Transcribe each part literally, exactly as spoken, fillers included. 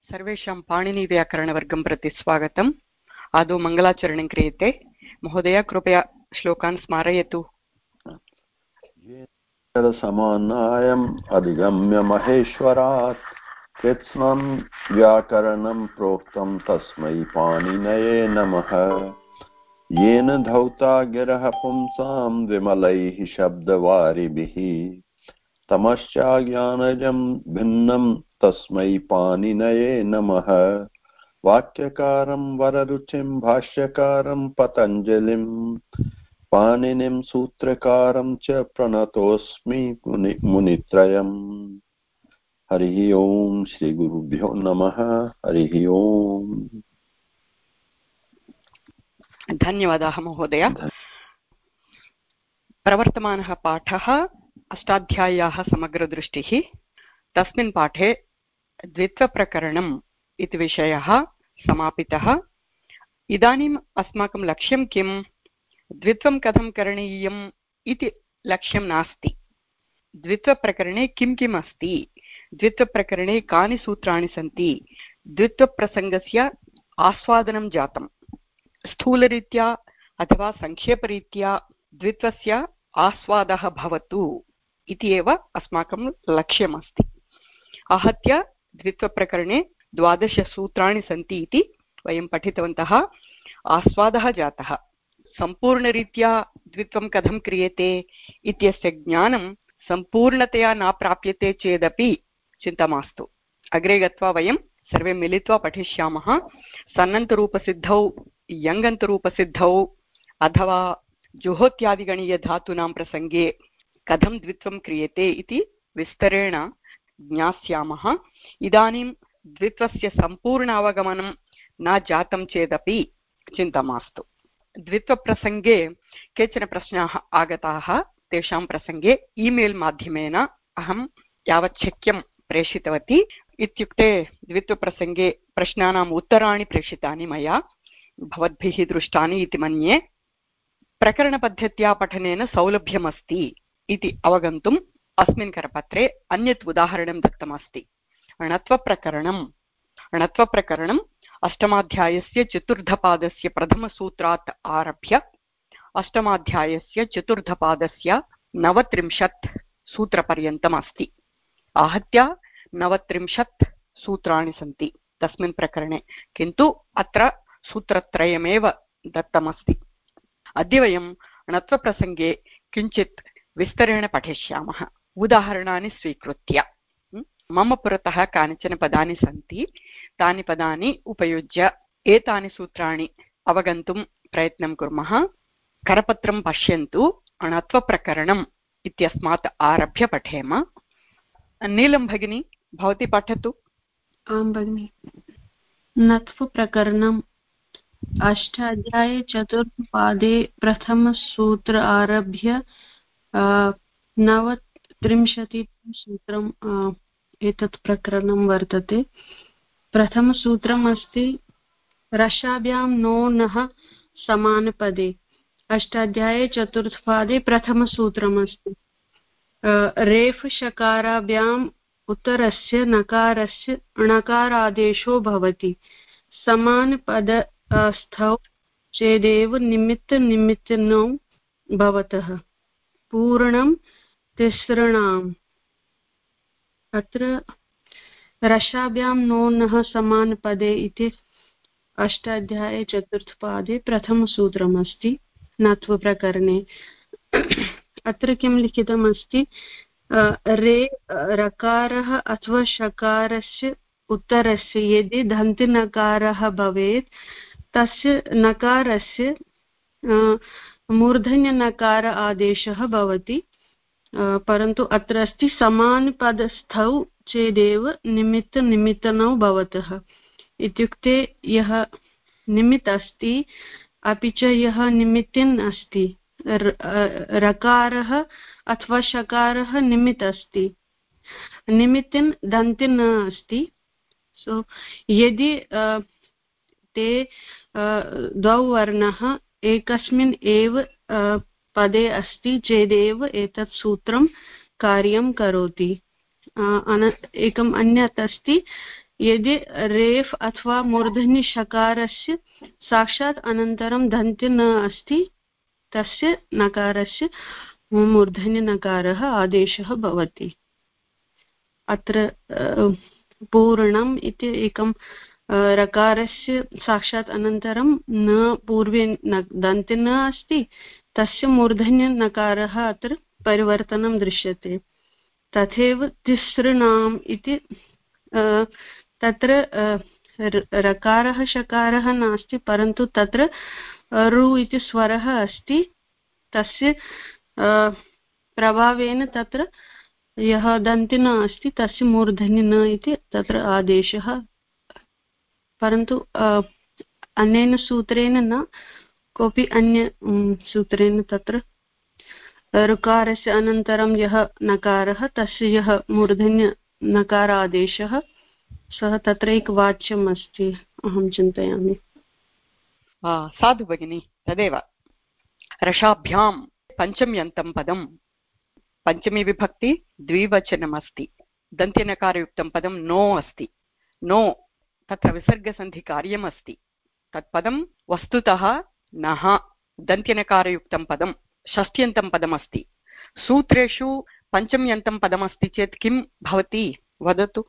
सर्वेषां पाणिनिव्याकरणवर्गं प्रति स्वागतम्। आदौ मङ्गलाचरणं क्रियते। महोदय कृपया श्लोकान् स्मारयतु। समानायम् अधिगम्य महेश्वरात् कृत्स्नं व्याकरणं प्रोक्तं तस्मै पाणिनये नमः। येन धौता गिरः पुंसां विमलैः शब्दवारिभिः तमश्चाज्ञानजं भिन्नं तस्मै पाणिनये नमः। वाक्यकारं वररुचिं भाष्यकारं पतञ्जलिं पाणिनिं सूत्रकारं च प्रणतोऽस्मि मुनित्रयम्। हरिः ओम श्री गुरुभ्यो नमः। हरिः ओम। धन्यवादाः महोदय। प्रवर्तमानः पाठः अष्टाध्याय्याः समग्रदृष्टिः। तस्मिन् पाठे द्वित्वप्रकरणम् इति विषयः समापितः। इदानीम् अस्माकं लक्ष्यं किम्? द्वित्वं कथं करणीयम् इति लक्ष्यं नास्ति। द्वित्वप्रकरणे किं किम् अस्ति, द्वित्वप्रकरणे कानि सूत्राणि सन्ति, द्वित्वप्रसङ्गस्य आस्वादनं जातम्, स्थूलरीत्या अथवा संक्षेपरीत्या द्वित्वस्य आस्वादः भवतु इति एव अस्माकं लक्ष्यमस्ति। आहत्य द्वित्वप्रकरणे द्वादशसूत्राणि सन्ति इति वयं पठितवन्तः। आस्वादः जातः। सम्पूर्णरीत्या द्वित्वं कथं क्रियते इत्यस्य ज्ञानं सम्पूर्णतया न प्राप्यते चेदपि चिन्ता मास्तु। अग्रे गत्वा वयं सर्वे मिलित्वा पठिष्यामः। सन्नन्तरूपसिद्धौ, यङन्तरूपसिद्धौ अथवा जुहोत्यादिगणीयधातूनां प्रसङ्गे कथं द्वित्वं क्रियते इति विस्तरेण ज्ञास्यामः। इदानीं द्वित्वस्य सम्पूर्ण अवगमनं न जातं चेदपि चिन्ता मास्तु। द्वित्वप्रसङ्गे केचन प्रश्नाः आगताः। तेषां प्रसङ्गे ईमेल् माध्यमेन अहं यावत् शक्यं प्रेषितवती। इत्युक्ते द्वित्वप्रसङ्गे प्रश्नानाम् उत्तराणि प्रेषितानि मया, भवद्भिः दृष्टानि इति मन्ये। प्रकरणपद्धत्या पठनेन सौलभ्यमस्ति इति अवगन्तुम् अस्मिन् करपत्रे अन्यत् उदाहरणं दत्तमस्ति। णत्वप्रकरणम्। णत्वप्रकरणम् अष्टमाध्यायस्य चतुर्थपादस्य प्रथमसूत्रात् आरभ्य अष्टमाध्यायस्य चतुर्थपादस्य नवत्रिंशत् सूत्रपर्यन्तम् अस्ति। आहत्य नवत्रिंशत् सूत्राणि सन्ति तस्मिन् प्रकरणे, किन्तु अत्र सूत्रत्रयमेव दत्तमस्ति। अद्य वयं णत्वप्रसङ्गे किञ्चित् विस्तरेण पठिष्यामः, उदाहरणानि स्वीकृत्य। मम पुरतः कानिचन पदानि सन्ति। तानि पदानि उपयुज्य एतानि सूत्राणि अवगन्तुं प्रयत्नं कुर्मः। करपत्रं पश्यन्तु। णत्वप्रकरणम् इत्यस्मात् आरभ्य पठेम। नीलं भगिनी, भवती पठतु। आं भगिनि। णत्वप्रकरणम् अष्टाध्याये चतुर्थपादे प्रथमसूत्र आरभ्य नवत्रिंशतितमं सूत्रम् एतत् प्रकरणं वर्तते। प्रथमसूत्रम् अस्ति रसाभ्यां नो नः समानपदे। अष्टाध्याये चतुर्थपादे प्रथमसूत्रम् अस्ति रेफ शकाराभ्याम् उत्तरस्य नकारस्य णकारादेशो भवति। समानपदस्थौ चेदेव निमित्तनिमित्तिनौ भवतः। पूर्णं तिसृणाम्। अत्र रसाभ्यां नो नः समानपदे इति अष्टाध्याये चतुर्थपादे प्रथमसूत्रमस्ति णत्वप्रकरणे। अत्र किं लिखितमस्ति? रे रकारः अथवा शकारस्य उत्तरस्य यदि दन्तिनकारः भवेत् तस्य नकारस्य मूर्धन्यनकार आदेशः भवति। परन्तु अत्र अस्ति समानपदस्थौ चेदेव निमित्तनिमित्तनौ भवतः। इत्युक्ते यः निमित्त अस्ति अपि च यः निमित्तिन् अस्ति, रकारः अथवा शकारः निमित्त अस्ति, निमित्तिन् दन्तिन् अस्ति। सो यदि ते द्वौ वर्णः एकस्मिन् एव पदे अस्ति चेदेव एतत् सूत्रं कार्यं करोति। एकम् अन्यत् अस्ति यदि रेफ् अथवा मूर्धन्य शकारस्य साक्षात् अनन्तरं दन्त्य न अस्ति तस्य नकारस्य मूर्धन्य नकारः आदेशः भवति। अत्र पूर्णम् इति एकं रकारस्य साक्षात् अनन्तरं न पूर्वे दन्त्य न अस्ति तस्य मूर्धन्य नकारः अत्र परिवर्तनं दृश्यते। तथैव तिसृणाम् इति तत्र रकारः शकारः नास्ति परन्तु तत्र रु इति स्वरः अस्ति। तस्य प्रभावेन तत्र यः दन्ति न अस्ति तस्य मूर्धन्य न इति तत्र आदेशः। परन्तु अनेन सूत्रेण न कोऽपि अन्य सूत्रेण तत्र ऋकारस्य अनन्तरं यः नकारः तस्य यः मूर्धन्य नकारादेशः सः तत्र एकवाच्यम् अस्ति अहं चिन्तयामि। साधु भगिनी, तदेव रसाभ्यां पञ्चम्यन्तं पदं पञ्चमी विभक्ति द्विवचनमस्ति। दन्त्यनकारयुक्तं पदं नो अस्ति। नो तत्र विसर्गसन्धिकार्यम् अस्ति। तत्पदं वस्तुतः नः दन्त्यनकारयुक्तं पदं षष्ट्यन्तं पदमस्ति। सूत्रेषु पञ्चम्यन्तं पदमस्ति चेत् किं भवति वदतु।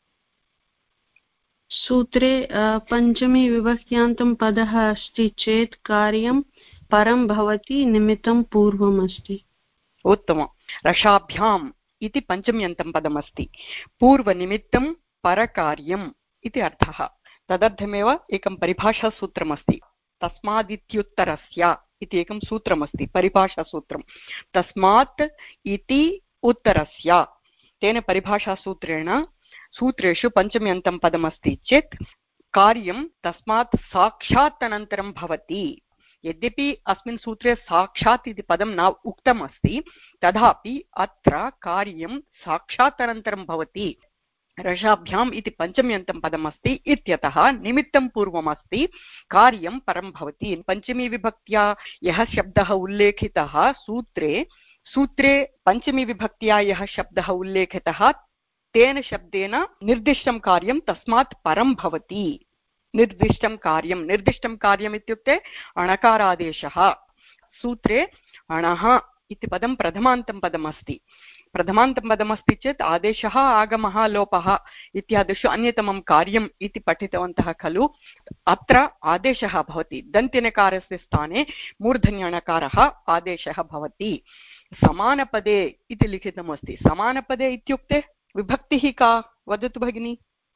सूत्रे पञ्चमी विभक्त्यान्तं पदः अस्ति चेत् कार्यं परं भवति, निमित्तं पूर्वम् अस्ति। उत्तमम्। रसाभ्याम् इति पञ्चम्यन्तं पदमस्ति। पूर्वनिमित्तं परकार्यम् इति अर्थः। तदर्थमेव एकं परिभाषासूत्रमस्ति। तस्मादित्युत्तरस्य इति एकं सूत्रमस्ति, परिभाषासूत्रं। तस्मात् इति उत्तरस्य, तेन परिभाषासूत्रेण सूत्रेषु पञ्चम्यन्तं पदमस्ति चेत् कार्यं तस्मात् साक्षात् अनन्तरं भवति। यद्यपि अस्मिन् सूत्रे साक्षात् इति पदं न उक्तम् अस्ति तथापि अत्र कार्यं साक्षात् अनन्तरं भवति। रसाभ्याम् इति पञ्चम्यन्तं पदमस्ति इत्यतः निमित्तं पूर्वमस्ति, कार्यं परं भवति। पञ्चमी विभक्त्या यः शब्दः उल्लेखितः सूत्रे सूत्रे पञ्चमी विभक्त्या यः शब्दः उल्लेखितः तेन शब्देन निर्दिष्टं कार्यं तस्मात् परं भवति। निर्दिष्टं कार्यं निर्दिष्टं कार्यम् इत्युक्ते अणकारादेशः। सूत्रे अणः इति पदं प्रथमान्तं पदमस्ति। प्रथमान्तं पदमस्ति चेत् आदेशः आगमः लोपः इत्यादिषु अन्यतमं कार्यम् इति पठितवन्तः खलु। अत्र आदेशः भवति। दन्त्यनकारस्य स्थाने मूर्धन्यणकारः आदेशः भवति। समानपदे इति लिखितमस्ति। समानपदे इत्युक्ते विभक्तिः का वदतु भगिनी।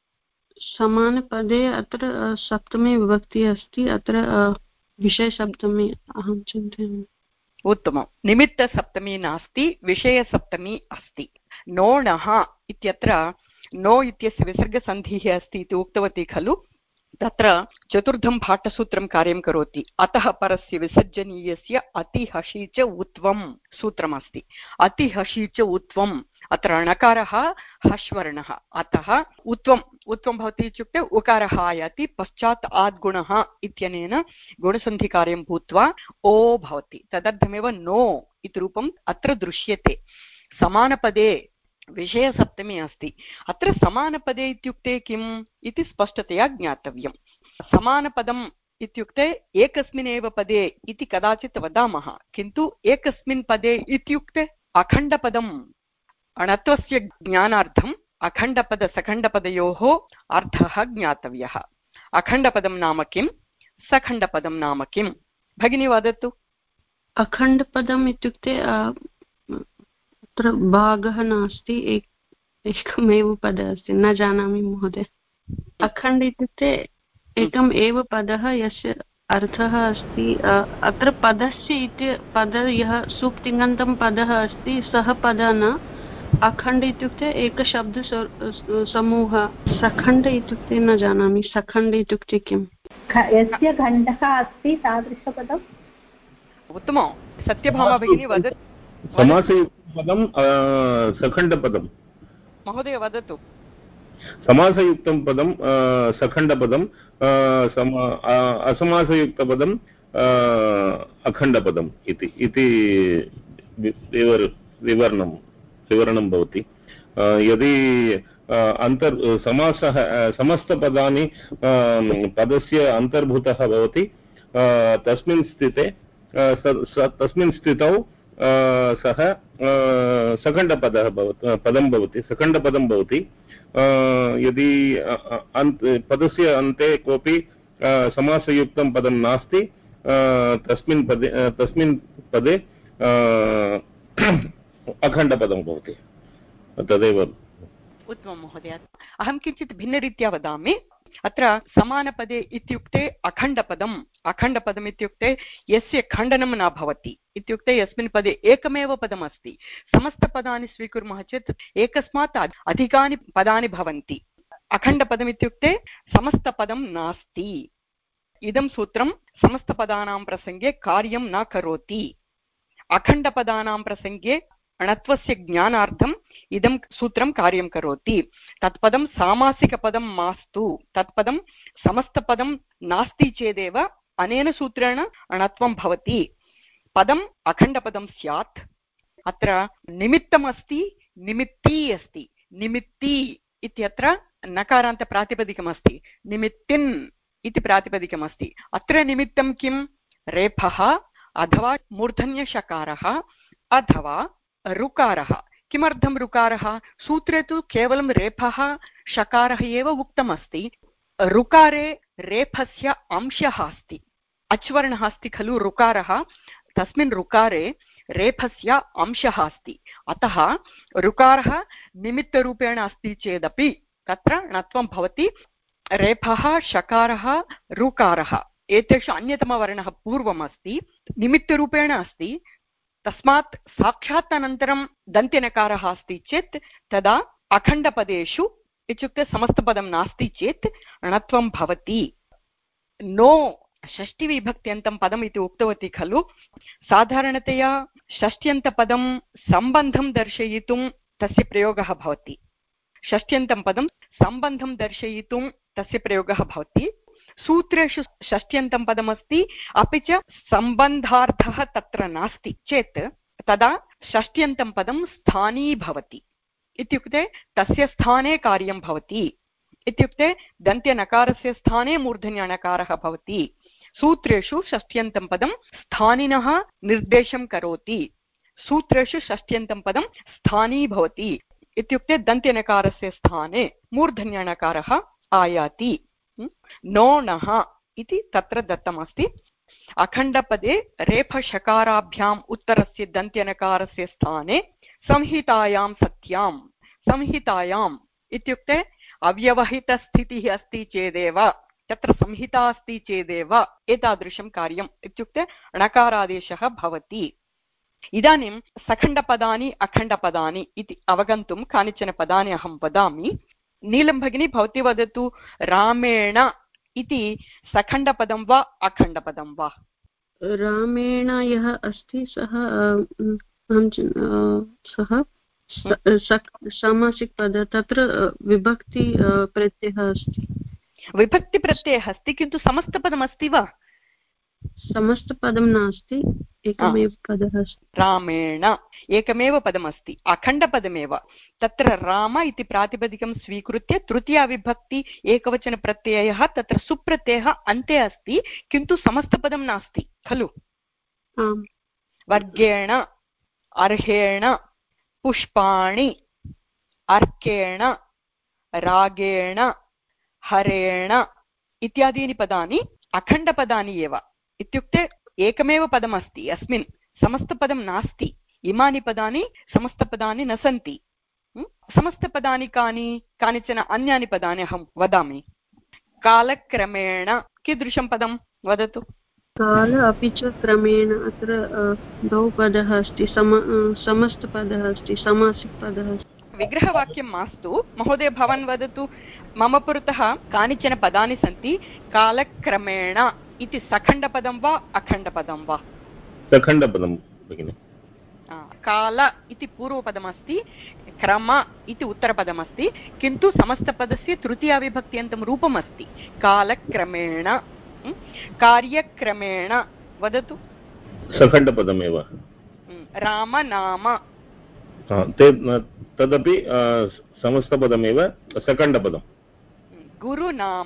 समानपदे अत्र सप्तमी विभक्तिः अस्ति। अत्र विषयसप्तमी अहं चिन्तयामि। उत्तमं। निमित्तसप्तमी नास्ति, विषयसप्तमी अस्ति। नोणः इत्यत्र नो इत्यस्य विसर्गसन्धिः अस्ति इति उक्तवती खलु। तत्र चतुर्थं भाटसूत्रं कार्यं करोति। अतः परस्य विसर्जनीयस्य अतिहषि च उत्वं सूत्रमस्ति। अतिहषि च उत्वम्। अत्र णकारः हश्वर्णः, अतः उत्वम् उत्वं भवति इत्युक्ते उकारः आयाति, पश्चात् आद्गुणः इत्यनेन गुणसन्धिकार्यं भूत्वा ओ भवति। तदर्थमेव नो इति रूपम् अत्र दृश्यते। समानपदे विषयसप्तमी अस्ति। अत्र समानपदे इत्युक्ते किम् इति स्पष्टतया ज्ञातव्यम्। समानपदम् इत्युक्ते एकस्मिन् एव पदे इति कदाचित् वदामः, किन्तु एकस्मिन् पदे इत्युक्ते अखण्डपदम्। अणत्वस्य ज्ञानार्थम् अखण्डपदसखण्डपदयोः अर्थः ज्ञातव्यः। अखण्डपदं नाम किं, सखण्डपदं नाम किं, भगिनी वदतु। अखण्डपदम् इत्युक्ते अत्र भागः नास्ति, एक एकमेव पदः अस्ति। न जानामि महोदय। अखण्ड इत्युक्ते एकम् एव पदः यस्य अर्थः अस्ति। अत्र पदस्य इति पद यः सुप्तिङन्तं पदः अस्ति सः पदः न। अखण्ड इत्युक्ते एकशब्द समूहः। सखण्ड इत्युक्ते न जानामि। सखण्ड इत्युक्ते किम्? यस्य खण्डः अस्ति तादृशपदम्। उत्तमं। सत्यभामा भगिनी वदतु। समासयुक्तं सखण्डपदं। महोदय वदतु। समासयुक्तं पदं सखण्डपदं, असमासयुक्तपदं अखण्डपदम् इति इति विवरणं विवरणं भवति। यदि अन्तर् समासः समस्तपदानि पदस्य अन्तर्भूतः भवति तस्मिन् स्थिते तस्मिन् स्थितौ सः सखण्डपदः भवति पदं भवति सखण्डपदं भवति यदि पदस्य अन्ते कोऽपि समासयुक्तं पदं नास्ति तस्मिन् पदे तस्मिन् पदे अखण्डपदं भवति तदेव। उत्तमं महोदय। अहं किञ्चित् भिन्नरीत्या वदामि। अत्र समानपदे इत्युक्ते अखण्डपदम् अखण्डपदम् इत्युक्ते यस्य खण्डनं न भवति इत्युक्ते यस्मिन् पदे एकमेव पदमस्ति। समस्तपदानि स्वीकुर्मः चेत् एकस्मात् अधिकानि पदानि भवन्ति। अखण्डपदम् इत्युक्ते समस्तपदं नास्ति। इदं सूत्रं समस्तपदानां प्रसङ्गे कार्यं न करोति। अखण्डपदानां प्रसङ्गे अणत्वस्य ज्ञानार्थम् इदं सूत्रं कार्यं करोति। तत्पदं सामासिकपदं मास्तु, तत्पदं समस्तपदं नास्ति चेदेव अनेन सूत्रेण अणत्वं भवति। पदम् अखण्डपदं स्यात्। अत्र निमित्तमस्ति, निमित्ती अस्ति। निमित्ती इत्यत्र नकारान्तप्रातिपदिकमस्ति, निमित्तिन् इति प्रातिपदिकमस्ति। अत्र निमित्तं किं? रेफः अथवा मूर्धन्यषकारः अथवा ऋकारः। किमर्थं ऋकारः? सूत्रे तु केवलं रेफः षकारः एव उक्तमस्ति। ऋकारे रेफस्य अंशः अस्ति। अच्वर्णः अस्ति खलु ऋकारः, तस्मिन् ऋकारे रेफस्य अंशः अस्ति। अतः ऋकारः निमित्तरूपेण अस्ति चेदपि तत्र णत्वं भवति। रेफः षकारः ऋकारः एतेषु अन्यतमवर्णः पूर्वमस्ति, निमित्तरूपेण अस्ति। तस्मात् साक्षात् अनन्तरं दन्त्यनकारः अस्ति चेत् तदा अखण्डपदेषु इत्युक्ते समस्तपदं नास्ति चेत् णत्वं भवति। नो षष्टिविभक्त्यन्तं पदम् इति उक्तवती खलु। साधारणतया षष्ट्यन्तपदं सम्बन्धं दर्शयितुं तस्य प्रयोगः भवति। षष्ट्यन्तं पदं सम्बन्धं दर्शयितुं तस्य प्रयोगः भवति। सूत्रेषु षष्ट्यन्तं पदमस्ति अपि च सम्बन्धार्थः तत्र नास्ति चेत् तदा षष्ट्यन्तं पदं स्थानी भवति। इत्युक्ते तस्य स्थाने कार्यं भवति। इत्युक्ते दन्त्यनकारस्य स्थाने मूर्धन्यणकारः भवति। सूत्रेषु षष्ट्यन्तं पदं स्थानिनः निर्देशं करोति। सूत्रेषु षष्ट्यन्तं पदं स्थानी भवति। इत्युक्ते दन्त्यनकारस्य स्थाने मूर्धन्यणकारः आयाति। नोणः इति तत्र दत्तमस्ति। अखण्डपदे रेफषकाराभ्याम् उत्तरस्य दन्त्यनकारस्य स्थाने संहितायां सत्यां। संहितायाम् इत्युक्ते अव्यवहितस्थितिः अस्ति चेदेव, तत्र संहिता अस्ति चेदेव एतादृशं कार्यम् इत्युक्ते णकारादेशः भवति। इदानीं सखण्डपदानि अखण्डपदानि इति अवगन्तुं कानिचन पदानि अहं वदामि। नीलं भगिनी भवती वदतु, रामेण इति सखण्डपदं वा अखण्डपदं वा? रामेण यः अस्ति सः सः सामासिकपद, तत्र विभक्ति प्रत्ययः अस्ति। विभक्तिप्रत्ययः अस्ति किन्तु समस्तपदमस्ति वा? समस्तपदं नास्ति, एकमेव पदः अस्ति। रामेण एकमेव पदमस्ति, अखण्डपदमेव। तत्र राम इति प्रातिपदिकं स्वीकृत्य तृतीयाविभक्ति एकवचनप्रत्ययः तत्र सुप्रत्ययः अन्ते अस्ति, किन्तु समस्तपदं नास्ति खलु। वर्गेण, अर्हेण, पुष्पाणि, अर्केण, रागेण, हरेण इत्यादीनि पदानि अखण्डपदानि एव। इत्युक्ते एकमेव पदमस्ति, अस्मिन् समस्तपदं नास्ति। इमानि पदानि समस्तपदानि न सन्ति। समस्तपदानि कानि? कानिचन अन्यानि पदानि अहं वदामि। कालक्रमेण कीदृशं पदं वदतु? काल अपि च क्रमेण, अत्र द्वौ पदः अस्ति, सम समस्तपदः अस्ति, समासिकपदः अस्ति। विग्रहवाक्यं मास्तु महोदय, भवान् वदतु। मम पुरतः कानिचन पदानि सन्ति। कालक्रमेण इति सखण्डपदं वा अखण्डपदं वा? सखण्डपदं भगिनि। काल इति पूर्वपदमस्ति, क्रम इति उत्तरपदमस्ति, किन्तु समस्तपदस्य तृतीयाविभक्त्यन्तं रूपमस्ति। कालक्रमेण, कार्यक्रमेण वदतु। सखण्डपदमेव। राम नाम तदपि समस्तपदमेव सकण्डपदं गुरुनाम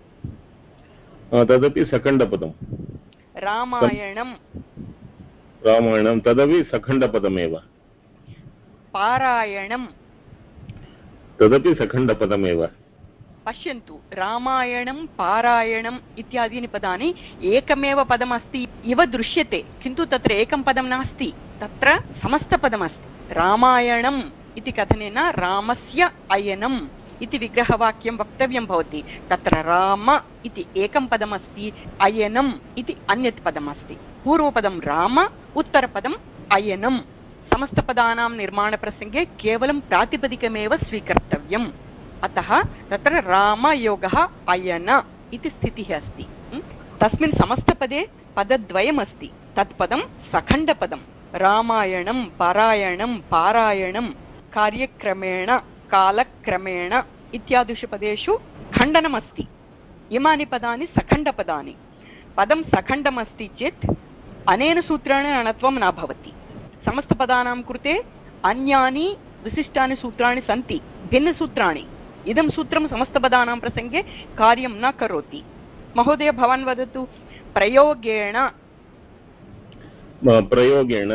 तदपि सकण्डपदं रामायणं रामायणं तदपि सकण्डपदमेव पारायणं तदपि सकण्डपदमेव पश्यन्तु रामायणं पारायणम् इत्यादीनि पदानि एकमेव पदमस्ति इव दृश्यते किन्तु तत्र एकं पदं नास्ति तत्र समस्तपदमस्ति रामायणम् इति कथनेन रामस्य अयनम् इति विग्रहवाक्यं वक्तव्यं भवति तत्र राम इति एकं पदमस्ति अयनम् इति अन्यत् पदमस्ति पूर्वपदं राम उत्तरपदम् अयनं समस्तपदानां निर्माणप्रसङ्गे केवलं प्रातिपदिकमेव स्वीकर्तव्यम् अतः तत्र रामयोगः अयन इति स्थितिः अस्ति तस्मिन् समस्तपदे पदद्वयमस्ति तत् पदं सखण्डपदं रामायणं पारायणं पारायणं कार्यक्रमेण कालक्रमेण इत्यादिषु पदेषु खण्डनमस्ति इमानि पदानि सखण्डपदानि पदं सखण्डमस्ति चेत् अनेन सूत्रेण अणत्वं न भवति समस्तपदानां कृते अन्यानि विशिष्टानि सूत्राणि सन्ति भिन्नसूत्राणि इदं सूत्रं समस्तपदानां प्रसङ्गे कार्यं न करोति महोदय भवान् वदतु प्रयोगेण प्रयोगेण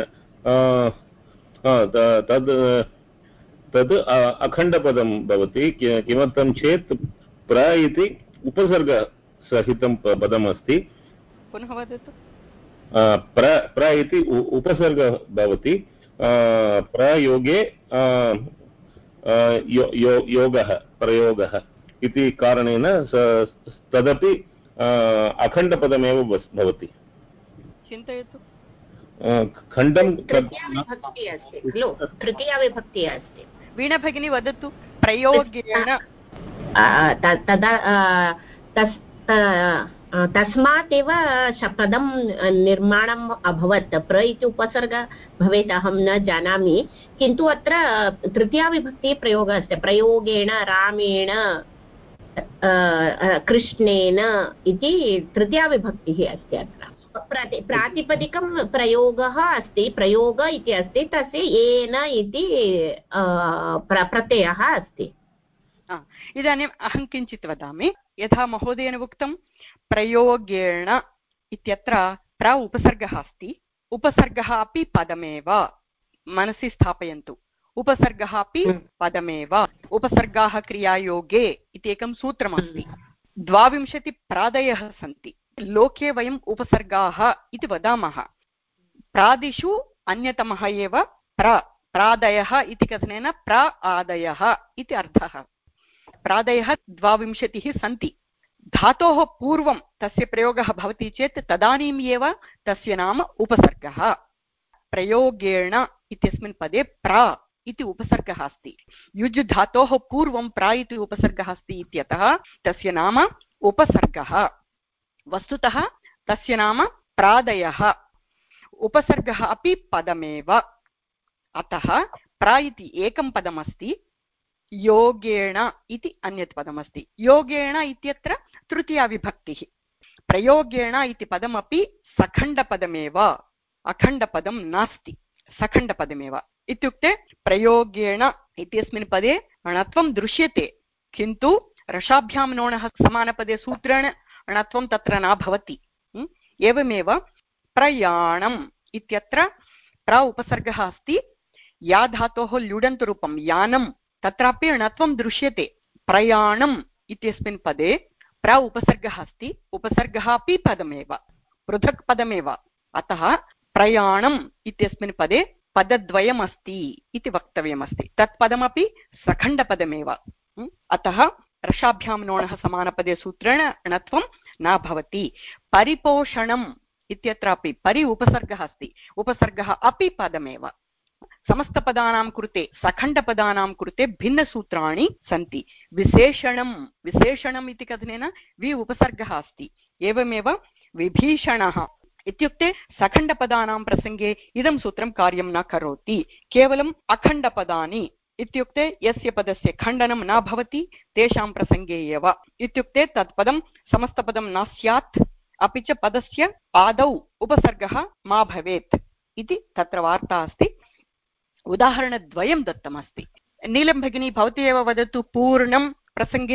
तद् तद् अखण्डपदं भवति किमर्थं चेत् प्र इति उपसर्गसहितं पदमस्ति पुनः वदतु प्र प्र इति उपसर्गः भवति प्रयोगे योगः प्रयोगः इति कारणेन तदपि अखण्डपदमेव भवति चिन्तयतु खण्डं तृतीया विभक्तिः अस्ति वीणा भगिनी वदतु प्रयोगेण तदा तस्मात् एव पदं निर्माणम् अभवत् प्र इति उपसर्ग भवेत् अहं न जानामि किन्तु अत्र तृतीयाविभक्तिः प्रयोगः अस्ति प्रयोगेण रामेण कृष्णेन इति तृतीयाविभक्तिः अस्ति अत्र प्रातिपदिकं प्रयोगः अस्ति प्रयोग इति अस्ति तस्य येन इति प्रत्ययः अस्ति इदानीम् अहं किञ्चित् वदामि यथा महोदयेन उक्तं प्रयोगेण इत्यत्र प्र उपसर्गः अस्ति उपसर्गः अपि पदमेव मनसि स्थापयन्तु उपसर्गः अपि पदमेव उपसर्गाः क्रियायोगे इति एकं सूत्रमस्ति द्वाविंशतिप्रादयः सन्ति लोके वयम् उपसर्गाः इति वदामः प्रादिषु अन्यतमः एव प्र प्रादयः इति कथनेन प्र आदयः इति अर्थः प्रादयः द्वाविंशतिः सन्ति धातोः पूर्वं तस्य प्रयोगः भवति चेत् तदानीम् एव तस्य नाम उपसर्गः प्रयोगेण इत्यस्मिन् पदे प्र इति उपसर्गः अस्ति युज् धातोः पूर्वं प्र इति उपसर्गः अस्ति इत्यतः तस्य नाम उपसर्गः वस्तुतः तस्य नाम प्रादयः उपसर्गः अपि पदमेव अतः प्र इति एकं पदमस्ति योगेण इति अन्यत् पदमस्ति योगेण इत्यत्र तृतीया विभक्तिः प्रयोगेण इति पदमपि सखण्डपदमेव अखण्डपदं नास्ति सखण्डपदमेव इत्युक्ते प्रयोगेण इत्यस्मिन् पदे अणत्वं दृश्यते किन्तु रसाभ्यां नोणः समानपदे सूत्रेण अणत्वं तत्र न भवति एवमेव प्रयाणम् इत्यत्र प्र उपसर्गः अस्ति या धातोः ल्युडन्तरूपं यानं तत्रापि अणत्वं दृश्यते प्रयाणम् इत्यस्मिन् पदे प्र उपसर्गः अस्ति उपसर्गः अपि पदमेव पृथक् पदमेव अतः प्रयाणम् इत्यस्मिन् पदे पदद्वयमस्ति इति वक्तव्यमस्ति तत् पदमपि सखण्डपदमेव अतः रसाभ्यां नोणः समानपदे सूत्रेण अणत्वं न भवति परिपोषणम् इत्यत्रापि परि उपसर्गः अस्ति उपसर्गः अपि पदमेव समस्तपदानां कृते सखण्डपदानां कृते भिन्नसूत्राणि सन्ति विशेषणं विशेषणम् इति कथनेन वि उपसर्गः अस्ति एवमेव विभीषणः इत्युक्ते सखण्डपदानां प्रसङ्गे इदं सूत्रं कार्यं न करोति केवलम् अखण्डपदानि इत्युक्ते यस्य पदस्य खण्डनं न भवति तेषां प्रसङ्गे एव इत्युक्ते तत् पदं समस्तपदं न स्यात् अपि च पदस्य आदौ उपसर्गः मा भवेत् इति तत्र वार्ता अस्ति उदाहरणद्वयं दत्तमस्ति नीलं भगिनी भवती एव वदतु पूर्णं प्रसङ्गे।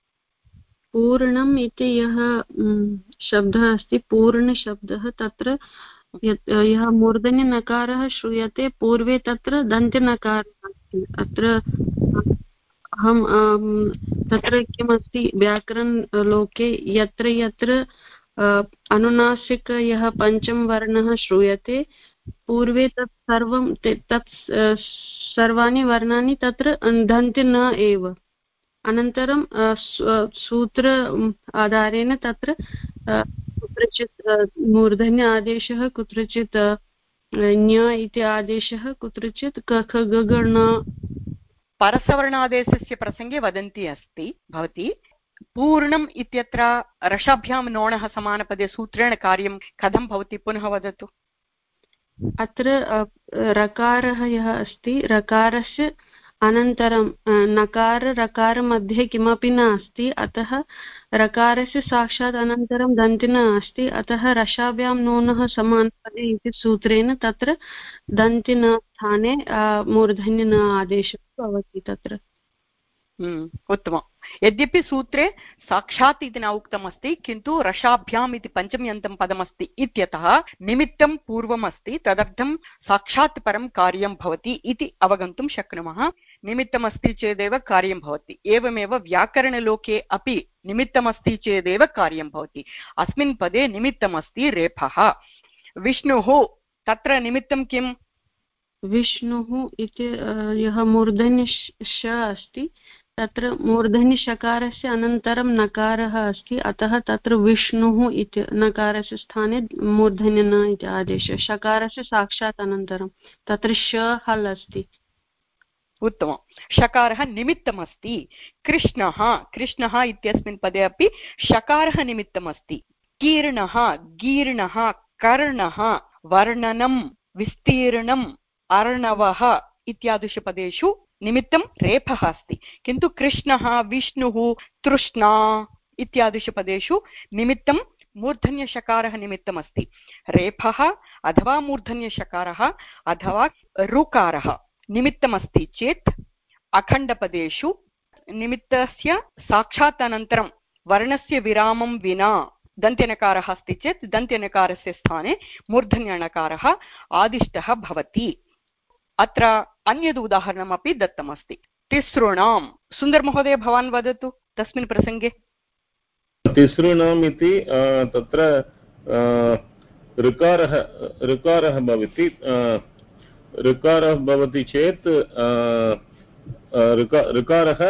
पूर्णम् इति यः शब्दः अस्ति पूर्णशब्दः तत्र यः मूर्धन्यनकारः श्रूयते पूर्वे तत्र दन्त्यनकारः अस्ति। अत्र अहं तत्र किमस्ति व्याकरणलोके यत्र यत्र अनुनासिक यः पञ्चमवर्णः श्रूयते पूर्वे तत् सर्वं तत् सर्वाणि वर्णानि तत्र दन्त्य न एव। अनन्तरं सूत्र आधारेण तत्र कुत्रचित् मूर्धन्य आदेशः कुत्रचित् ञ इति आदेशः कुत्रचित् क ख ग घ ण परसवर्णादेशस्य प्रसङ्गे वदन्ती अस्ति भवती। पूर्णम् इत्यत्र रसाभ्यां नोणः समानपदे सूत्रेण कार्यं कथं भवति पुनः वदतु। अत्र रकारः यः अस्ति रकारस्य अनन्तरं नकार रकार मध्ये किमपि न अस्ति अतः रकारस्य साक्षात् अनन्तरं दन्तिन अस्ति अतः रसाभ्यां नूनः समानपदे इति सूत्रेण तत्र दन्तिन स्थाने मूर्धन्य न आदेशः भवति तत्र। उत्तमं। यद्यपि सूत्रे साक्षात् इति न उक्तमस्ति किन्तु रसाभ्याम् इति पञ्चम्यन्तं पदमस्ति इत्यतः निमित्तं पूर्वम् अस्ति तदर्थं साक्षात् परं कार्यं भवति इति अवगन्तुं शक्नुमः। निमित्तमस्ति चेदेव कार्यं भवति। एवमेव व्याकरणलोके अपि निमित्तमस्ति चेदेव कार्यं भवति। अस्मिन् पदे निमित्तमस्ति रेफः। विष्णुः तत्र निमित्तं किम्? विष्णुः इति यः मूर्धन्य श अस्ति तत्र मूर्धन्यशकारस्य अनन्तरं नकारः अस्ति अतः तत्र विष्णुः इति नकारस्य स्थाने मूर्धन्य न इति आदेशः शकारस्य साक्षात् अनन्तरं तत्र श हल् अस्ति। उत्तमं। शकारः निमित्तमस्ति। कृष्णः कृष्णः इत्यस्मिन् पदे अपि शकारः निमित्तमस्ति। कीर्णः गीर्णः कर्णः वर्णनं विस्तीर्णम् अर्णवः इत्यादिषु पदेषु निमित्तं रेफः अस्ति किन्तु कृष्णः विष्णुः तृष्णा इत्यादिषु पदेषु निमित्तं मूर्धन्यशकारः निमित्तमस्ति। रेफः अथवा मूर्धन्यशकारः अथवा ऋकारः निमित्तमस्ति चेत् अखण्डपदेषु निमित्तस्य साक्षात् अनन्तरं वर्णस्य विरामं विना दन्त्यनकारः अस्ति चेत् दन्त्यनकारस्य स्थाने मूर्धन्यणकारः आदिष्टः भवति। अत्र अन्यद् उदाहरणमपि दत्तमस्ति। तिसृणां सुन्दरमहोदय भवान् वदतु तस्मिन् प्रसङ्गे। तिसृणाम् इति तत्र ऋकारः ऋकारः भवति ऋकारः भवति चेत् ऋकारः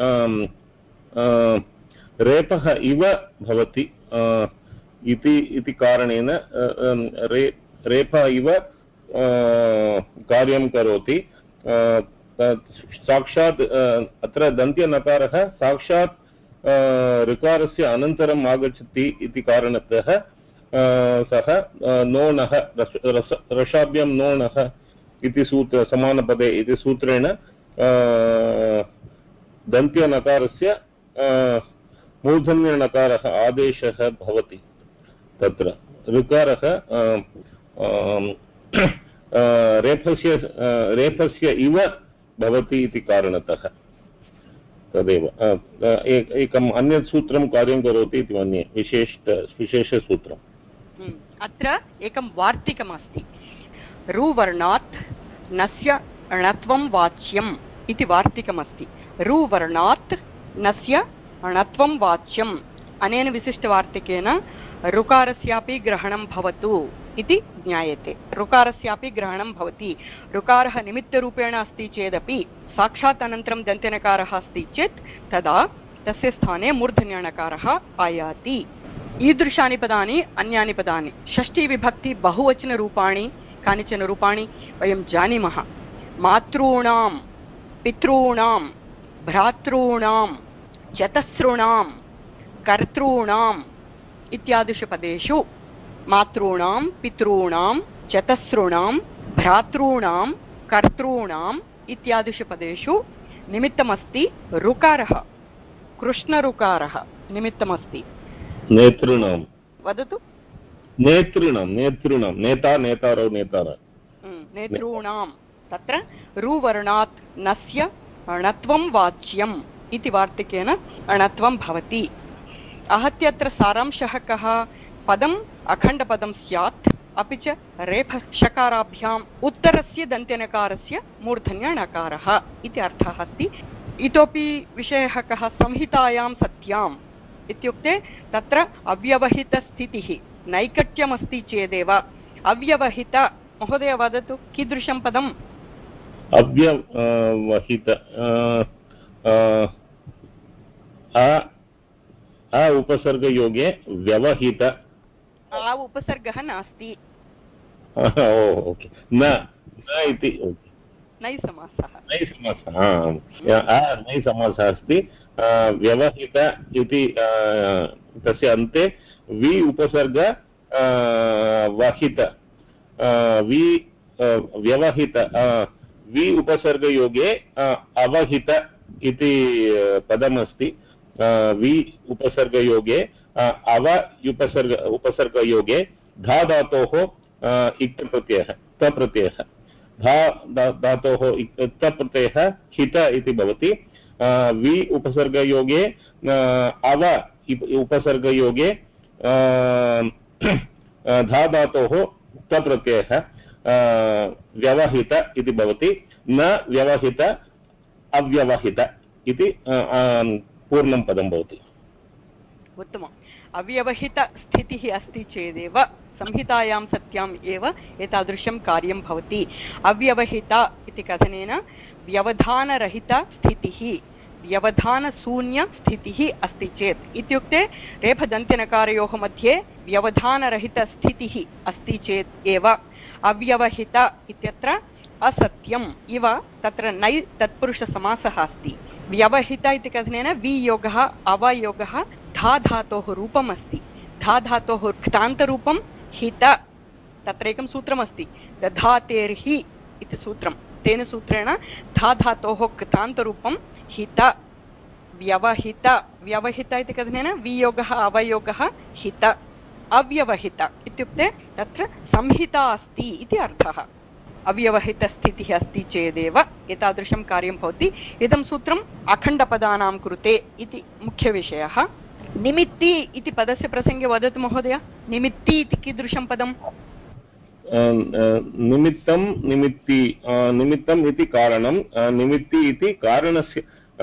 रेपः इव भवति इति कारणेन रेपः इव कार्यं करोति। साक्षात् अत्र दन्त्यनकारः साक्षात् ऋकारस्य अनन्तरम् आगच्छति इति कारणतः सः नोणः रसाभ्यां नोणः इति सूत्र समानपदे इति सूत्रेण दन्त्यनकारस्य मूर्धन्यनकारः आदेशः भवति। तत्र ऋकारः रेफस्य रेफस्य इव भवति इति कारणतः तदेव एकम् अन्यत् सूत्रं कार्यं करोति इति मन्ये विशेष विशेषसूत्रम्। अत्र एकं वार्तिकमस्ति। रुवर्णात् नस्य णत्वं वाच्यम् इति वार्तिकमस्ति। रुवर्णात् नस्य णत्वं वाच्यम् अनेन विशिष्टवार्तिकेन ऋकारस्यापि ग्रहणं भवतु इति ज्ञायते। ऋकारस्यापि ग्रहणं भवति। ऋकारः निमित्तरूपेण अस्ति चेदपि साक्षात् अनन्तरं दन्त्यनकारः अस्ति चेत् तदा तस्य स्थाने मूर्धन्यणकारः आयाति। ईदृशानि पदानि अन्यानि पदानि षष्ठीविभक्ति बहुवचनरूपाणि कानिचन रूपाणि वयं जानीमः। मातॄणां पितॄणां भ्रातॄणां चतसॄणां कर्तॄणाम् इत्यादिषु पदेषु मातॄणां पितॄणां चतसॄणां भ्रातॄणां कर्तॄणाम् इत्यादिषु पदेषु निमित्तमस्ति ऋकारः। कृष्णऋकारः निमित्तमस्ति। नेतॄणां वदतु। नेतॄणां नेतॄणां नेता नेतारौ नेतार नेतॄणां तत्र रुवर्णात् नस्य अणत्वं वाच्यम् इति वार्तिकेन अणत्वं भवति। आहत्य अत्र सारांशः कः? पदम् अखण्डपदं स्यात्, अपि च रेफशकाराभ्याम् उत्तरस्य दन्त्यनकारस्य मूर्धन्यणकारः इति अर्थः अस्ति। इतोपि विषयः कः? संहितायां सत्याम् इत्युक्ते तत्र अव्यवहितस्थितिः नैकट्यमस्ति चेदेव। अव्यवहित, महोदय वदतु कीदृशं पदम्? अव्यवहित अ उपसर्गयोगे व्यवहित। आ उपसर्गः नास्ति। ओके, न न इति नै समासः। नै समासः नै समासः अस्ति। व्यवहित इति तस्य अन्ते वि उपसर्ग वहित वि व्यवहित वि उपसर्गयोगे अवहित इति पदमस्ति। वि उपसर्गयोगे अव उपसर्ग उपसर्गयोगे धा धातोः इक् प्रत्ययः त प्रत्ययः धा धातोः त प्रत्ययः हित इति भवति। वि उपसर्गयोगे अव उपसर्गयोगे धा धातोः त प्रत्ययः व्यवहित इति भवति। न व्यवहित अव्यवहित इति पूर्णं पदं भवति। उत्तमम्। अव्यवहितस्थितिः अस्ति चेदेव संहितायां सत्याम् एव एतादृशं कार्यं भवति। अव्यवहित इति कथनेन व्यवधानरहितस्थितिः व्यवधानशून्यस्थितिः अस्ति चेत्, इत्युक्ते रेफदन्त्यनकारयोः मध्ये व्यवधानरहितस्थितिः अस्ति चेत् एव। अव्यवहित इत्यत्र असत्यम् इव तत्र नै तत्पुरुषसमासः अस्ति। व्यवहित इति कथनेन वियोगः अवयोगः धा धातोः रूपम् अस्ति। धा धातोः क्तान्तरूपं हित। तत्र एकं सूत्रमस्ति, दधातेर्हि इति सूत्रं। तेन सूत्रेण धा धातोः क्तान्तरूपं हित। व्यवहित व्यवहित इति कथनेन वियोगः अवयोगः हित। अव्यवहित इत्युक्ते तत्र संहिता अस्ति इति अर्थः। अव्यवहितस्थितिः अस्ति चेदेव एतादृशं कार्यं भवति। इदं सूत्रम् अखण्डपदानां कृते इति मुख्यविषयः। निमित्ति इति पदस्य प्रसङ्गे वदतु महोदय। निमित्ति इति कीदृशं पदम्? निमित्तं निमित्ति निमित्तम् इति कारणं। निमित्ति इति कारणस्य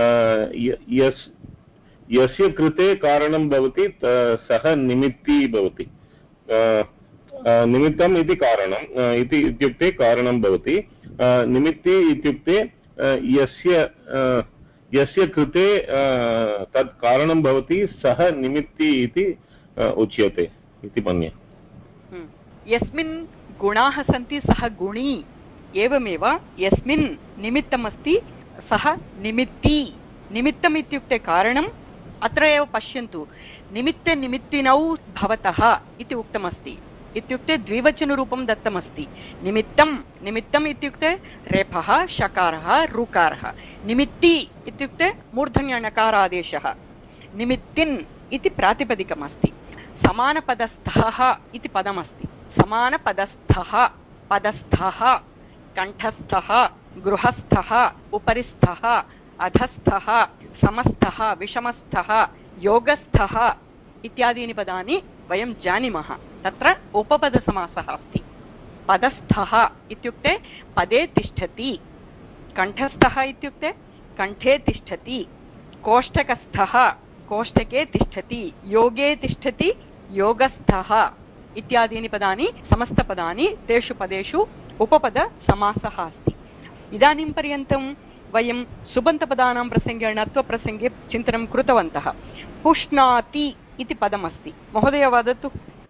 यस्य कृते कारणं भवति सः निमित्ति भवति। निमित्तम् इति कारणम् इति इत्युक्ते कारणं भवति। निमित्ति इत्युक्ते यस्य यस्य कृते तत् कारणं भवति सः निमित्ति इति उच्यते इति मन्ये। यस्मिन् गुणाः सन्ति सः गुणी। एवमेव यस्मिन् निमित्तमस्ति सः निमित्ति। निमित्तम् इत्युक्ते कारणम्। अत्र एव पश्यन्तु, निमित्तनिमित्तिनौ भवतः इति उक्तमस्ति। इत्युक्ते द्विवचनरूपं दत्तमस्ति। निमित्तं निमित्तम् इत्युक्ते रेफः शकारः ऋकारः। निमित्ति इत्युक्ते मूर्धन्यणकारादेशः। निमित्तिन् इति प्रातिपदिकमस्ति। समानपदस्थः इति पदमस्ति। समानपदस्थः पदस्थः कण्ठस्थः गृहस्थः उपरिस्थः अधस्थः समस्थः विषमस्थः योगस्थः इत्यादीनि पदानि वयं जानीमः। तत्र उपपदसमासः अस्ति। पदस्थः इत्युक्ते पदे तिष्ठति। कण्ठस्थः इत्युक्ते कण्ठे तिष्ठति। कोष्ठकस्थः कोष्ठके तिष्ठति। योगे तिष्ठति योगस्थः इत्यादीनि पदानि समस्तपदानि तेषु पदेषु उपपदसमासः अस्ति। इदानीं पर्यन्तं वयं सुबन्तपदानां प्रसङ्गे णत्वप्रसङ्गे चिन्तनं कृतवन्तः। पुष्णाति इति पदमस्ति। महोदय वदतु।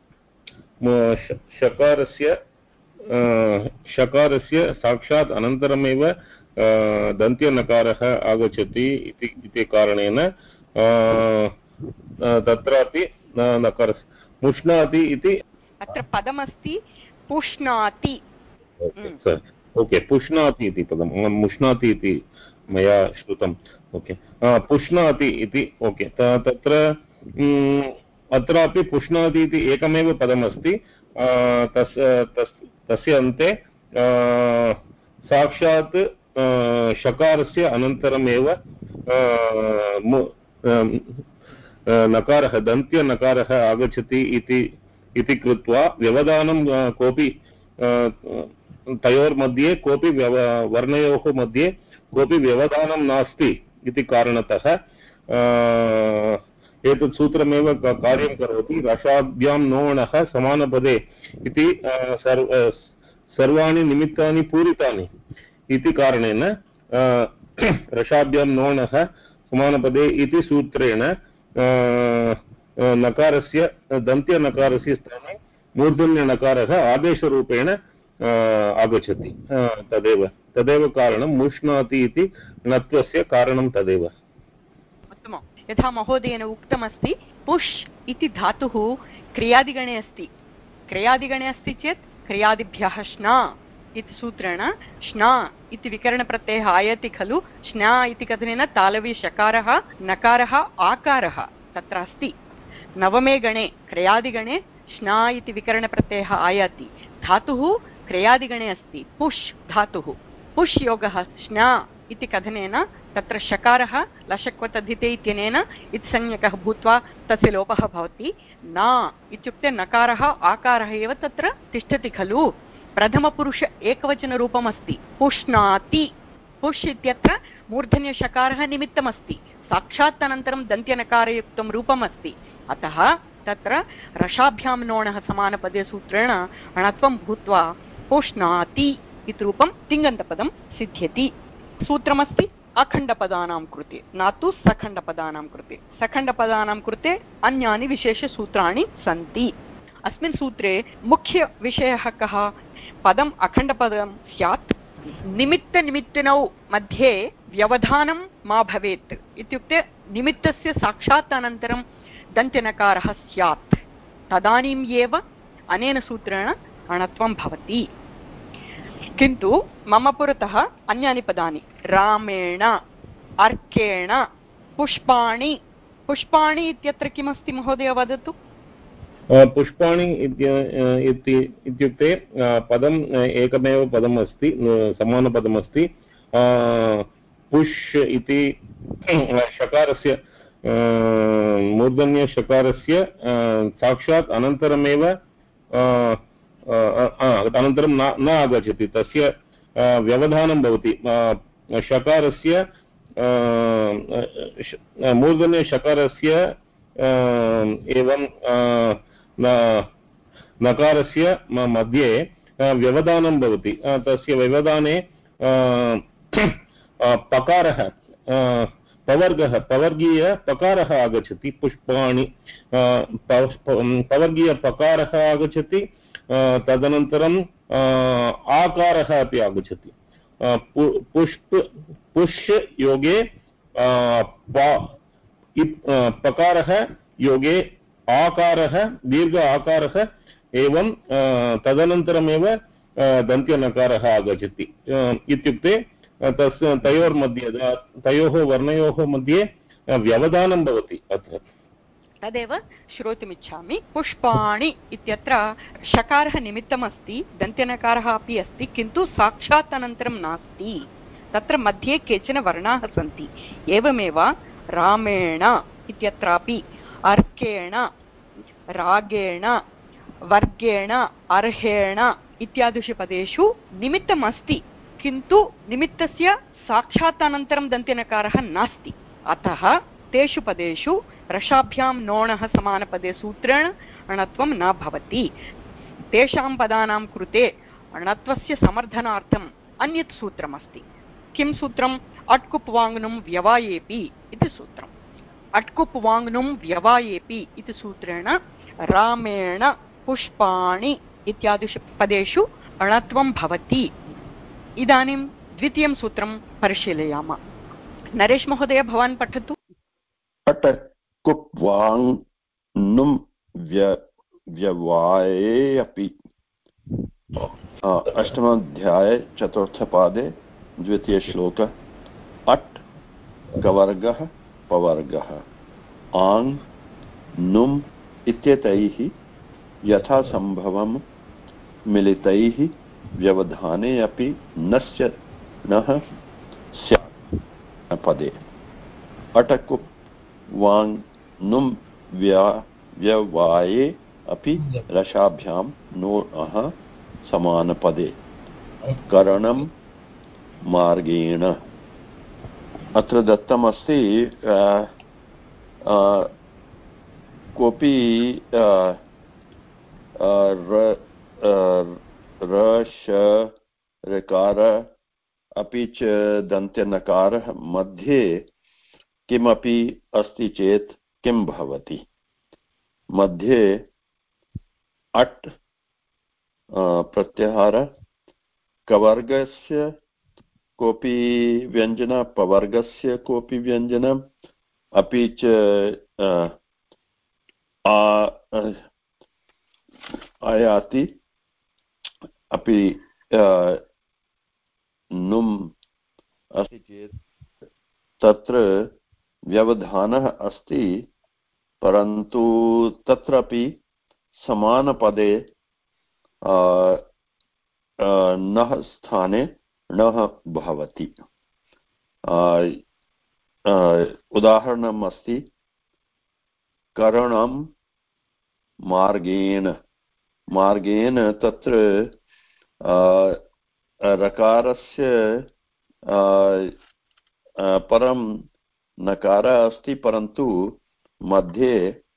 शकारस्य शकारस्य साक्षात् अनन्तरमेव दन्त्यनकारः आगच्छति इति कारणेन तत्रापि नकारः पुष्णाति इति अत्र पदमस्ति। पुष्णाति। ओके, पुष्णाति इति पदं मुष्णाति इति मया श्रुतम्। ओके, पुष्णाति इति। ओके, तत्र अत्रापि पुष्णाति इति एकमेव पदमस्ति। तस् तस्य अन्ते साक्षात् शकारस्य अनन्तरमेव नकारः दन्त्यनकारः आगच्छति इति इति कृत्वा व्यवधानं कोऽपि तयोर्मध्ये कोऽपि वर्णयोः मध्ये कोऽपि व्यवधानं नास्ति इति कारणतः एतत् सूत्रमेव कार्यं करोति। रसाभ्यां नोणः समानपदे इति सर्वाणि निमित्तानि पूरितानि इति कारणेन रसाभ्यां नोणः समानपदे इति सूत्रेण नकारस्य दन्त्यनकारस्य स्थाने मूर्धन्यनकारः आदेशरूपेण आगच्छति। तदेव तदेव कारणं मुष्णाति इति णत्वस्य कारणं तदेव। उत्तमं। यथा महोदयेन उक्तमस्ति पुष् इति धातुः क्रियादिगणे अस्ति। क्रियादिगणे अस्ति चेत् क्रियादिभ्यः श्ना इति सूत्रेण श्ना इति विकरणप्रत्ययः आयाति खलु। श्ना इति कथनेन तालवी शकारः नकारः आकारः तत्र अस्ति। नवमे गणे क्रियादिगणे श्ना इति विकरणप्रत्ययः आयाति। धातुः क्रियादिगणे अस्ति पुष् धातुः। पुष् योगः श्ना इति कथनेन तत्र शकारः लशक्वतद्धिते इत्यनेन इत्संज्ञकः भूत्वा तस्य लोपः भवति। न इत्युक्ते नकारः आकारः एव तत्र तिष्ठति खलु। प्रथमपुरुष एकवचनरूपम् अस्ति पुष्णाति। पुष् इत्यत्र मूर्धन्यशकारः निमित्तमस्ति। साक्षात् अनन्तरं दन्त्यनकारयुक्तं रूपम् अस्ति। अतः तत्र रसाभ्यां नोणः समानपदे सूत्रेण अणत्वं भूत्वा पुष्णाति इति रूपं तिङन्तपदं सिद्ध्यति। सूत्रमस्ति अखण्डपदानां कृते न तु सखण्डपदानां कृते। सखण्डपदानां कृते अन्यानि विशेषसूत्राणि सन्ति। अस्मिन् सूत्रे मुख्यविषयः कः? पदम् अखण्डपदं स्यात्, निमित्तनिमित्तिनौ मध्ये व्यवधानं मा भवेत्। इत्युक्ते निमित्तस्य साक्षात् अनन्तरं दन्त्यनकारः स्यात्। तदानीम् एव अनेन सूत्रेण अणत्वं भवति। किन्तु मम पुरतः अन्यानि पदानि रामेण, अर्केण, पुष्पाणि। पुष्पाणि इत्यत्र किमस्ति महोदय वदतु। पुष्पाणि इत्युक्ते पदम् एकमेव पदम् अस्ति, समानपदमस्ति। पुष् इति शकारस्य मूर्धन्यशकारस्य साक्षात् अनन्तरमेव अनन्तरं न न आगच्छति, तस्य व्यवधानं भवति। शकारस्य मूर्धन्यशकारस्य एवं नकारस्य मध्ये व्यवधानं भवति। तस्य व्यवधाने पकारः पवर्गः पवर्गीय पकारः आगच्छति। पुष्पाणि पवर्गीय पकारः आगच्छति, तदनन्तरं आकारः अपि आगच्छति। पुष्प पुष् योगे पकारः योगे आकारः दीर्घ आकारः एवं तदनन्तरमेव दन्त्यनकारः आगच्छति। इत्युक्ते तस्य तयोर्मध्ये तयोः वर्णयोः मध्ये व्यवधानं भवति अत्र। तदेव श्रोतुमिच्छामि। पुष्पाणि इत्यत्र शकारः निमित्तमस्ति, दन्त्यनकारः अपि अस्ति, किन्तु साक्षात् अनन्तरं नास्ति। तत्र मध्ये केचन वर्णाः सन्ति। एवमेव रामेण इत्यत्रापि अर्केण, रागेण, वर्गेण, अर्हेण इत्यादिषु पदेषु निमित्तमस्ति, किन्तु निमित्तस्य साक्षात् अनन्तरं दन्त्यनकारः नास्ति। अतः तेषु पदेषु रसाभ्यां नोणः समानपदे सूत्रेण अणत्वं न भवति। तेषां पदानां कृते अणत्वस्य समर्थनार्थम् अन्यत् सूत्रमस्ति। किं सूत्रम्? अट्कुप् वाङ्नुं व्यवायेपि इति सूत्रम्। अट्कुप् वाङ्नुं व्यवायेपि इति सूत्रेण रामेण पुष्पाणि इत्यादिषु पदेषु अणत्वं भवति। इदानीं द्वितीयं सूत्रं परिशीलयामः। नरेश महोदय, भवान् पठतु। अटकुप् वाङ्नुं व्यवाये अपि। अष्टमाध्याये चतुर्थपादे द्वितीयश्लोक। अट् कवर्गः पवर्गः आङ् नुम् इत्येतैः यथासम्भवं मिलितैः व्यवधाने अपि नस्य नः पदे अटकुप् वाङ् नुम् व्या व्यवाये अपि रसाभ्यां नोः समानपदे करणं मार्गेण। अत्र दत्तमस्ति कोऽपि रश ऋकार अपि च दन्त्यनकारः मध्ये किमपि अस्ति चेत् किं भवति? मध्ये अट् प्रत्याहार कवर्गस्य कोऽपि व्यञ्जन पवर्गस्य कोऽपि व्यञ्जनम् अपि च आयाति अपि नुम् अस्ति चेत् तत्र व्यवधानः अस्ति, परन्तु तत्रापि समानपदे नः स्थाने नः भवति। उदाहरणम् अस्ति करणं मार्गेण। मार्गेण तत्र रकारस्य परं नकारः अस्ति, परन्तु मध्ये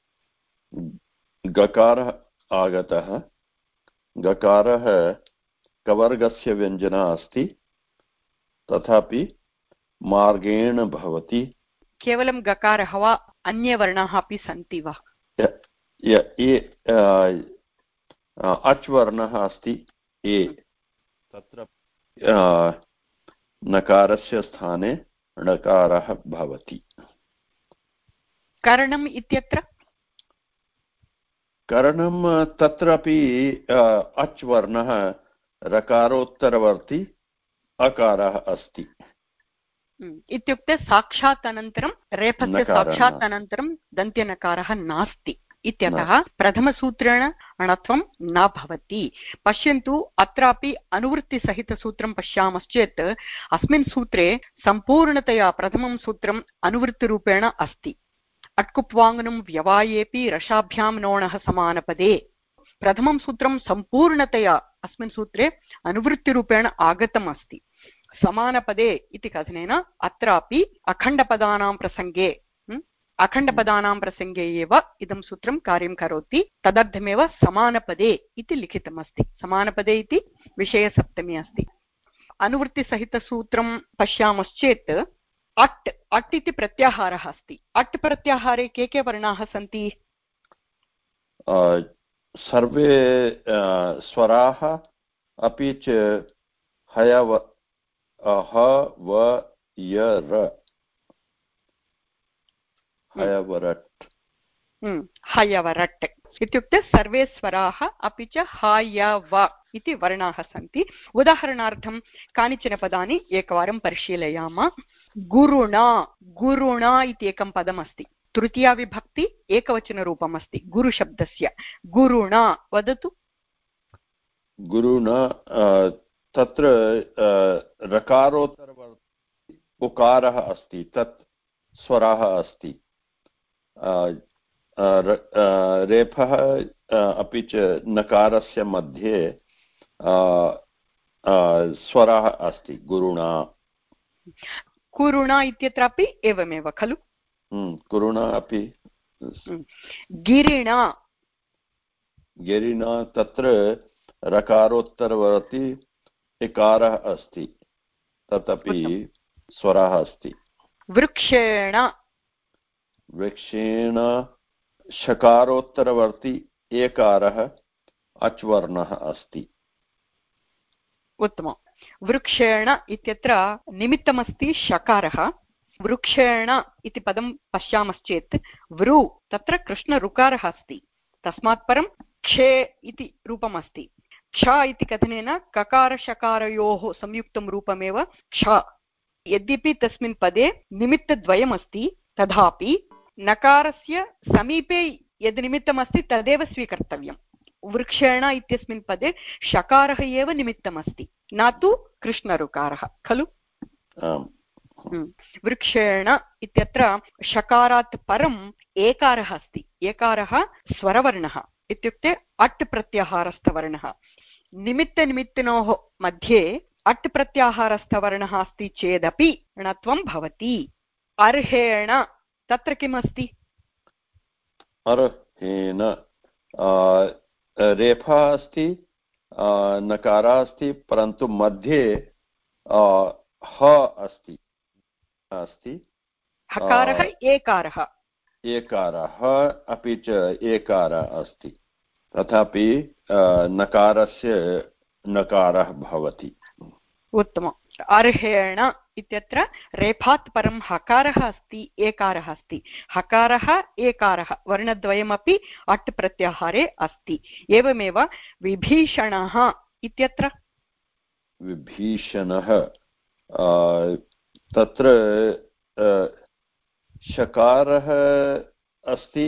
गकारः आगतः। गकारः कवर्गस्य व्यञ्जनः अस्ति, तथापि मार्गेण भवति। केवलं गकारः वा अन्ये वर्णाः अपि सन्ति वा? अच् वर्णः अस्ति ए, तत्र नकारस्य स्थाने णकारः भवति। करणम् इत्यत्र करणं तत्रापि अच् वर्णः रकारोत्तरवर्ती अकारः अस्ति। इत्युक्ते साक्षात् अनन्तरं रेफस्य साक्षात् अनन्तरं दन्त्यनकारः नास्ति इत्यतः प्रथमसूत्रेण अणत्वं न भवति। पश्यन्तु, अत्रापि अनुवृत्तिसहितसूत्रं पश्यामश्चेत् अस्मिन् सूत्रे सम्पूर्णतया प्रथमं सूत्रम् अनुवृत्तिरूपेण अस्ति। अट्कुप्वाङ्गनं व्यवायेपि रसाभ्यां नोणः समानपदे। प्रथमं सूत्रं सम्पूर्णतया अस्मिन् सूत्रे अनुवृत्तिरूपेण आगतम् अस्ति। समानपदे इति कथनेन अत्रापि अखण्डपदानां प्रसङ्गे अखण्डपदानां प्रसङ्गे एव इदं सूत्रं कार्यं करोति। तदर्थमेव समानपदे इति लिखितमस्ति। समानपदे इति विषयसप्तमी अस्ति। अनुवृत्तिसहितसूत्रं पश्यामश्चेत् अट् अट् इति प्रत्याहारः अस्ति। अट् प्रत्याहारे के के वर्णाः सन्ति? सर्वे स्वराः अपि च हयव ह व य र हयवरट्। हयवरट् इत्युक्ते सर्वे स्वराः अपि च ह य व इति वर्णाः सन्ति। उदाहरणार्थं कानिचन पदानि एकवारं परिशीलयामः। गुरुणा, गुरुणा इति एकं पदमस्ति। तृतीया विभक्ति एकवचनरूपम् अस्ति गुरुशब्दस्य। गुरुणा वदतु। गुरुणा तत्र रकारोत्तरवर्ती उकारः अस्ति, तत् स्वरः अस्ति। रेफः अपि च नकारस्य मध्ये स्वरः अस्ति गुरुणा। कुरुणा इत्यत्रापि एवमेव खलु? कुरुणा अपि। गिरिणा, गिरिणा तत्र रकारोत्तरवर्ती इकारः अस्ति, तदपि स्वरः अस्ति। वृक्षेण, वृक्षेण शकारोत्तरवर्ती एकारः अच् वर्णः अस्ति। उत्तमम्। वृक्षेण इत्यत्र निमित्तमस्ति शकारः। वृक्षेण इति पदं पश्यामश्चेत् वृ तत्र कृष्णऋकारः अस्ति, तस्मात् परं क्षे इति रूपमस्ति। क्ष इति कथनेन ककारशकारयोः संयुक्तं रूपमेव क्ष। यद्यपि तस्मिन् पदे निमित्तद्वयमस्ति, तथापि नकारस्य समीपे यद् निमित्तमस्ति तदेव स्वीकर्तव्यम्। वृक्षेण इत्यस्मिन् पदे शकारः एव निमित्तमस्ति, न तु कृष्णऋकारः खलु? वृक्षेण इत्यत्र षकारात् परम् एकारः अस्ति। एकारः स्वरवर्णः इत्युक्ते अट् प्रत्याहारस्थवर्णः। निमित्तनिमित्तिनोः मध्ये अट् प्रत्याहारस्थवर्णः अस्ति चेदपि णत्वं भवति। अर्हेण तत्र किम् अस्ति? अर्हेण रेफा अस्ति, नकारः अस्ति, परन्तु मध्ये ह अस्ति अस्ति हकारः एकारः एकारः अपि च एकारः अस्ति, तथापि नकारस्य नकारः भवति। उत्तमम्। अर्हेण इत्यत्र रेफात् परं हकारः अस्ति, एकारः अस्ति। हकारः एकारः वर्णद्वयमपि अट् प्रत्याहारे अस्ति। एवमेव विभीषणः इत्यत्र विभीषणः तत्र शकारः अस्ति,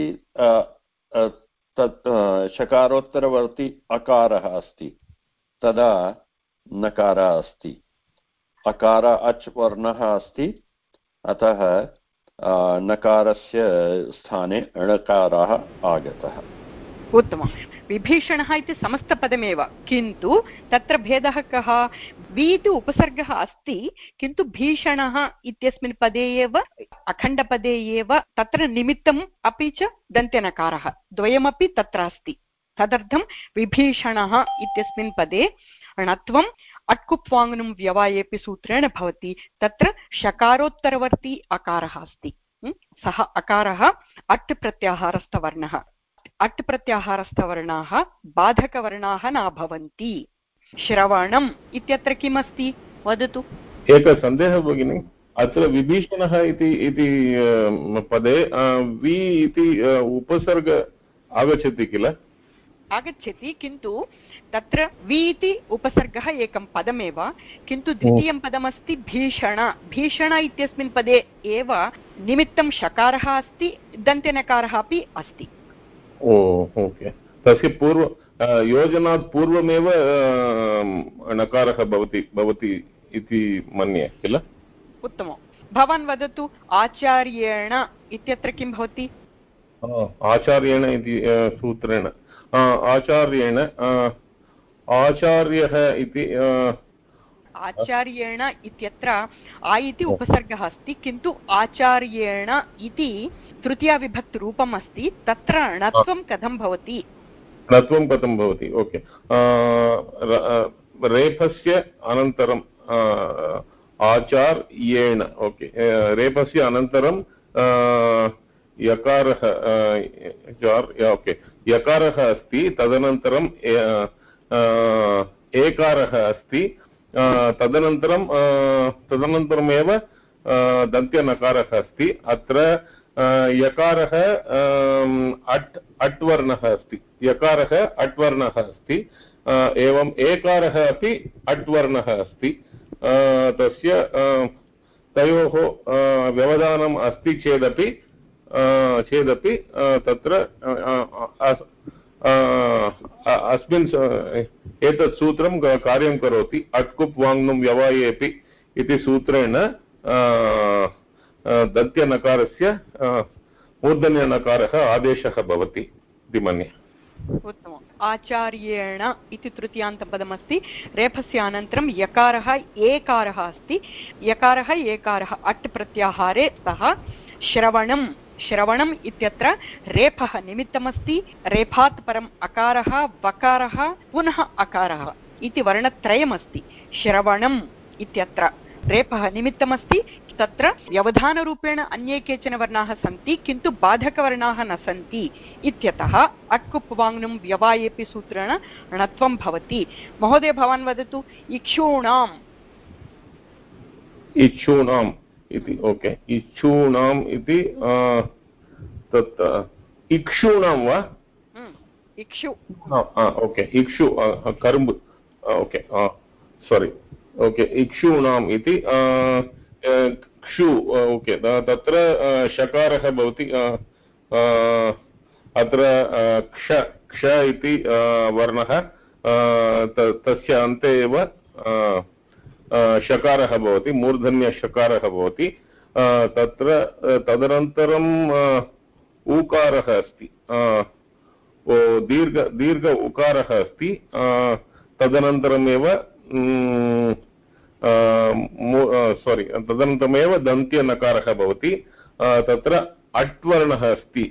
तत् शकारोत्तरवर्ती अकारः अस्ति, तदा नकारः अस्ति। अकार अच् वर्णः अस्ति, अतः नकारस्य स्थाने णकारः आगतः। उत्तमम्। विभीषणः इति समस्तपदमेव, किन्तु तत्र भेदः कः? वि इति उपसर्गः अस्ति, किन्तु भीषणः इत्यस्मिन् पदे एव अखण्डपदे एव तत्र निमित्तम् अपि च दन्त्यनकारः द्वयमपि तत्र अस्ति। तदर्थं विभीषणः इत्यस्मिन् पदे णत्वम् अट्कुप्वाङ्नुं व्यवायेपि सूत्रेण भवति। तत्र शकारोत्तरवर्ती अकारः अस्ति, सः अकारः अट् प्रत्याहारस्थवर्णः। अट् प्रत्याहारस्थवर्णाः बाधकवर्णाः न भवन्ति। श्रवणम् इत्यत्र किम् अस्ति वदतु। एकः सन्देहः भगिनि, अत्र विभीषणः इति पदे वि इति उपसर्ग आगच्छति किल? आगच्छति, किन्तु तत्र वि इति उपसर्गः एकं पदमेव, किन्तु द्वितीयं पदमस्ति भीषण। भीषण इत्यस्मिन् पदे एव निमित्तं शकारः अस्ति, दन्त्यनकारः अपि अस्ति। ओ ओके, तस्य पूर्व योजनात् पूर्वमेव नकारः भवति भवति इति मन्ये किल? उत्तमं। भवान् वदतु, आचार्येण इत्यत्र किं भवति? आचार्येण इति सूत्रेण आचार्येण आचार्यः इति आचार्येण इत्यत्र आ इति उपसर्गः अस्ति, किन्तु आचार्येण इति तृतीयाविभक्तिरूपम् अस्ति। तत्र णत्वं कथं भवति? णत्वं कथं भवति? ओके, रेफस्य अनन्तरं आचार्येण, ओके, रेफस्य अनन्तरं यकारः ओके यकारः अस्ति, तदनन्तरं एकारः अस्ति, तदनन्तरं तदनन्तरमेव दन्त्यनकारः अस्ति। अत्र यकारः अट् अट् वर्णः अस्ति, यकारः अट् वर्णः अस्ति, एवम् एकारः अपि अट् वर्णः अस्ति। तस्य तयोः व्यवधानम् अस्ति चेदपि चेदपि तत्र अस्मिन् एतत् सूत्रं कार्यं करोति। अट्कुप् वाङ्नुं व्यवायेपि इति सूत्रेण दन्त्यनकारस्य मूर्धन्यनकारः आदेशः भवति इति मन्ये। उत्तमम्। आचार्येण इति तृतीयान्तपदमस्ति। रेफस्य अनन्तरं यकारः एकारः अस्ति। यकारः एकारः अट् प्रत्याहारे स्तः। श्रवणं श्रवणम् इत्यत्र रेफः निमित्तमस्ति। रेफात् परम् अकारः, वकारः, पुनः अकारः इति वर्णत्रयमस्ति। श्रवणम् इत्यत्र रेफः निमित्तमस्ति। तत्र व्यवधानरूपेण अन्ये केचन वर्णाः सन्ति, किन्तु बाधकवर्णाः न सन्ति इत्यतः अट्कुप् वाङ्नुं व्यवायेपि सूत्रेण णत्वं भवति। महोदय, भवान् वदतु, इक्षूणाम् इक्षूणाम् इति, ओके, इक्षूणाम् इति तत् इक्षूणां वा? इक्षु, ओके, इक्षु करुम्बु, ओके, सारी, ओके, इक्षूणाम् इति क्षु, ओके, तत्र शकारः भवति। अत्र क्ष क्ष इति वर्णः, तस्य अन्ते एव शकारः भवति, मूर्धन्यशकारः भवति। तत्र तदनन्तरं ऊकारः अस्ति, दीर्घ दीर्घ उकारः अस्ति। तदनन्तरमेव सोरि तदनन्तरमेव दन्त्यनकारः भवति। तत्र अट्वर्णः अस्ति,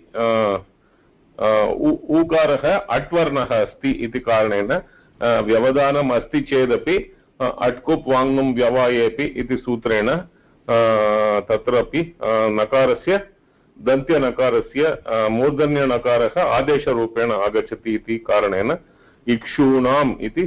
ऊकारः अट्वर्णः अस्ति इति कारणेन व्यवधानम् अस्ति चेदपि अट्कुप् वाङ्नुं व्यवायेपि इति सूत्रेण तत्रापि नकारस्य दन्त्यनकारस्य मूर्धन्यनकारः आदेशरूपेण आगच्छति इति कारणेन इक्षूणाम् इति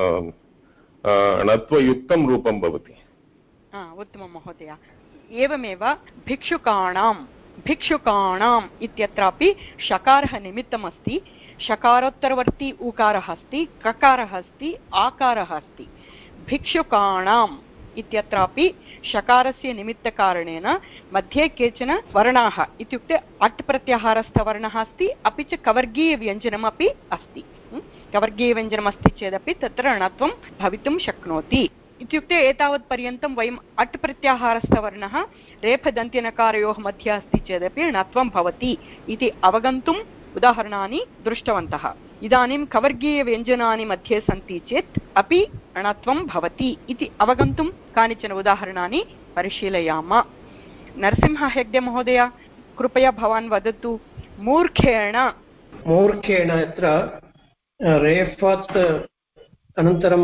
णत्वयुक्तं रूपं भवति। उत्तमं महोदय। एवमेव भिक्षुकाणां भिक्षुकाणाम् इत्यत्रापि शकारः निमित्तमस्ति। शकारोत्तरवर्ती उकारः अस्ति, ककारः अस्ति, आकारः अस्ति। भिक्षुकाणाम् इत्यत्रापि शकारस्य निमित्तकारणेन मध्ये केचन वर्णाः इत्युक्ते अट् प्रत्याहारस्थवर्णः अस्ति, अपि च कवर्गीयव्यञ्जनमपि अस्ति। कवर्गीयव्यञ्जनमस्ति चेदपि तत्र णत्वं भवितुं शक्नोति। इत्युक्ते एतावत्पर्यन्तं वयम् अट् प्रत्याहारस्थवर्णः रेफदन्त्यनकारयोः मध्ये अस्ति चेदपि णत्वं भवति इति अवगन्तुम् उदाहरणानि दृष्टवन्तः। इदानीं कवर्गीयव्यञ्जनानि मध्ये सन्ति चेत् अपि णत्वं भवति इति अवगन्तुं कानिचन उदाहरणानि परिशीलयाम। नरसिंह हेग्डे महोदय, कृपया भवान् वदतु। मूर्खेण मूर्खेण यत्र रेफात् अनन्तरं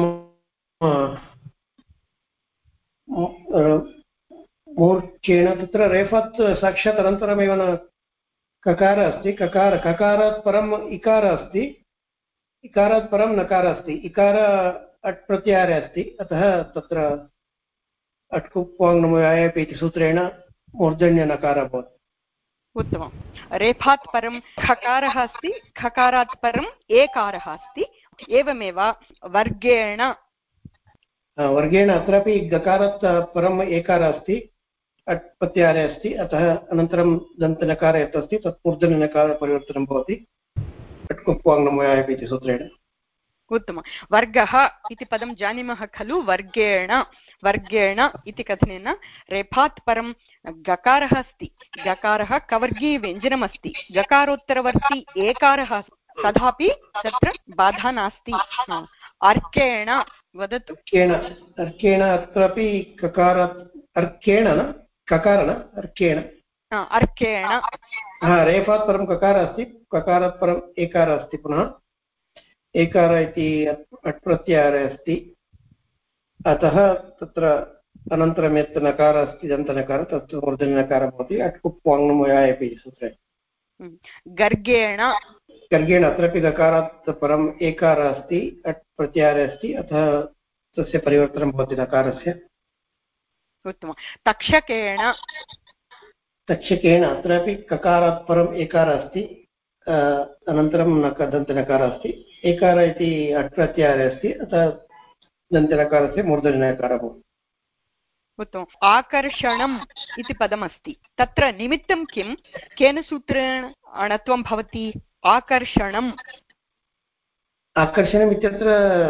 मूर्खेण तत्र रेफात् साक्षात् अनन्तरमेव न ककार अस्ति। ककार ककारात् परम् इकार अस्ति, इकारात् परं नकार अस्ति। इकार अट् प्रत्याहारे अस्ति, अतः तत्र अट्कुप्वाङ् इति सूत्रेण मूर्धन्यनकारः भवति। उत्तमं। रेफात् परं खकारः अस्ति, खकारात् परम् एकारः अस्ति। एवमेव वर्गेण वर्गेण अत्रापि गकारात् परम् एकारः अस्ति, अट् प्रत्याहारे अस्ति, अतः अनन्तरं दन्तनकार यत् अस्ति तत् मूर्धन्यनकारपरिवर्तनं भवति अट्कुप्वाङ् इति सूत्रेण। उत्तमं। वर्गः इति पदं जानीमः खलु। वर्गेण वर्गेण इति कथनेन रेफात् परं गकारः अस्ति, गकारः कवर्गीयव्यञ्जनमस्ति, गकारोत्तरवर्ती एकारः तथापि तत्र बाधा नास्ति। अर्केण वदतु। अर्केण अर्केण अत्रापि ककारात् अर्केण न ककार न अर्केण अर्केण रेफात् परं ककारः अस्ति, ककारात् परम् एकारः अस्ति, पुनः एकार इति अट् प्रत्याहारे अस्ति, अतः तत्र अनन्तरं यत् नकारः अस्ति दन्तनकारः तत् मूर्धन्यनकारः भवति अट्कुप्वाङ् इति सूत्रे। गर्गेण गर्गेण अत्रापि गकारात् परम् एकारः अस्ति, अट् प्रत्याहारे अस्ति, अतः तस्य परिवर्तनं भवति नकारस्य। उत्तमं। तक्षकेण तक्षकेण अत्रापि ककारात् परम् एकारः अस्ति, अनन्तरं नक दन्तनकारः अस्ति, एकार इति अट् प्रत्याहारे अस्ति, अतः दन्तनकारस्य मूर्धन्यनकारः भवति। उत्तमम्। आकर्षणम् इति पदमस्ति, तत्र निमित्तं किं, केन सूत्रेण णत्वं भवति? आकर्षणम् आकर्षणम् इत्यत्र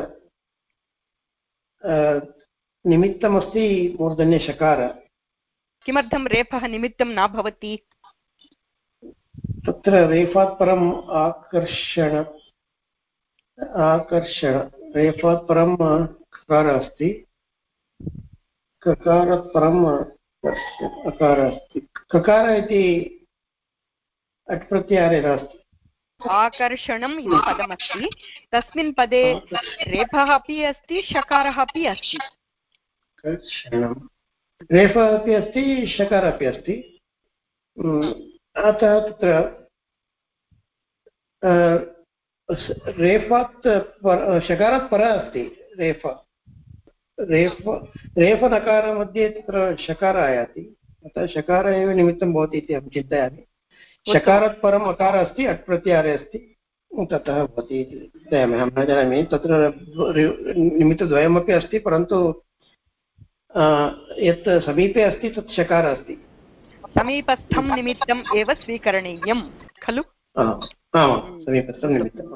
निमित्तमस्ति मूर्धन्यशकार। किमर्थं रेफः निमित्तं न भवति? तत्र रेफात् परम् आकर्षण आकर्षण रेफात् परं ककारः अस्ति, ककारात् परम् अकारः अस्ति, ककार इति अट् प्रत्याहारे नास्ति। आकर्षणम् इति पदमस्ति, तस्मिन् पदे रेफः अपि अस्ति, शकारः अपि अस्ति। रेफः अपि अस्ति, शकारः अपि अस्ति, अतः तत्र रेफात् शकारात् परः अस्ति। रेफ रेफ रेफनकारमध्ये तत्र शकारः आयाति, अतः शकारः एव निमित्तं भवति इति अहं चिन्तयामि। शकारात् परम् अकारः अस्ति, अट् प्रत्याहारे अस्ति, ततः भवति इति चिन्तयामि। अहं न जानामि, तत्र निमित्तद्वयमपि अस्ति, परन्तु यत् समीपे अस्ति तत् शकारः अस्ति। समीपस्थं निमित्तम् एव स्वीकरणीयं खलु? आमां समीपस्थं निमित्तम्।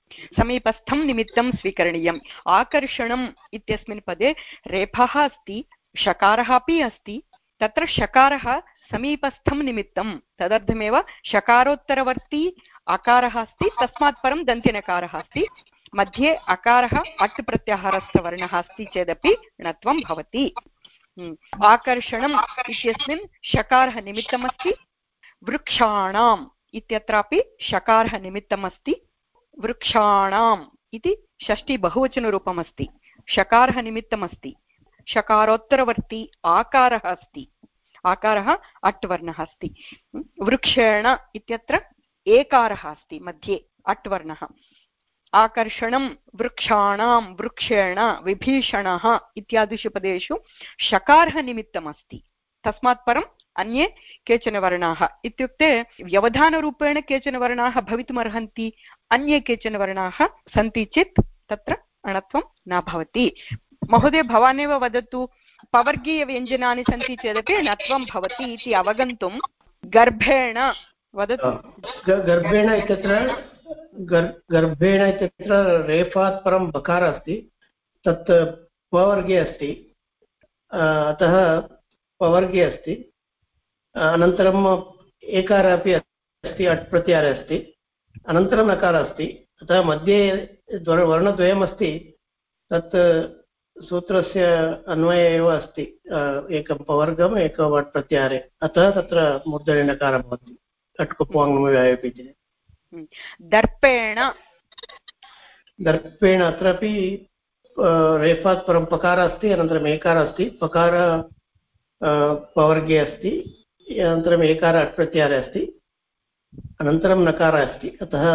समीपस्थं निमित्तं स्वीकरणीयम् आकर्षणम् इत्यस्मिन् पदे रेफः अस्ति शकारः अपि अस्ति तत्र शकारः समीपस्थं निमित्तं तदर्थमेव शकारोत्तरवर्ती अकारः अस्ति तस्मात् परं दन्त्यनकारः अस्ति मध्ये अकारः अट् प्रत्याहारस्थवर्णः अस्ति चेदपि णत्वं भवति आकर्षणम् इत्यस्मिन् शकारः निमित्तमस्ति वृक्षाणाम् इत्यत्रापि शकारः निमित्तमस्ति वृक्षाणाम् इति षष्ठी बहुवचनरूपमस्ति शकारः निमित्तमस्ति शकारोत्तरवर्ती आकारः अस्ति आकारः अट् वर्णः अस्ति वृक्षेण इत्यत्र एकारः अस्ति मध्ये अट् वर्णः आकर्षणं वृक्षाणां वृक्षेण विभीषणः इत्यादिषु पदेषु शकारः निमित्तमस्ति तस्मात् परम् अन्ये केचन वर्णाः इत्युक्ते व्यवधानरूपेण केचन वर्णाः भवितुमर्हन्ति अन्ये केचन वर्णाः सन्ति चेत् तत्र अणत्वं न भवति महोदय भवानेव वदतु पवर्गीयव्यञ्जनानि सन्ति चेदपि णत्वं भवति इति अवगन्तुं गर्भेण वदतु गर्भेण इत्यत्र गर्भेण इत्यत्र रेफात् परं बकारः अस्ति तत् पवर्गे अस्ति अतः पवर्गे अस्ति अनन्तरम् एकारः अपि अस्ति अट् प्रत्याहारः अस्ति अनन्तरं नकारः अस्ति अतः मध्ये वर्णद्वयमस्ति तत् सूत्रस्य अन्वये एव अस्ति एकं पवर्गम् एकं वट् प्रत्याहारे अतः तत्र मूर्धन्य नकारः भवति अट्कुप्वाङ्मव्यायपि दर्पेण दर्पेण अत्रापि रेफात् परं पकारः अस्ति अनन्तरम् एकारः अस्ति पकारः पवर्गे अस्ति अनन्तरम् एकारः अट् प्रत्याहारे अस्ति अनन्तरं नकारः अस्ति अतः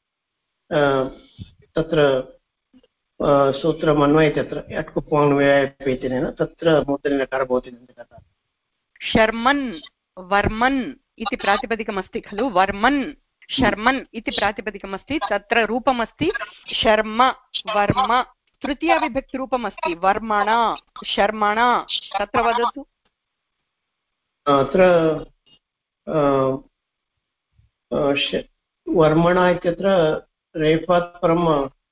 तत्र सूत्रम् अन्वयति तत्र अट्कुप्वाङ्मव्यायपेतिनेन तत्र मूर्धन्य नकारः भवति शर्मन् वर्मन् इति प्रातिपदिकमस्ति खलु वर्मन् शर्मन् इति प्रातिपदिकमस्ति तत्र रूपमस्ति शर्म वर्म तृतीयाविभक्तिरूपमस्ति वर्मणा शर्मणा तत्र वदतु अत्र वर्मणा इत्यत्र रेफात् परं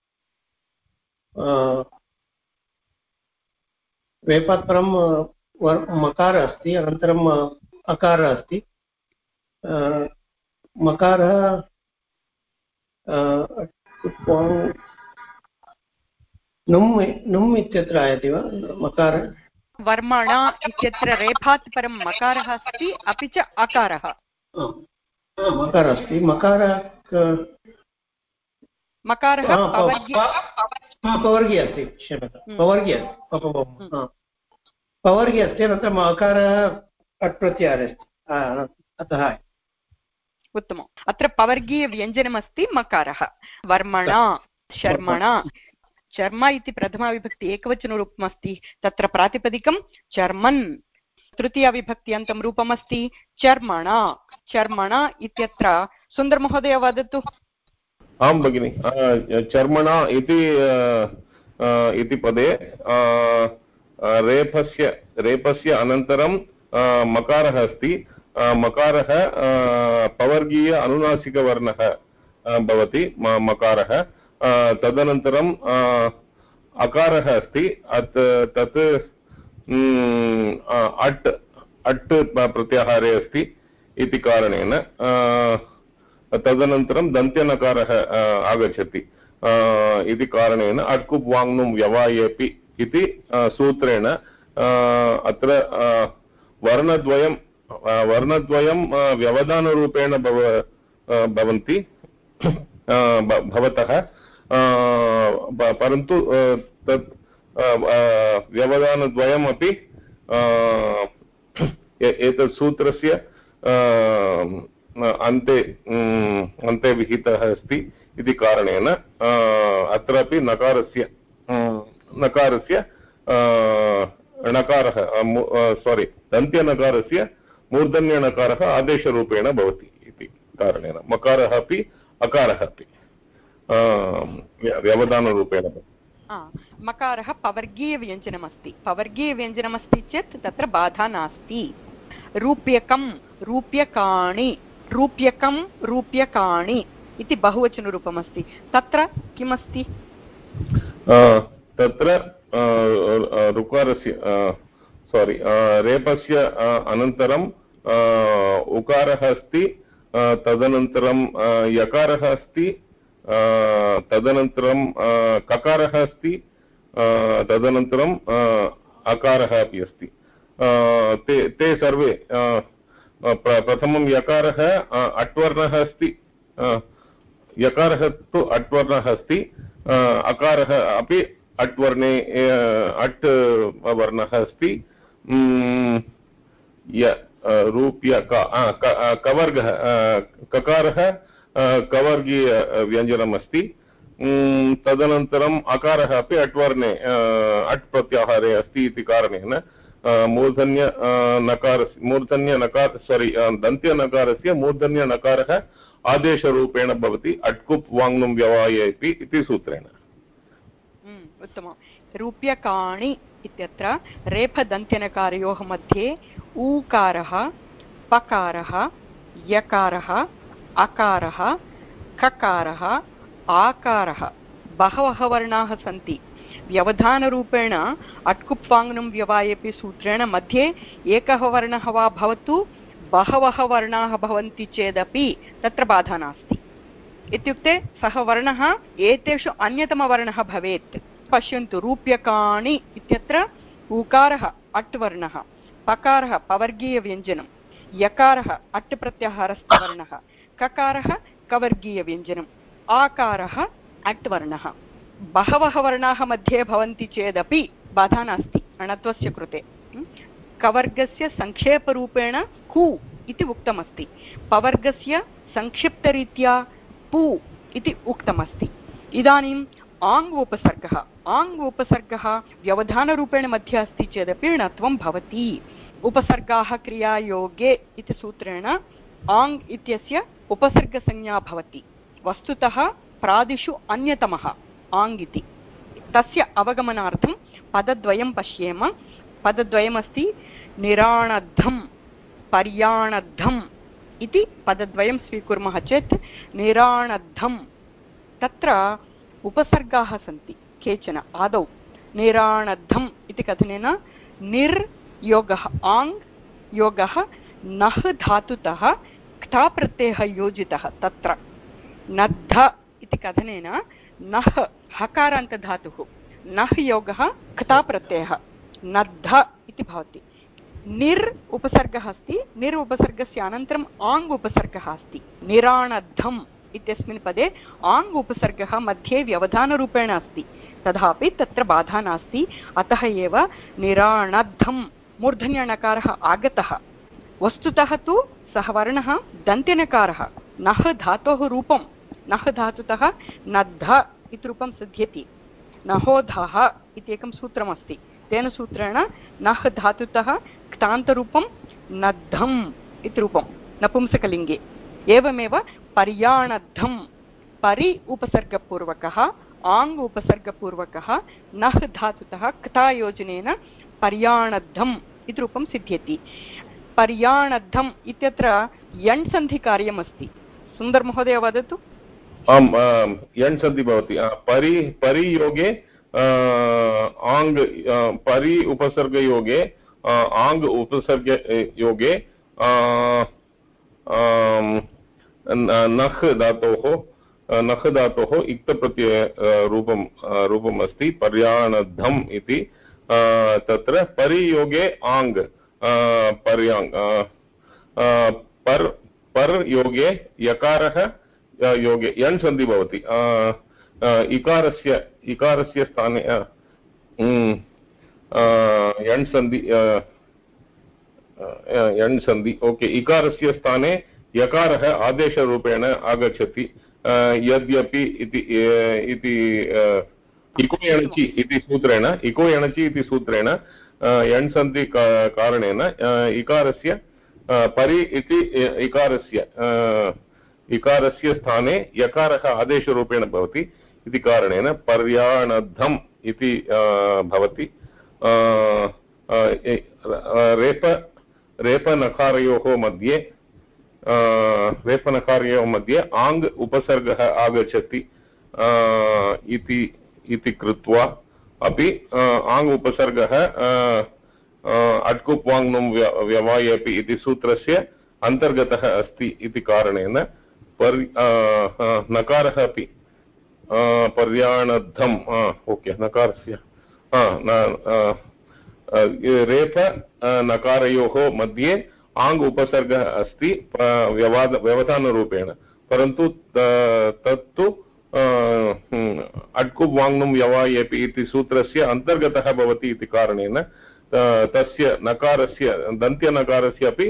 रेफात् परं मकारः अस्ति अनन्तरम् अकारः अस्ति मकारः नुम् नुम् इत्यत्र आयति वा मकार वर्मणा इत्यत्र रेफात् परं मकारः अस्ति अपि च अकारः मकारः अस्ति मकारः मकारः पवर्गे अस्ति क्षम्यतां पवर्गे पवर्गे अस्ति अनन्तरम् अकारः अट् प्रत्याहारे अस्ति अतः उत्तमम् अत्र पवर्गीयव्यञ्जनमस्ति मकारः वर्मणा शर्मणा चर्म इति प्रथमाविभक्ति एकवचनरूपमस्ति तत्र प्रातिपदिकं चर्मन् तृतीयाविभक्त्यन्तं रूपमस्ति चर्मणा चर्मणा इत्यत्र सुन्दरमहोदय वदतु आं भगिनि चर्मणा इति इति पदे रेफस्य रेफस्य अनन्तरं मकारः अस्ति मकारः पवर्गीय अनुनासिकवर्णः भवति मकारः तदनन्तरं अकारः अस्ति अत् तत् अट् अट् प्रत्याहारे अस्ति इति कारणेन तदनन्तरं दन्त्यनकारः आगच्छति इति कारणेन अट्कुप् वाङ्नुं व्यवायेपि इति सूत्रेण अत्र वर्णद्वयं वर्णद्वयं व्यवधानरूपेण भव भवन्ति भवतः परन्तु तत् व्यवधानद्वयमपि एतत् सूत्रस्य अन्ते अन्ते विहितः अस्ति इति कारणेन अत्रापि नकारस्य नकारस्य णकारः सोरि दन्त्यनकारस्य मूर्धन्यणकारः आदेशरूपेण भवति इति कारणेन मकारः अपि अकारः अपि व्यवधानरूपेण मकारः पवर्गीयव्यञ्जनमस्ति पवर्गीयव्यञ्जनमस्ति चेत् तत्र बाधा नास्ति रूप्यकं रूप्यकाणि रूप्यकं रूप्यकाणि इति बहुवचनरूपमस्ति तत्र किमस्ति तत्र ऋकारस्य सारी रेपस्य अनन्तरं उकारः अस्ति तदनन्तरं यकारः अस्ति तदनन्तरं ककारः अस्ति तदनन्तरं अकारः अपि अस्ति ते ते सर्वे प्रथमं यकारः अट्वर्णः अस्ति यकारः तु अट्वर्णः अस्ति अकारः अपि अट्वर्णे अट् वर्णः अस्ति य रूप्य कवर्गः ककारः कवर्गीय व्यञ्जनम् अस्ति तदनन्तरम् अकारः अपि अट्वर्णे अट् प्रत्याहारे अस्ति इति कारणेन मूर्धन्य नकार मूर्धन्य नकार सारी दन्त्यनकारस्य मूर्धन्य नकारः आदेशरूपेण भवति अट्कुप् वाङ्नुं व्यवाय इति सूत्रेण उत्तमं रूप्यकाणि इत्यत्र रेफदन्त्यनकारयोः मध्ये ऊकारः पकारः यकारः अकारः ककारः आकारः बहवः वर्णाः सन्ति व्यवधानरूपेण अट्कुप्वाङ्नुं व्यवायेपि सूत्रेण मध्ये एकः वर्णः वा भवतु बहवः वर्णाः भवन्ति चेदपि तत्र बाधा नास्ति इत्युक्ते सः वर्णः एतेषु अन्यतमवर्णः भवेत् पश्यन्तु रूप्यकाणि इत्यत्र ऊकारः अट् वर्णः पकारः पवर्गीयव्यञ्जनं यकारः अट् प्रत्याहारस्थवर्णः ककारः कवर्गीयव्यञ्जनम् आकारः अट् वर्णः बहवः वर्णाः मध्ये भवन्ति चेदपि बाधा नास्ति अणत्वस्य कृते कवर्गस्य संक्षेपरूपेण कु इति उक्तमस्ति पवर्गस्य संक्षिप्तरीत्या पु इति उक्तमस्ति इदानीम् आङ् उपसर्गः आङ् उपसर्गः व्यवधानरूपेण मध्ये अस्ति चेदपि णत्वं भवति उपसर्गाः क्रियायोगे इति सूत्रेण आङ् इत्यस्य उपसर्गसंज्ञा भवति वस्तुतः प्रादिषु अन्यतमः आङ् इति तस्य अवगमनार्थं पदद्वयं पश्येम पदद्वयमस्ति निराणद्धं पर्याणद्धम् इति पदद्वयं स्वीकुर्मः चेत् निराणद्धं तत्र उपसर्गाः सन्ति केचन आदौ निराणद्धम् इति कथनेन निर् योगः आङ् योगः नः धातुतः क्था प्रत्ययः योजितः तत्र नद्ध इति कथनेन नः हकारान्तधातुः नः योगः क्था प्रत्ययः नद्ध इति भवति निर् उपसर्गः अस्ति निर् उपसर्गस्य अनन्तरम् आङ् उपसर्गः अस्ति निराणद्धम् इत्यस्मिन् पदे आङ् उपसर्गः मध्ये व्यवधानरूपेण अस्ति तथापि तत्र बाधा नास्ति अतः एव निराणद्धं मूर्धन्यणकारः आगतः वस्तुतः तु सः वर्णः दन्त्यनकारः नः धातोः रूपं नः धातुतः नद्ध इति रूपं सिद्ध्यति नहोधः इति एकं सूत्रमस्ति तेन सूत्रेण नः धातुतः क्तान्तरूपं नद्धम् इति रूपं नपुंसकलिङ्गे एवमेव पर्याणद्धं परि उपसर्गपूर्वकः आङ् उपसर्गपूर्वकः नः धातुतः क्तायोजनेन पर्याणद्धम् इति रूपं सिद्ध्यति पर्याणद्धम् इत्यत्र यण् सन्धिकार्यमस्ति सुन्दर् महोदय वदतु आम् यण् सन्धि भवति परि परियोगे आङ् परि उपसर्गयोगे आङ् उपसर्गयोगे नः धातोः नः धातोः इक्तप्रत्यय रूपं रूपम् अस्ति पर्याणद्धम् इति तत्र परियोगे आङ् पर्याङ् पर् पर् योगे यकारः योगे यण् सन्धि भवति इकारस्य इकारस्य स्थाने यण् सन्धि यण् सन्धि ओके इकारस्य स्थाने यकारः आदेशरूपेण आगच्छति यद्यपि इति इको यणचि इति सूत्रेण इको यणचि इति सूत्रेण यण् सन्धि कारणेन इकारस्य परि इति इकारस्य इकारस्य स्थाने यकारः आदेशरूपेण भवति इति कारणेन पर्याणद्धम् इति भवति रेप रेपनकारयोः मध्ये रेफनकारयोः मध्ये आङ् उपसर्गः आगच्छति इति कृत्वा अपि आङ् उपसर्गः अट्कुप् वाङ् व्यवायेपि इति सूत्रस्य अन्तर्गतः अस्ति इति कारणेन पर् नकारः अपि पर्याणद्धम् ओके नकारस्य रेफ नकारयोः मध्ये आङ् उपसर्गः अस्ति व्यवाद व्यवधानरूपेण, परन्तु तत्तु अट्कुप् वाङ् व्यवायेपि इति सूत्रस्य अन्तर्गतः भवति इति कारणेन तस्य नकारस्य दन्त्यनकारस्य अपि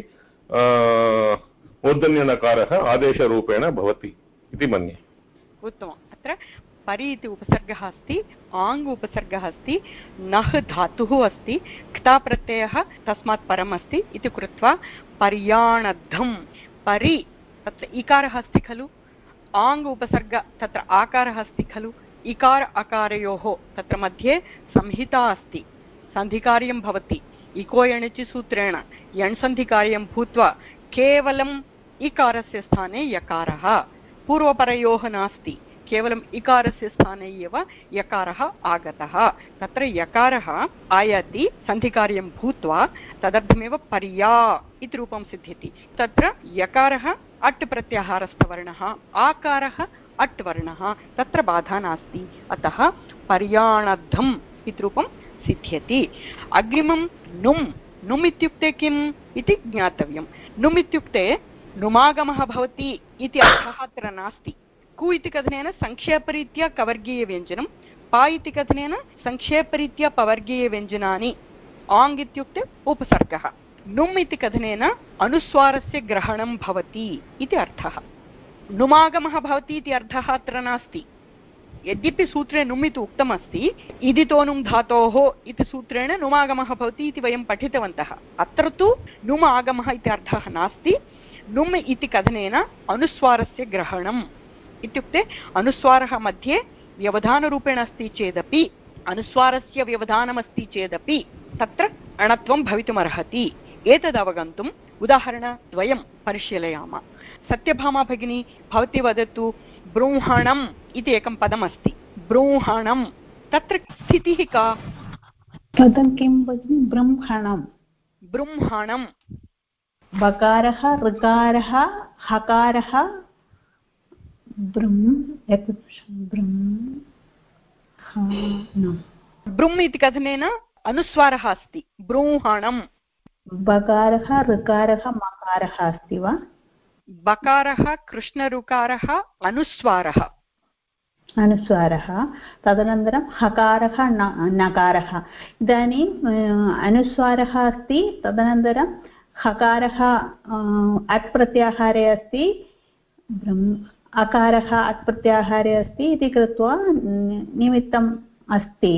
मूर्धन्यनकारः आदेशरूपेण भवति इति मन्ये। उत्तमम्। अत्र परि इति उपसर्गः अस्ति, आङ् उपसर्गः अस्ति, नः धातुः अस्ति, क्ता प्रत्ययः तस्मात् परम् अस्ति इति कृत्वा पर्याणद्धं परि तत्र इकारः अस्ति खलु, आङ् उपसर्ग तत्र आकारः अस्ति खलु, इकार अकारयोः तत्र मध्ये संहिता अस्ति, सन्धिकार्यं भवति, इको यणचि सूत्रेण यण्सन्धिकार्यं भूत्वा केवलम् इकारस्य स्थाने यकारः, पूर्वपरयोः नास्ति, केवलम् इकारस्य स्थाने एव यकारः आगतः। तत्र यकारः आयाति सन्धिकार्यं भूत्वा तदर्थमेव पर्या इति रूपं सिद्ध्यति। तत्र यकारः अट् प्रत्याहारस्थवर्णः, आकारः अट् वर्णः, तत्र बाधा नास्ति, अतः पर्याणद्धम् इति रूपं सिद्ध्यति। अग्रिमं नुम्। नुम् इत्युक्ते किम् इति ज्ञातव्यं। नुम् इत्युक्ते नुमागमः भवति इति अर्थः अत्र नास्ति। कु इति कथनेन संक्षेपरीत्या कवर्गीयव्यञ्जनं, पा इति कथनेन संक्षेपरीत्या पवर्गीयव्यञ्जनानि, आङ् इत्युक्ते उपसर्गः, नुम् इति कथनेन अनुस्वारस्य ग्रहणं भवति इति अर्थः। नुमागमः भवति इति अर्थः अत्र नास्ति। यद्यपि सूत्रे नुम् इति उक्तमस्ति, इदितोनुं धातोः इति सूत्रेण नुमागमः भवति इति वयं पठितवन्तः। अत्र तु नुम् आगमः इति अर्थः नास्ति। नुम् इति कथनेन अनुस्वारस्य ग्रहणम् इत्युक्ते अनुस्वारः मध्ये व्यवधानरूपेण अस्ति चेदपि, अनुस्वारस्य व्यवधानमस्ति चेदपि तत्र अणत्वं भवितुमर्हति। एतदवगन्तुम् उदाहरणद्वयं परिशीलयामः। सत्यभामा भगिनी, भवती वदतु, ब्रूहणम् इति एकं पदमस्ति, ब्रूहणं, तत्र स्थितिः का? पदं किं भगिनि? ब्रह्मणं। ब्रूहणं बकारः ऋकारः हकारः ब्रह्म ब्रुम् इति कथनेन अनुस्वारः अस्ति, ब्रूहणं। बकारः ऋकारः मकारः अस्ति वा? बकारः कृष्णऋकारः अनुस्वारः अनुस्वारः, तदनन्तरं हकारः नकारः। इदानीम् अनुस्वारः अस्ति, तदनन्तरं हकारः अट् प्रत्याहारे अस्ति, अकारः अट् प्रत्याहारे अस्ति इति कृत्वा निमित्तम् अस्ति।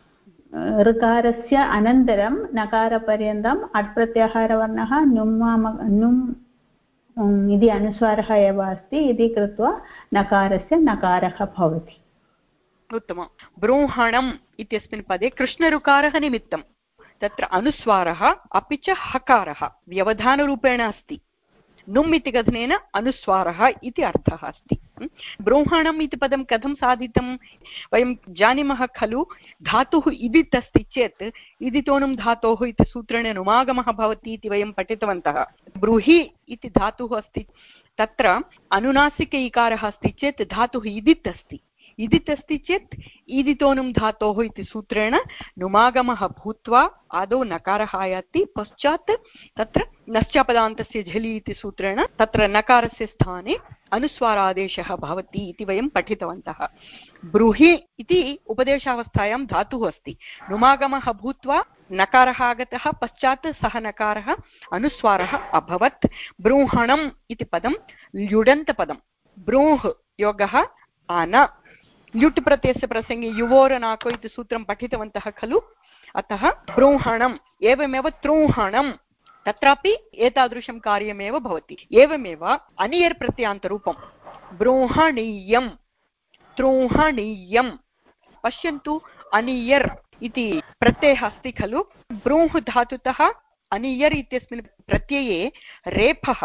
ऋकारस्य अनन्तरं नकारपर्यन्तम् अट् प्रत्याहारवर्णः नुम् नुम् इति अनुस्वारः एव अस्ति इति कृत्वा नकारस्य नकारः भवति। उत्तमं। ब्रूहणम् इत्यस्मिन् पदे कृष्णऋकारः निमित्तं, तत्र अनुस्वारः अपि च हकारः व्यवधानरूपेण अस्ति। नुम् इति कथनेन अनुस्वारः इति अर्थः अस्ति। ब्रूहणम् इति पदं कथं साधितं? वयं जानीमः खलु, धातुः इदित् अस्ति चेत् इदितोनुं धातोः इति सूत्रेण नुमागमः भवति इति वयं पठितवन्तः। ब्रूहि इति धातुः अस्ति, तत्र अनुनासिक इकारः अस्ति चेत् धातुः इदित् अस्ति, इदित् अस्ति चेत् ईदितोनुं धातोः इति सूत्रेण नुमागमः भूत्वा आदौ नकारः आयाति, पश्चात् तत्र नश्चापदान्तस्य झलि इति सूत्रेण तत्र नकारस्य स्थाने अनुस्वारादेशः भवति इति वयं पठितवन्तः। ब्रूहि इति उपदेशावस्थायां धातुः अस्ति, नुमागमः भूत्वा नकारः आगतः, पश्चात् सः नकारः अनुस्वारः अभवत्। ब्रूहणम् इति पदं ल्युडन्तपदं, ब्रूह् योगः आन, ल्युट् प्रत्ययस्य प्रसङ्गे युवोरनाको इति सूत्रं पठितवन्तः खलु, अतः ब्रूहणम्। एवमेव त्रूहणं, तत्रापि एतादृशं कार्यमेव भवति। एवमेव अनियर् प्रत्ययान्तरूपं ब्रूहणीयं, त्रूहणीयं। पश्यन्तु, अनियर् इति प्रत्ययः अस्ति खलु, ब्रूह् धातुतः अनियर् इत्यस्मिन् प्रत्यये रेफः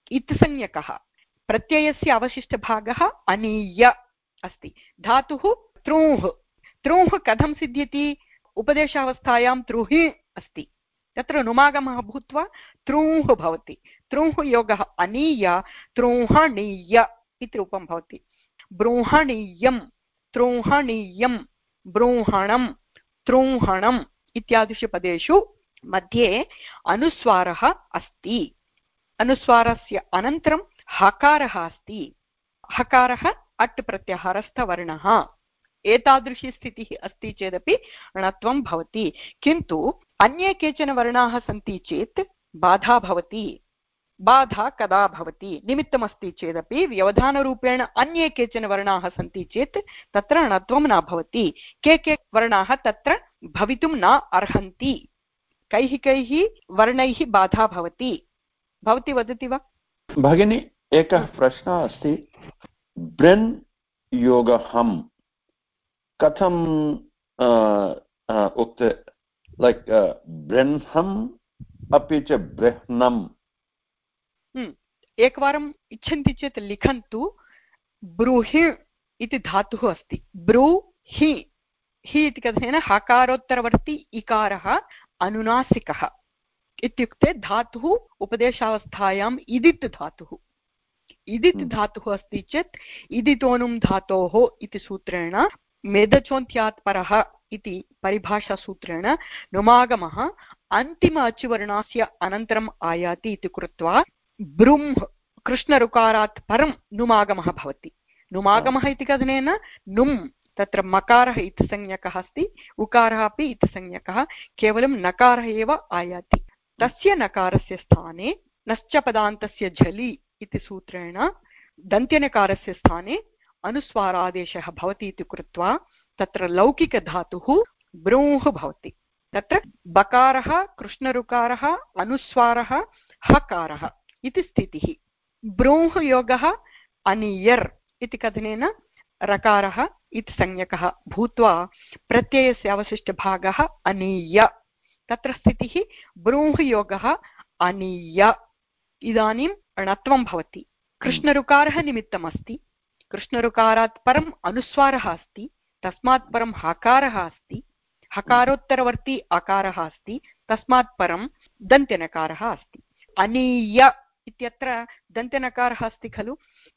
इत्संज्ञकः प्रत्ययस्य अवशिष्टभागः अनीय अस्ति। धातुः त्रूः त्रूः कथं सिद्ध्यति? उपदेशावस्थायां त्रुहि अस्ति, तत्र नुमागमः भूत्वा त्रूः भवति। त्रूः योगः अनीय त्रूहणीय इति रूपं भवति। ब्रूहणीयं त्रूहणीयं ब्रूहणं त्रूहणम् इत्यादिषु पदेषु मध्ये अनुस्वारः अस्ति। अनुस्वारस्य अनन्तरं हकारः अस्ति। हकारः अट् प्रत्याहारस्थवर्णः। एतादृशी स्थितिः अस्ति चेदपि णत्वं भवति। किन्तु अन्ये केचन वर्णाः सन्ति चेत् बाधा भवति। बाधा कदा भवति? निमित्तमस्ति चेदपि व्यवधानरूपेण अन्ये केचन वर्णाः सन्ति चेत् तत्र णत्वं न भवति। के के वर्णाः तत्र भवितुं न अर्हन्ति? कैः कैः वर्णैः बाधा भवति? भवती वदति वा? भगिनी, एकः प्रश्नः अस्ति। ब्रेन् योगहं कथं उक्त? लैक् ब्रह्मम् अपि च ब्रह्मम्। एकवारम् इच्छन्ति चेत् लिखन्तु। ब्रूहि इति धातुः अस्ति। ब्रूहि हि इति कथनेन हकारोत्तरवर्ती इकारः अनुनासिकः इत्युक्ते धातुः उपदेशावस्थायाम् इदित् धातुः। इदित् धातुः अस्ति चेत् इदितोनुं धातोः इति सूत्रेण मेदचोन्त्यात् परः इति परिभाषासूत्रेण नुमागमः अन्तिम अचुवर्णस्य अनन्तरम् आयाति इति कृत्वा ब्रुम् कृष्णऋकारात् परं नुमागमः भवति। नुमागमः इति कथनेन नुम् तत्र मकारः इति संज्ञकः अस्ति, उकारः अपि इति संज्ञकः, केवलं नकारः एव आयाति। तस्य नकारस्य स्थाने नश्च पदान्तस्य झलि इति सूत्रेण दन्त्यनकारस्य स्थाने अनुस्वारादेशः भवति इति कृत्वा तत्र लौकिकधातुः ब्रूः भवति। तत्र बकारः कृष्णऋकारः अनुस्वारः हकारः इति स्थितिः। ब्रूः योगः अनियर् इति कथनेन रकारः इति संज्ञकः भूत्वा प्रत्ययस्य अवशिष्टभागः अनीय। तत्र स्थितिः ब्रूः योगः अनीय। इदानीं णत्वं भवति। कृष्णऋकारः निमित्तमस्ति। कृष्णऋकारात् परम् अनुस्वारः अस्ति, तस्मात् परं हकारः अस्ति। हकारोत्तरवर्ती अकारः अस्ति, तस्मात् परं दन्त्यनकारः अस्ति। अनीय इत्यत्र दन्त्यनकारः अस्ति खलु।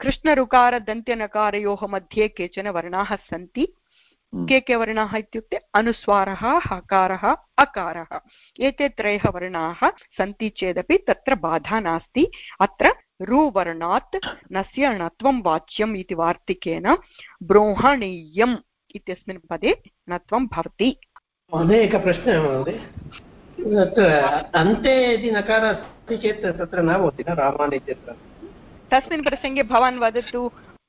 कृष्णऋकारदन्त्यनकारयोः मध्ये केचन वर्णाः सन्ति। के के वर्णाः इत्युक्ते अनुस्वारः, हकारः, अकारः। एते त्रयः वर्णाः सन्ति चेदपि तत्र बाधा नास्ति। अत्र रुवर्णात् नस्य णत्वं वाच्यम् इति वार्तिकेन ब्रोहणीयम् इत्यस्मिन् पदे णत्वं भवति। महोदय, एकः प्रश्नः महोदय। तत्र अन्ते यदि नकारः अस्ति चेत् तत्र न भवति न रामान् इत्यत्र? तस्मिन् प्रसङ्गे भवान् वदतु।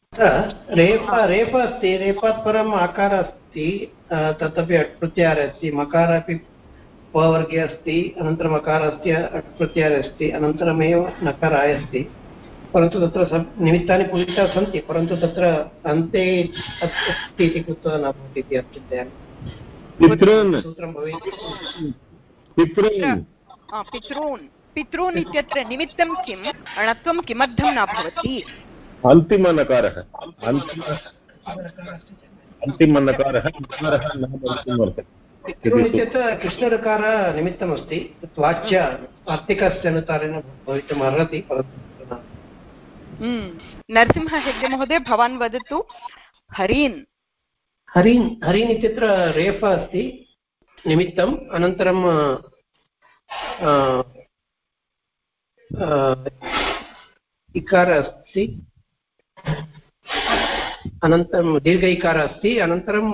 रेफ रेफ अस्ति, रेफात् परम् आकारः अस्ति, तदपि अट् प्रत्याहारः अस्ति। मकारः अपि पवर्गे अस्ति, अनन्तरम् अकारः अस्ति, अट् प्रत्याहारः अस्ति, अनन्तरमेव नकारः अस्ति। परन्तु तत्र निमित्तानि पूरिताः सन्ति, परन्तु तत्र अन्ते अस्ति इति कृत्वा न भवति इति अहं चिन्तयामि। सूत्रं भवेत्। पितॄन् पितॄन् इत्यत्र निमित्तं किम्? णत्वं किमर्थं न भवति? अन्तिमनकारः अन्तिमनकारः न भवितुं वर्तते। पितॄन् इत्यत्र कृष्णऋकारः निमित्तमस्ति, वाच्य आर्तिकस्य अनुसारेण भवितुम् अर्हति, परन्तु नरसिंह हेग्डे महोदय, भवान् वदतु। हरीन् हरीन् हरीन् इत्यत्र रेफ अस्ति निमित्तम्, अनन्तरं इकारः अस्ति, अनन्तरं दीर्घ इकारः अस्ति, अनन्तरं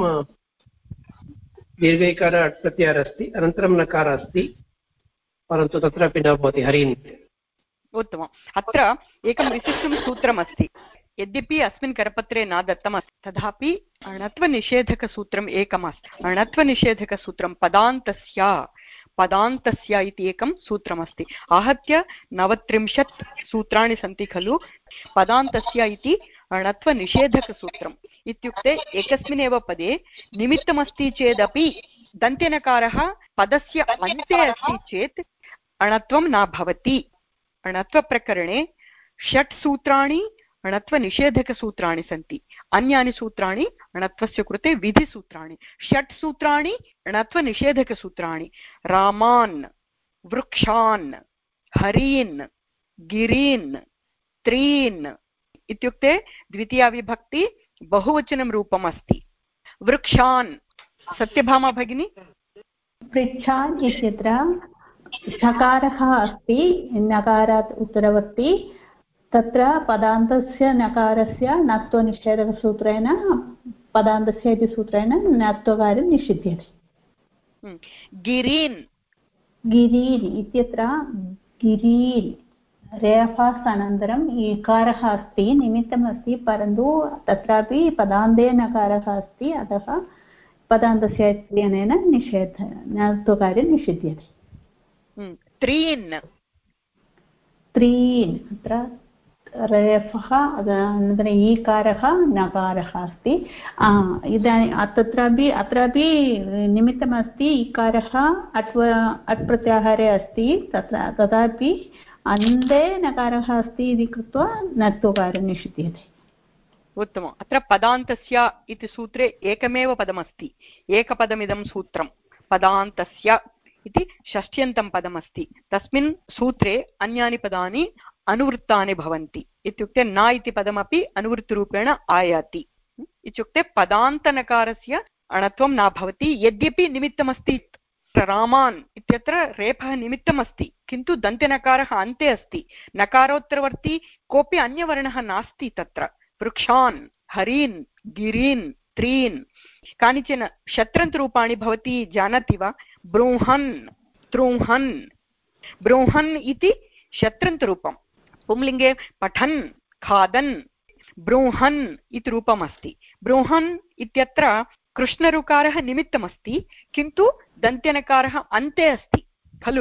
दीर्घ इकारः अट् प्रत्याहारः अस्ति, अनन्तरं नकारः अस्ति, परन्तु तत्रापि न भवति हरीन्। उत्तमम्। अत्र एकं विशिष्टं सूत्रमस्ति। यद्यपि अस्मिन् करपत्रे न दत्तमस्ति, तथापि अणत्वनिषेधकसूत्रम् एकमस्ति। अणत्वनिषेधकसूत्रं पदान्तस्य पदान्तस्य इति एकं सूत्रमस्ति। आहत्य नवत्रिंशत् सूत्राणि सन्ति खलु। पदान्तस्य इति अणत्वनिषेधकसूत्रम् इत्युक्ते एकस्मिन्नेव पदे निमित्तमस्ति चेदपि दन्त्यनकारः पदस्य अन्ते अस्ति चेत् अणत्वं न भवति। अणत्वप्रकरणे षट् सूत्राणि णत्वनिषेधकसूत्राणि सन्ति, अन्यानि सूत्राणि णत्वस्य कृते विधिसूत्राणि। षट् सूत्राणि णत्वनिषेधकसूत्राणि। रामान्, वृक्षान्, हरीन्, गिरीन्, त्रीन् इत्युक्ते द्वितीया विभक्ति बहुवचनं रूपम् अस्ति। वृक्षान्, सत्यभामा भगिनी? वृक्षान् इत्यत्र षकारः अस्ति, नकारात् उत्तरवर्ती। तत्र पदान्तस्य नकारस्य नत्वनिषेधकसूत्रेण पदान्तस्य इति सूत्रेण नत्वकार्यं निषिध्यते। गिरीन्, गिरीन् इत्यत्र गिरीन् रेफास् अनन्तरम् इकारः अस्ति, निमित्तम् अस्ति, परन्तु तत्रापि पदान्ते नकारः अस्ति, अतः पदान्तस्य इत्यनेन निषेध नत्वकार्यं निषिध्यते। त्रीन्, त्रीन् अत्र रेफः अनन्तरम् ईकारः नकारः अस्ति। इदानीं तत्रापि अत्रापि निमित्तमस्ति, इकारः अट् अट् प्रत्याहारे अस्ति, तत्र तथापि अन्ते नकारः अस्ति इति कृत्वा नत्वकार्यं निषिध्यते। उत्तमम्। अत्र पदान्तस्य इति सूत्रे एकमेव पदमस्ति, एकपदमिदं सूत्रं पदान्तस्य इति षष्ट्यन्तं पदमस्ति। तस्मिन् सूत्रे अन्यानि पदानि अनुवृत्तानि भवन्ति, इत्युक्ते न इति पदमपि अनुवृत्तिरूपेण आयाति। इत्युक्ते पदान्तनकारस्य अणत्वं न भवति, यद्यपि निमित्तमस्ति। रामान् इत्यत्र रेफः निमित्तमस्ति, किन्तु दन्त्यनकारः अन्ते अस्ति, नकारोत्तरवर्ती कोऽपि अन्यवर्णः नास्ति तत्र। वृक्षान्, हरीन्, गिरीन्, त्रीन्। कानिचन शत्रन्तरूपाणि भवती जानाति वा? बृंहन्, तृंहन्। बृंहन् इति शत्रन्तरूपं, पुंलिङ्गे पठन्, खादन्, बृंहन् इति रूपमस्ति। बृंहन् इत्यत्र कृष्णऋकारः निमित्तमस्ति, किन्तु दन्त्यनकारः अन्ते अस्ति खलु?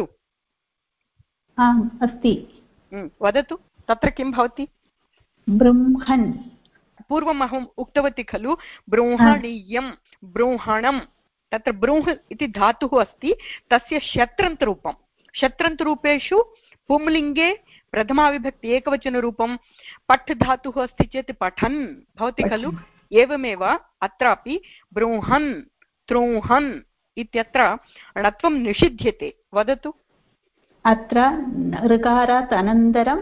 आम् अस्ति। वदतु, तत्र किं भवति? बृंहन्। पूर्वम् अहम् उक्तवती खलु, बृंहणीयं, बृंहणं। तत्र बृंह इति धातुः अस्ति, तस्य शत्रन्तरूपं। शत्रन्तरूपेषु पुंलिङ्गे प्रथमाविभक्ति एकवचनरूपं पठ् धातुः अस्ति चेत् पठन् भवति खलु? एवमेव अत्रापि बृंहन्, तृंहन् इत्यत्र णत्वं निषिध्यते। वदतु। अत्र ऋकारात् अनन्तरं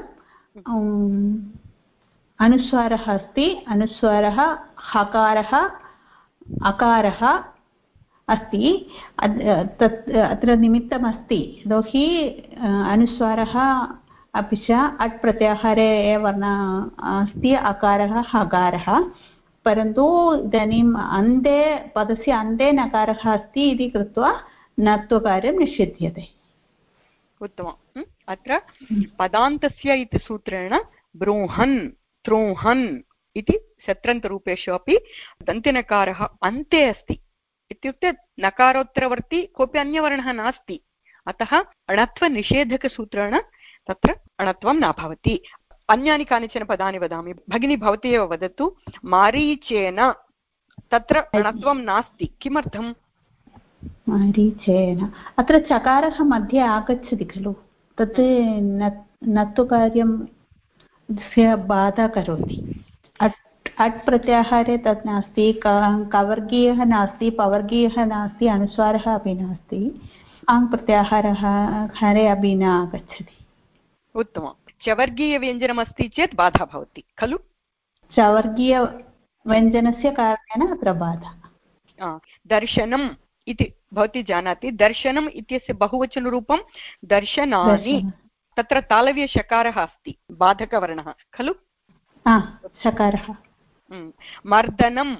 अनुस्वारः अस्ति, अनुस्वारः हकारः अकारः अस्ति, तत् अत्र निमित्तमस्ति, यतोहि अनुस्वारः अपि च अट् प्रत्याहारे वर्णः अस्ति, अकारः हकारः, परन्तु इदानीम् अन्ते पदस्य अन्ते नकारः अस्ति इति कृत्वा नत्वकार्यं निषिध्यते। उत्तमम्। अत्र पदान्तस्य इति सूत्रेण बृंहन्, तृंहन् इति शत्रन्तरूपेषु अपि दन्त्यनकारः अन्ते अस्ति, इत्युक्ते नकारोत्तरवर्ती कोऽपि अन्यवर्णः नास्ति, अतः अणत्वनिषेधकसूत्रेण तत्र अणत्वं न भवति। अन्यानि कानिचन पदानि वदामि, भगिनी भवती एव वदतु। मारीचेन, तत्र अणत्वं नास्ति, किमर्थम्? मारीचेन अत्र चकारः मध्ये आगच्छति खलु, तत् नत्वकार्यं बाधा करोति। अट् अट् प्रत्याहारे तत् नास्ति, कवर्गीयः नास्ति, पवर्गीयः नास्ति, अनुस्वारः अपि नास्ति, आङ् प्रत्याहारः हरे अपि न आगच्छति। उत्तमम्। चवर्गीयव्यञ्जनमस्ति चेत् बाधा भवति खलु? चवर्गीयव्यञ्जनस्य कारणेन अत्र बाधा। दर्शनम् इति भवती जानाति, दर्शनम् इत्यस्य बहुवचनरूपं दर्शनानि, तत्र तालव्यशकारः अस्ति, बाधकवर्णः खलु? शकारः। मर्दनं,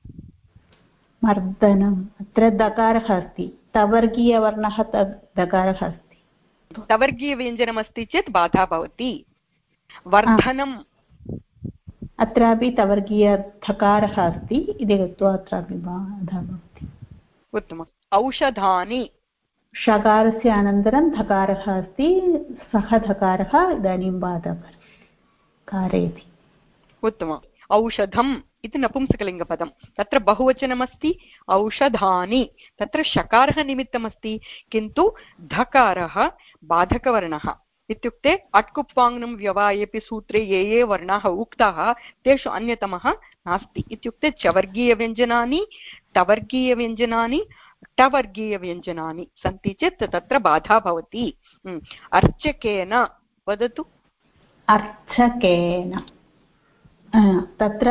मर्दनम् अत्र दकारः अस्ति, तवर्गीयवर्णः दकारः अस्ति, तवर्गीयव्यञ्जनमस्ति चेत् बाधा भवति। वर्धनम्, अत्रापि तवर्गीयधकारः अस्ति इति कृत्वा अत्रापि बाधा भवति। उत्तमम्। औषधानि, षकारस्य अनन्तरं धकारः अस्ति, सः धकारः इदानीं बाधा कारयति। उत्तमम्। औषधम् इति नपुंसकलिङ्गपदं, तत्र बहुवचनमस्ति, औषधानि, तत्र षकारः निमित्तमस्ति, किन्तु धकारः बाधकवर्णः, इत्युक्ते अट्कुप्पाङ्गनं व्यवायेपि सूत्रे ये ये वर्णाः उक्ताः तेषु अन्यतमः नास्ति इत्युक्ते चवर्गीयव्यञ्जनानि टवर्गीयव्यञ्जनानि टवर्गीयव्यञ्जनानि सन्ति चेत् तत्र बाधा भवति। अर्चकेन वदतु। अर्चकेन तत्र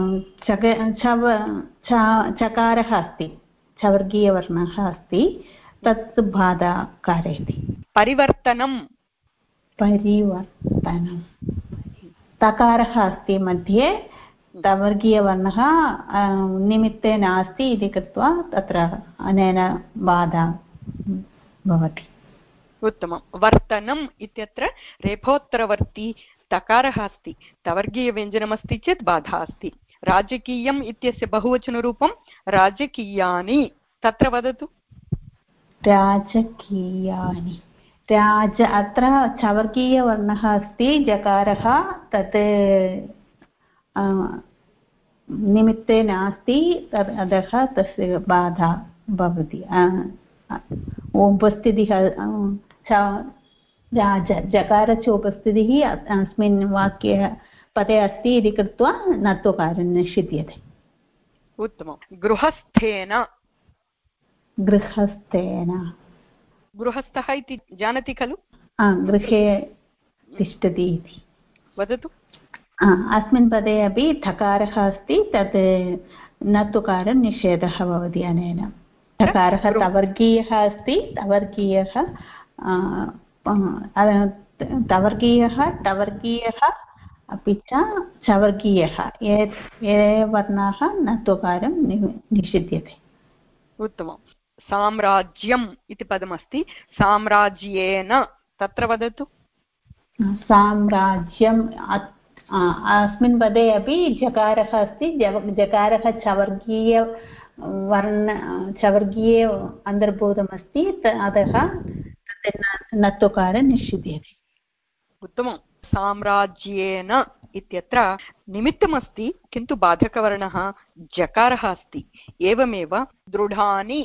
चकारः अस्ति, चवर्गीयवर्णः अस्ति, तत् बाधा कारयति। परिवर्तनं परिवर्तनं तकारः अस्ति मध्ये, टवर्गीयवर्णः निमित्ते नास्ति इति कृत्वा तत्र अनेन बाधा भवति। उत्तमं। वर्तनम् इत्यत्र रेफोत्तरवर्ती तकारः अस्ति, टवर्गीयव्यञ्जनमस्ति चेत् बाधा अस्ति। राजकीयम् इत्यस्य बहुवचनरूपं राजकीयानि, तत्र वदतु। राजकीयानि राज अत्र चवर्गीयवर्णः अस्ति, जकारः तत् निमित्ते नास्ति, अतः तस्य बाधा भवति। उपस्थितिः राज जकारस्य उपस्थितिः अस्मिन् वाक्ये पदे अस्ति इति कृत्वा नत्वकारं निषिध्यते। उत्तमं। गृहस्थेन गृहस्थेन गृहस्थः इति जानाति खलु? गृहे तिष्ठति इति वदतु। अस्मिन् पदे अपि थकारः अस्ति, तत् नत्वकारं निषेधः भवति अनेन। थकारः तवर्गीयः अस्ति, तवर्गीयः तवर्गीयः टवर्गीयः अपि च चवर्गीयः, ये वर्णाः नत्वकारं निषिध्यते। उत्तमं। साम्राज्यम् इति पदमस्ति, साम्राज्येन, तत्र वदतु। साम्राज्यम् अस्मिन् पदे अपि जकारः अस्ति, जकारः चवर्गीय वर्ण चवर्गीये अन्तर्भूतमस्ति, अतः नत्वकारं निषिध्यते। उत्तमं। साम्राज्येन इत्यत्र निमित्तमस्ति, किन्तु बाधकवर्णः जकारः अस्ति। एवमेव दृढानि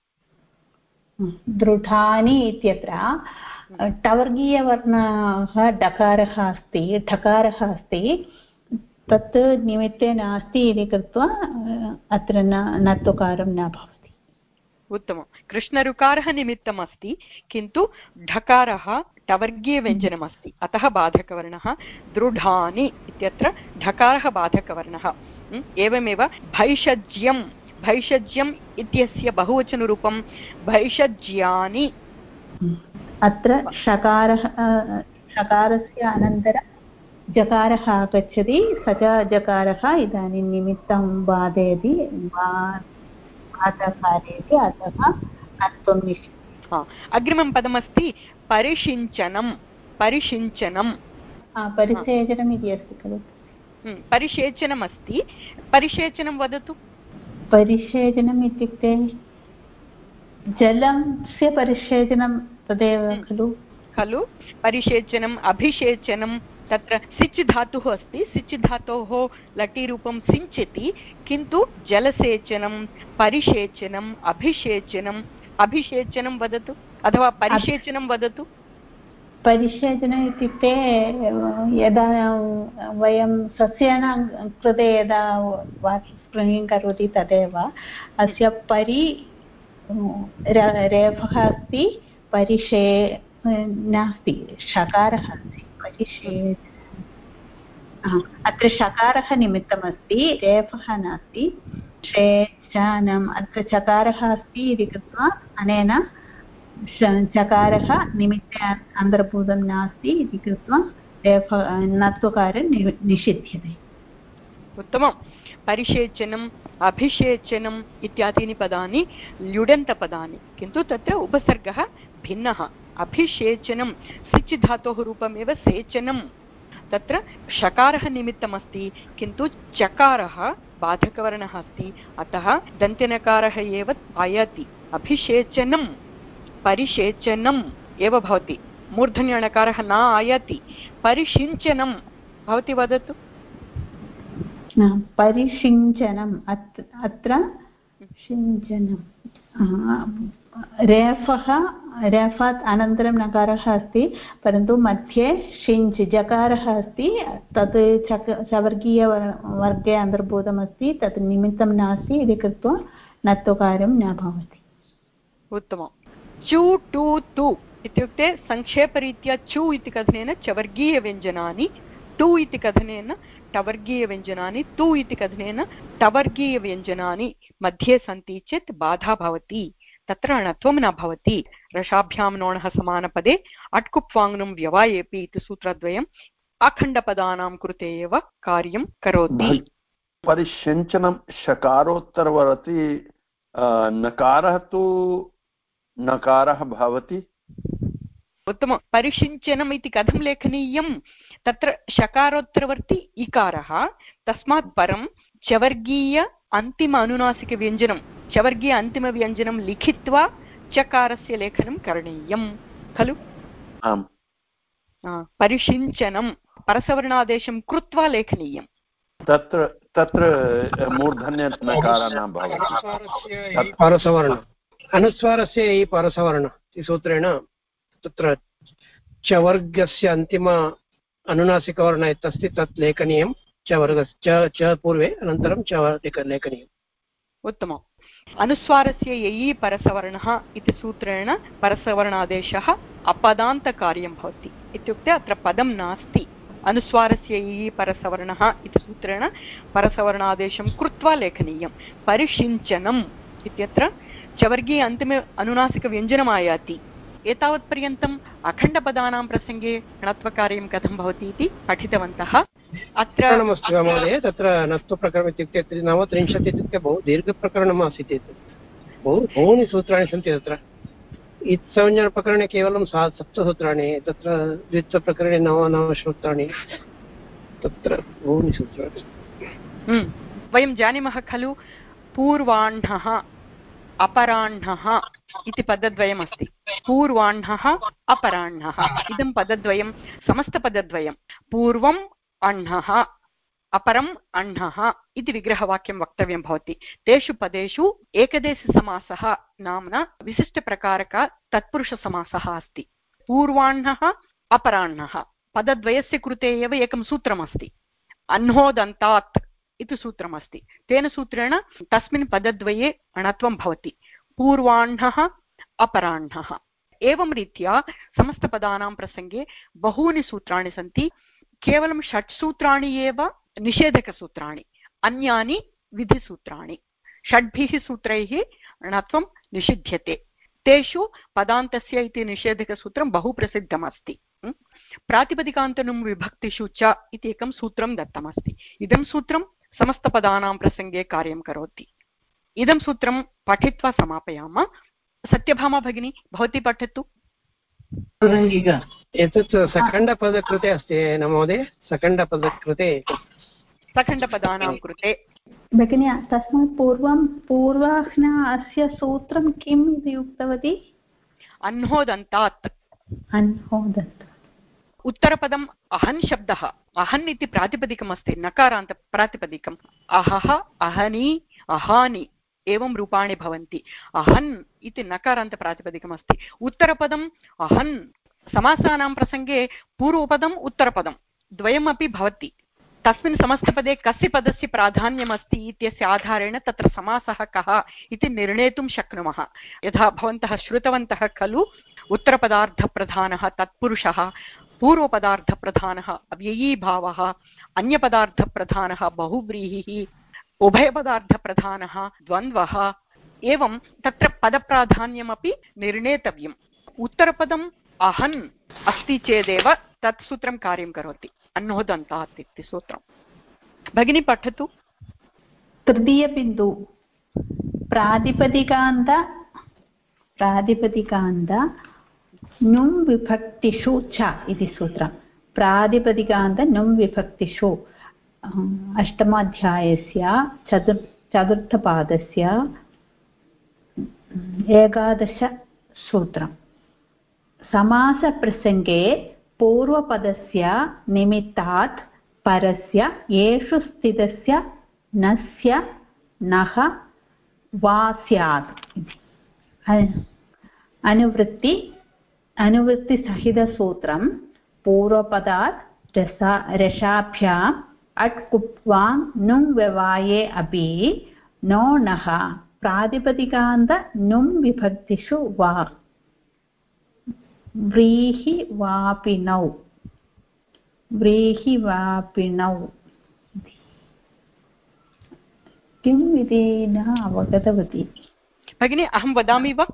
दृढानि इत्यत्र टवर्गीयवर्णः डकारः अस्ति, ठकारः अस्ति, तत् निमित्ते नास्ति इति कृत्वा अत्र न नत्वकारं न भवति। उत्तमं। कृष्णऋकारः निमित्तमस्ति, किन्तु ढकारः टवर्गीयव्यञ्जनमस्ति, अतः बाधकवर्णः। दृढानि इत्यत्र ढकारः बाधकवर्णः। एवमेव भैषज्यं, भैषज्यम् इत्यस्य बहुवचनरूपं भैषज्यानि। अत्र षकारः षकारस्य अनन्तरं जकारः आगच्छति, स च जकारः इदानीं निमित्तं बाधयति, बाधकारयति, अतः नत्वं निषिध्यते। अग्रिमं पदमस्ति परिषिञ्चनं। परिषिञ्चनं परिसेचनम् इति अस्ति खलु? परिसेचनमस्ति, परिसेचनं वदतु। परिसेचनम् इत्युक्ते जलस्य परिसेचनं तदेव खलु खलु परिसेचनम् अभिषेचनं, तत्र सिच् धातुः अस्ति, सिच् धातोः लटिरूपं सिञ्चति, किन्तु जलसेचनं, परिसेचनम्, अभिषेचनम्, अभिषेचनं वदतु अथवा परिसेचनं वदतु। परिसेचनम् इत्युक्ते यदा वयं सस्यानां कृते यदा स्प्रेयिङ्ग् करोति तदेव। अस्य परि रेफः अस्ति, परिषे नास्ति, षकारः अस्ति, परिषे अत्र षकारः निमित्तमस्ति, रेफः नास्ति। शेचनम् अत्र चकारः अस्ति इति कृत्वा अनेन चकारः निमित्ते अन्तर्भूतं नास्ति इति कृत्वा रेफ नत्वकारं निषिध्यते। उत्तमं। परिसेचनम्, अभिषेचनम् इत्यादीनि पदानि ल्युडन्तपदानि, किन्तु तत्र उपसर्गः भिन्नः। अभिषेचनं सिच् धातोः रूपमेव सेचनं, तत्र षकारः निमित्तमस्ति, किन्तु चकारः बाधकवर्णः अस्ति, अतः दन्त्यनकारः एव आयाति। अभिषेचनं परिसेचनम् एव भवति, मूर्धन्यणकारः न आयाति। परिषिञ्चनं भवती वदतु। परिषिञ्चनम् अत्र सिञ्चनं रेफः रेफात् अनन्तरं नकारः अस्ति परन्तु मध्ये षिञ्च् जकारः अस्ति तत् चक चवर्गीयवर्गे अन्तर्भूतमस्ति तत् निमित्तं नास्ति इति कृत्वा नत्वकार्यं न भवति। उत्तमं। चु टु तु इत्युक्ते संक्षेपरीत्या चु इति कथनेन चवर्गीयव्यञ्जनानि, टु इति कथनेन टवर्गीयव्यञ्जनानि, तु इति कथनेन टवर्गीयव्यञ्जनानि मध्ये सन्ति चेत् बाधा भवति, तत्र णत्वं न भवति। रसाभ्यां नोणः समानपदे अट्कुप्वाङ्नुं व्यवायेपि इति सूत्रद्वयम् अखण्डपदानां कृते एव कार्यं करोति। परिषिञ्चनं शकारोत्तरवर्ति नकारः तु नकारः भवति। उत्तमं। परिषिञ्चनम् इति कथं लेखनीयं? तत्र शकारोत्तरवर्ति इकारः, तस्मात् परं चवर्गीय अन्तिम अनुनासिकव्यञ्जनं चवर्गीय अन्तिमव्यञ्जनं लिखित्वा चकारस्य लेखनं करणीयं खलु? आम्। परिषिञ्चनं परसवर्णादेशं कृत्वा लेखनीयं। तत्र तत्र मूर्धन्य नकारः न भवति। परसवर्ण अनुस्वारस्य इ परसवर्ण इति सूत्रेण तत्र चवर्गस्य अन्तिम अनुनासिकवर्ण यत् अस्ति तत् लेखनीयं, चवर्गस्य च पूर्वे अनन्तरं च लेखनीयम्। उत्तमम्। अनुस्वारस्य ययि परसवर्णः इति सूत्रेण परसवर्णादेशः अपदान्तकार्यं भवति। इत्युक्ते अत्र पदं नास्ति, अनुस्वारस्य ययि परसवर्णः इति सूत्रेण परसवर्णादेशं कृत्वा लेखनीयं। परिषिञ्चनम् इत्यत्र चवर्गीय अन्तिम अनुनासिकव्यञ्जनम् आयाति। एतावत्पर्यन्तम् अखण्डपदानां प्रसङ्गे णत्वकार्यं कथं भवति इति पठितवन्तः। अत्र महोदय तत्र नत्वप्रकरणम् इत्युक्ते नवत्रिंशत् इत्युक्ते बहु दीर्घप्रकरणम् आसीत्। बहु बहूनि सूत्राणि सन्ति तत्र। इत्संज्ञप्रकरणे केवलं सा सप्तसूत्राणि, तत्र द्वित्वप्रकरणे नव नवसूत्राणि, तत्र बहूनि सूत्राणि। वयं जानीमः खलु पूर्वाह्णः अपराह्णः इति पदद्वयमस्ति। पूर्वाह्णः अपराह्णः इदं पदद्वयं समस्तपदद्वयं। पूर्वम् अह्नः अपरम् अह्नः इति विग्रहवाक्यं वक्तव्यं भवति। तेषु पदेषु एकदेशसमासः नाम्ना विशिष्टप्रकारक तत्पुरुषसमासः अस्ति। पूर्वाह्णः अपराह्णः पदद्वयस्य कृते एव एकं सूत्रमस्ति, अह्नोदन्तात् इति सूत्रमस्ति। तेन सूत्रेण तस्मिन् पदद्वये णत्वं भवति। पूर्वाह्णः अपराह्णः। एवं रीत्या समस्तपदानां प्रसङ्गे बहूनि सूत्राणि सन्ति। केवलं षट् सूत्राणि एव निषेधकसूत्राणि, अन्यानि विधिसूत्राणि। षड्भिः सूत्रैः णत्वं निषिध्यते। तेषु पदान्तस्य इति निषेधकसूत्रं बहु प्रसिद्धमस्ति। प्रातिपदिकान्तनुं विभक्तिषु च इति एकं सूत्रं दत्तमस्ति। इदं सूत्रं समस्तपदानां प्रसङ्गे कार्यं करोति। इदं सूत्रं पठित्वा समापयामः। सत्यभामा भगिनी, भवती पठतु। एतत् सखण्डपदकृते अस्ति न महोदय? सखण्डपदकृते सखण्डपदानां कृते भगिनी तस्मात् पूर्वं पूर्वाह्न अस्य सूत्रं किम् इति उक्तवती? अह्नोदन्तात्। अह्नोदन्तात्। उत्तरपदम् अहन् शब्दः, अहन् इति प्रातिपदिकमस्ति, नकारान्त प्रातिपदिकम्। अहः अहनि अहानि एवं रूपाणि भवन्ति। अहन् इति नकारान्त प्रातिपदिकमस्ति। उत्तरपदम् अहन्। समासानां प्रसङ्गे पूर्वपदम् उत्तरपदं द्वयमपि भवति। तस्मिन् समस्तपदे कस्य पदस्य प्राधान्यमस्ति इत्यस्य आधारेण तत्र समासः कः इति निर्णेतुं शक्नुमः। यथा भवन्तः श्रुतवन्तः खलु, उत्तरपदार्थप्रधानः तत्पुरुषः, पूर्वपदार्थप्रधानः अव्ययीभावः, अन्यपदार्थप्रधानः बहुव्रीहिः, उभयपदार्थप्रधानः द्वन्द्वः। एवं तत्र पदप्राधान्यमपि निर्णेतव्यम्। उत्तरपदम् अहन् अस्ति चेदेव तत् सूत्रं कार्यं करोति। अह्नोदन्तात् इति सूत्रं। भगिनी पठतु। तृतीयबिन्दु प्रातिपदिकान्त प्रातिपदिकान्त नुं विभक्तिषु च इति सूत्रं। प्रातिपदिकान्त नुं विभक्तिषु अष्टमाध्यायस्य चतुर् चतुर्थपादस्य एकादशसूत्रं। समासप्रसङ्गे पूर्वपदस्य निमित्तात् परस्य येषु स्थितस्य नस्य नः वा स्यात्। अनुवृत्ति अनुवृत्तिसहितसूत्रं पूर्वपदात् रसा रसाभ्याम् अट् कुप्वाङ् नुङ् व्यवाये अपि नो नः प्रातिपदिकान्त नुम् विभक्तिषु वा व्रीहि वापिनौ व्रीहि वापिनौ किम् इति न अवगतवती भगिनी। अहं वदामि वा?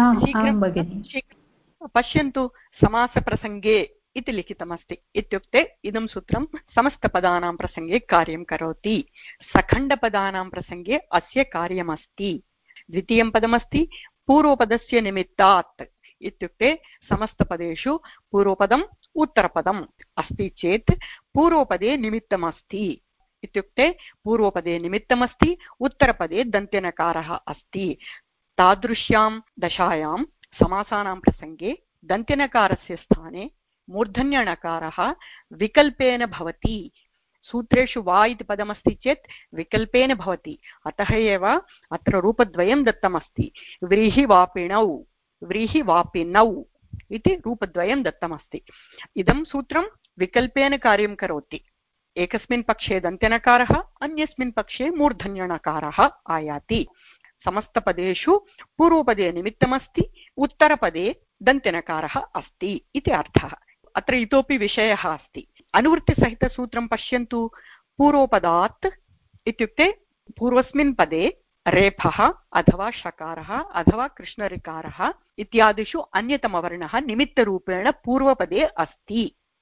पश्यन्तु, समासप्रसङ्गे इति लिखितमस्ति, इत्युक्ते इदं सूत्रं समस्तपदानां प्रसङ्गे कार्यं करोति, सखण्डपदानां प्रसङ्गे अस्य कार्यमस्ति। द्वितीयं पदमस्ति पूर्वपदस्य निमित्तात्, इत्युक्ते समस्तपदेषु पूर्वपदम् उत्तरपदम् अस्ति चेत् पूर्वपदे निमित्तमस्ति, इत्युक्ते पूर्वपदे निमित्तमस्ति, उत्तरपदे दन्त्यनकारः अस्ति। तादृश्यां दशायां समासानां प्रसङ्गे दन्त्यनकारस्य स्थाने मूर्धन्यणकारः विकल्पेन भवति। सूत्रेषु वा इति पदमस्ति चेत् विकल्पेन भवति, अतः एव अत्र रूपद्वयं दत्तमस्ति। व्रीहिवापिणौ व्रीहिवापिनौ इति रूपद्वयं दत्तमस्ति। इदं सूत्रं विकल्पेन कार्यं करोति। एकस्मिन् पक्षे दन्त्यनकारः, अन्यस्मिन् पक्षे मूर्धन्यणकारः आयाति। समस्तपदेषु पूर्वपदे निमित्तमस्ति, उत्तरपदे दन्त्यनकारः अस्ति इति अर्थः। अत्र इतोपि विषयः अस्ति। अनुवृत्तिसहितसूत्रं पश्यन्तु। पूर्वपदात् इत्युक्ते पूर्वस्मिन् पदे रेफः अथवा शकारः अथवा कृष्णऋकारः इत्यादिषु अन्यतमवर्णः निमित्तरूपेण पूर्वपदे अस्ति।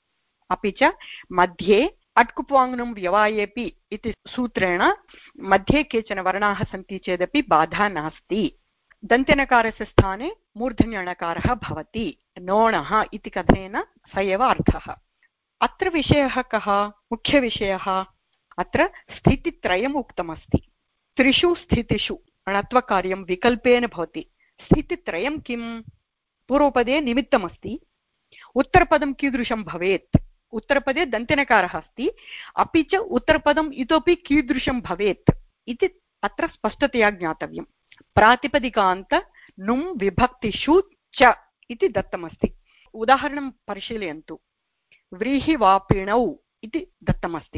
अपि च मध्ये अट्कुप्वाङ्नुं व्यवायेपि इति सूत्रेण मध्ये केचन वर्णाः सन्ति चेदपि बाधा नास्ति। दन्त्यनकारस्य स्थाने मूर्धन्यणकारः भवति। नोणः इति कथनेन स एव अर्थः। अत्र विषयः कः? मुख्यविषयः अत्र स्थितित्रयम् उक्तमस्ति। त्रिषु स्थितिषु णत्वकार्यं विकल्पेन भवति। स्थितित्रयं किं? पूर्वपदे निमित्तमस्ति, उत्तरपदं कीदृशं भवेत्? उत्तरपदे दन्त्यनकारः अस्ति, अपि च उत्तरपदम् इतोपि कीदृशं भवेत् इति अत्र स्पष्टतया ज्ञातव्यं। प्रातिपदिकान्त नुं विभक्तिषु च इति दत्तमस्ति। उदाहरणं परिशीलयन्तु। व्रीहिवापिणौ इति दत्तमस्ति।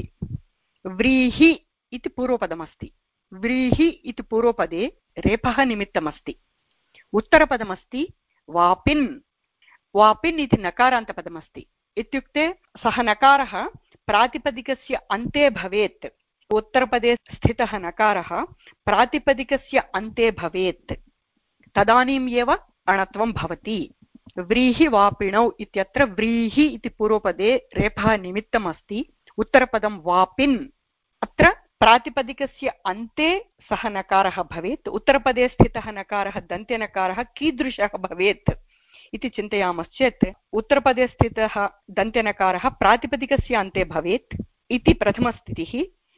व्रीहि इति पूर्वपदमस्ति। व्रीहि इति पूर्वपदे रेफः निमित्तमस्ति। उत्तरपदमस्ति वापिन्। वापिन् इति नकारान्तपदमस्ति, इत्युक्ते सः नकारः प्रातिपदिकस्य अन्ते भवेत्। उत्तरपदे स्थितः नकारः प्रातिपदिकस्य अन्ते भवेत्, तदानीम् एव अणत्वं भवति। व्रीहिवापिणौ इत्यत्र व्रीहि इति पूर्वपदे रेफः निमित्तमस्ति, उत्तरपदं वापिन्। अत्र प्रातिपदिकस्य अन्ते सः नकारः भवेत्। उत्तरपदे स्थितः नकारः दन्त्यनकारः कीदृशः भवेत् इति चिन्तयामश्चेत् उत्तरपदे स्थितः दन्त्यनकारः प्रातिपदिकस्य अन्ते भवेत् इति प्रथमस्थितिः,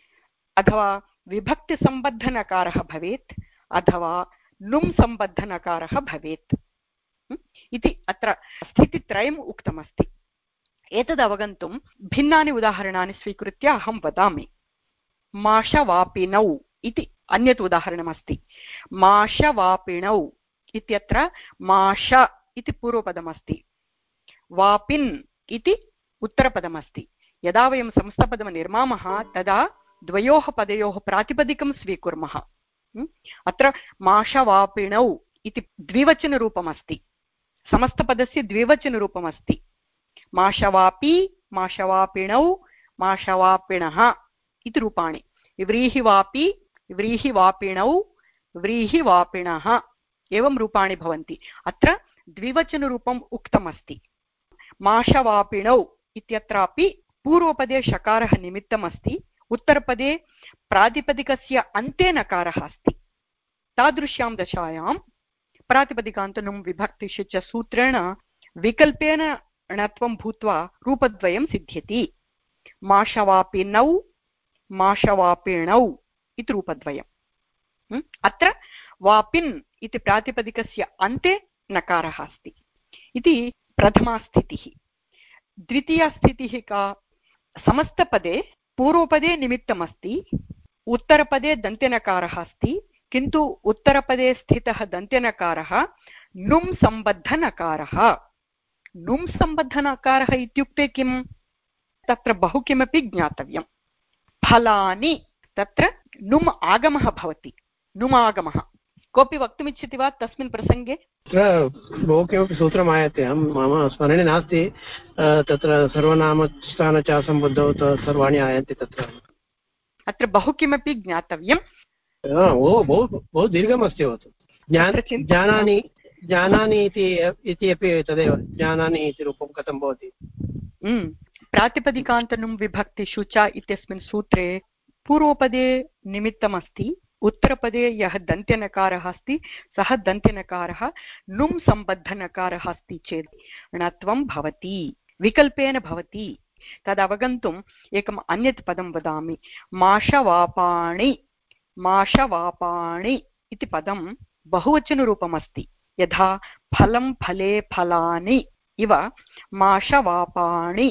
अथवा विभक्तिसम्बद्धनकारः भवेत्, अथवा नुम् सम्बद्धनकारः भवेत् इति अत्र स्थितित्रयम् उक्तमस्ति। एतद् अवगन्तुं भिन्नानि उदाहरणानि स्वीकृत्य अहं वदामि। माषवापिनौ इति अन्यत् उदाहरणमस्ति। माषवापिणौ इत्यत्र माष इति पूर्वपदमस्ति, वापिन् इति उत्तरपदमस्ति। यदा वयं संस्थपदं निर्मामः तदा द्वयोः पदयोः प्रातिपदिकं स्वीकुर्मः। अत्र माषवापिणौ इति द्विवचनरूपमस्ति, समस्तपदस्य द्विवचनरूपमस्ति। माषवापि, माषवापिणौ, माषवापिणः इति रूपाणि। व्रीहिवापि, व्रीहिवापिणौ, व्रीहिवापिणः एवं रूपाणि भवन्ति। अत्र द्विवचनरूपम् उक्तमस्ति। माषवापिणौ इत्यत्रापि पूर्वपदे शकारः निमित्तमस्ति, उत्तरपदे प्रातिपदिकस्य अन्ते नकारः अस्ति। तादृश्यां दशायां प्रातिपदिकान्तनुं विभक्तिषु च सूत्रेण विकल्पेन णत्वं भूत्वा रूपद्वयं सिद्ध्यति। माषवापिनौ, माषवापिणौ इति रूपद्वयम्। अत्र वापिन् इति प्रातिपदिकस्य अन्ते नकारः अस्ति इति प्रथमा स्थितिः। द्वितीया स्थितिः का? समस्तपदे पूर्वपदे निमित्तमस्ति, उत्तरपदे दन्त्यनकारः अस्ति, किन्तु उत्तरपदे स्थितः दन्त्यनकारः नुम् सम्बद्धनकारः। नुम् सम्बद्धनकारः इत्युक्ते किम्? तत्र बहु किमपि ज्ञातव्यं। फलानि तत्र नुम् आगमः भवति। नुमागमः कोऽपि वक्तुमिच्छति वा तस्मिन् प्रसङ्गे? तत्र बहु किमपि सूत्रम् आयाति, अहं मम स्मरणे नास्ति। तत्र सर्वनामस्थान च सम्बुद्धौ सर्वाणि आयान्ति तत्र। अत्र बहु किमपि ज्ञातव्यं। बहु बहु बहु दीर्घमस्ति। जानामि जानामि इति अपि तदेव, जानामि इति रूपं कथं भवति? प्रातिपदिकान्तनुं विभक्तिषु च इत्यस्मिन् सूत्रे पूर्वपदे निमित्तमस्ति, उत्तरपदे यः दन्त्यनकारः अस्ति सः दन्त्यनकारः नुम् सम्बद्धनकारः अस्ति चेत् णत्वं भवति, विकल्पेन भवति। तदवगन्तुम् एकम् अन्यत् पदं वदामि। माषवापाणि। माषवापाणि इति पदं बहुवचनरूपमस्ति। यथा फलं फले फलानि इव माषवापाणि।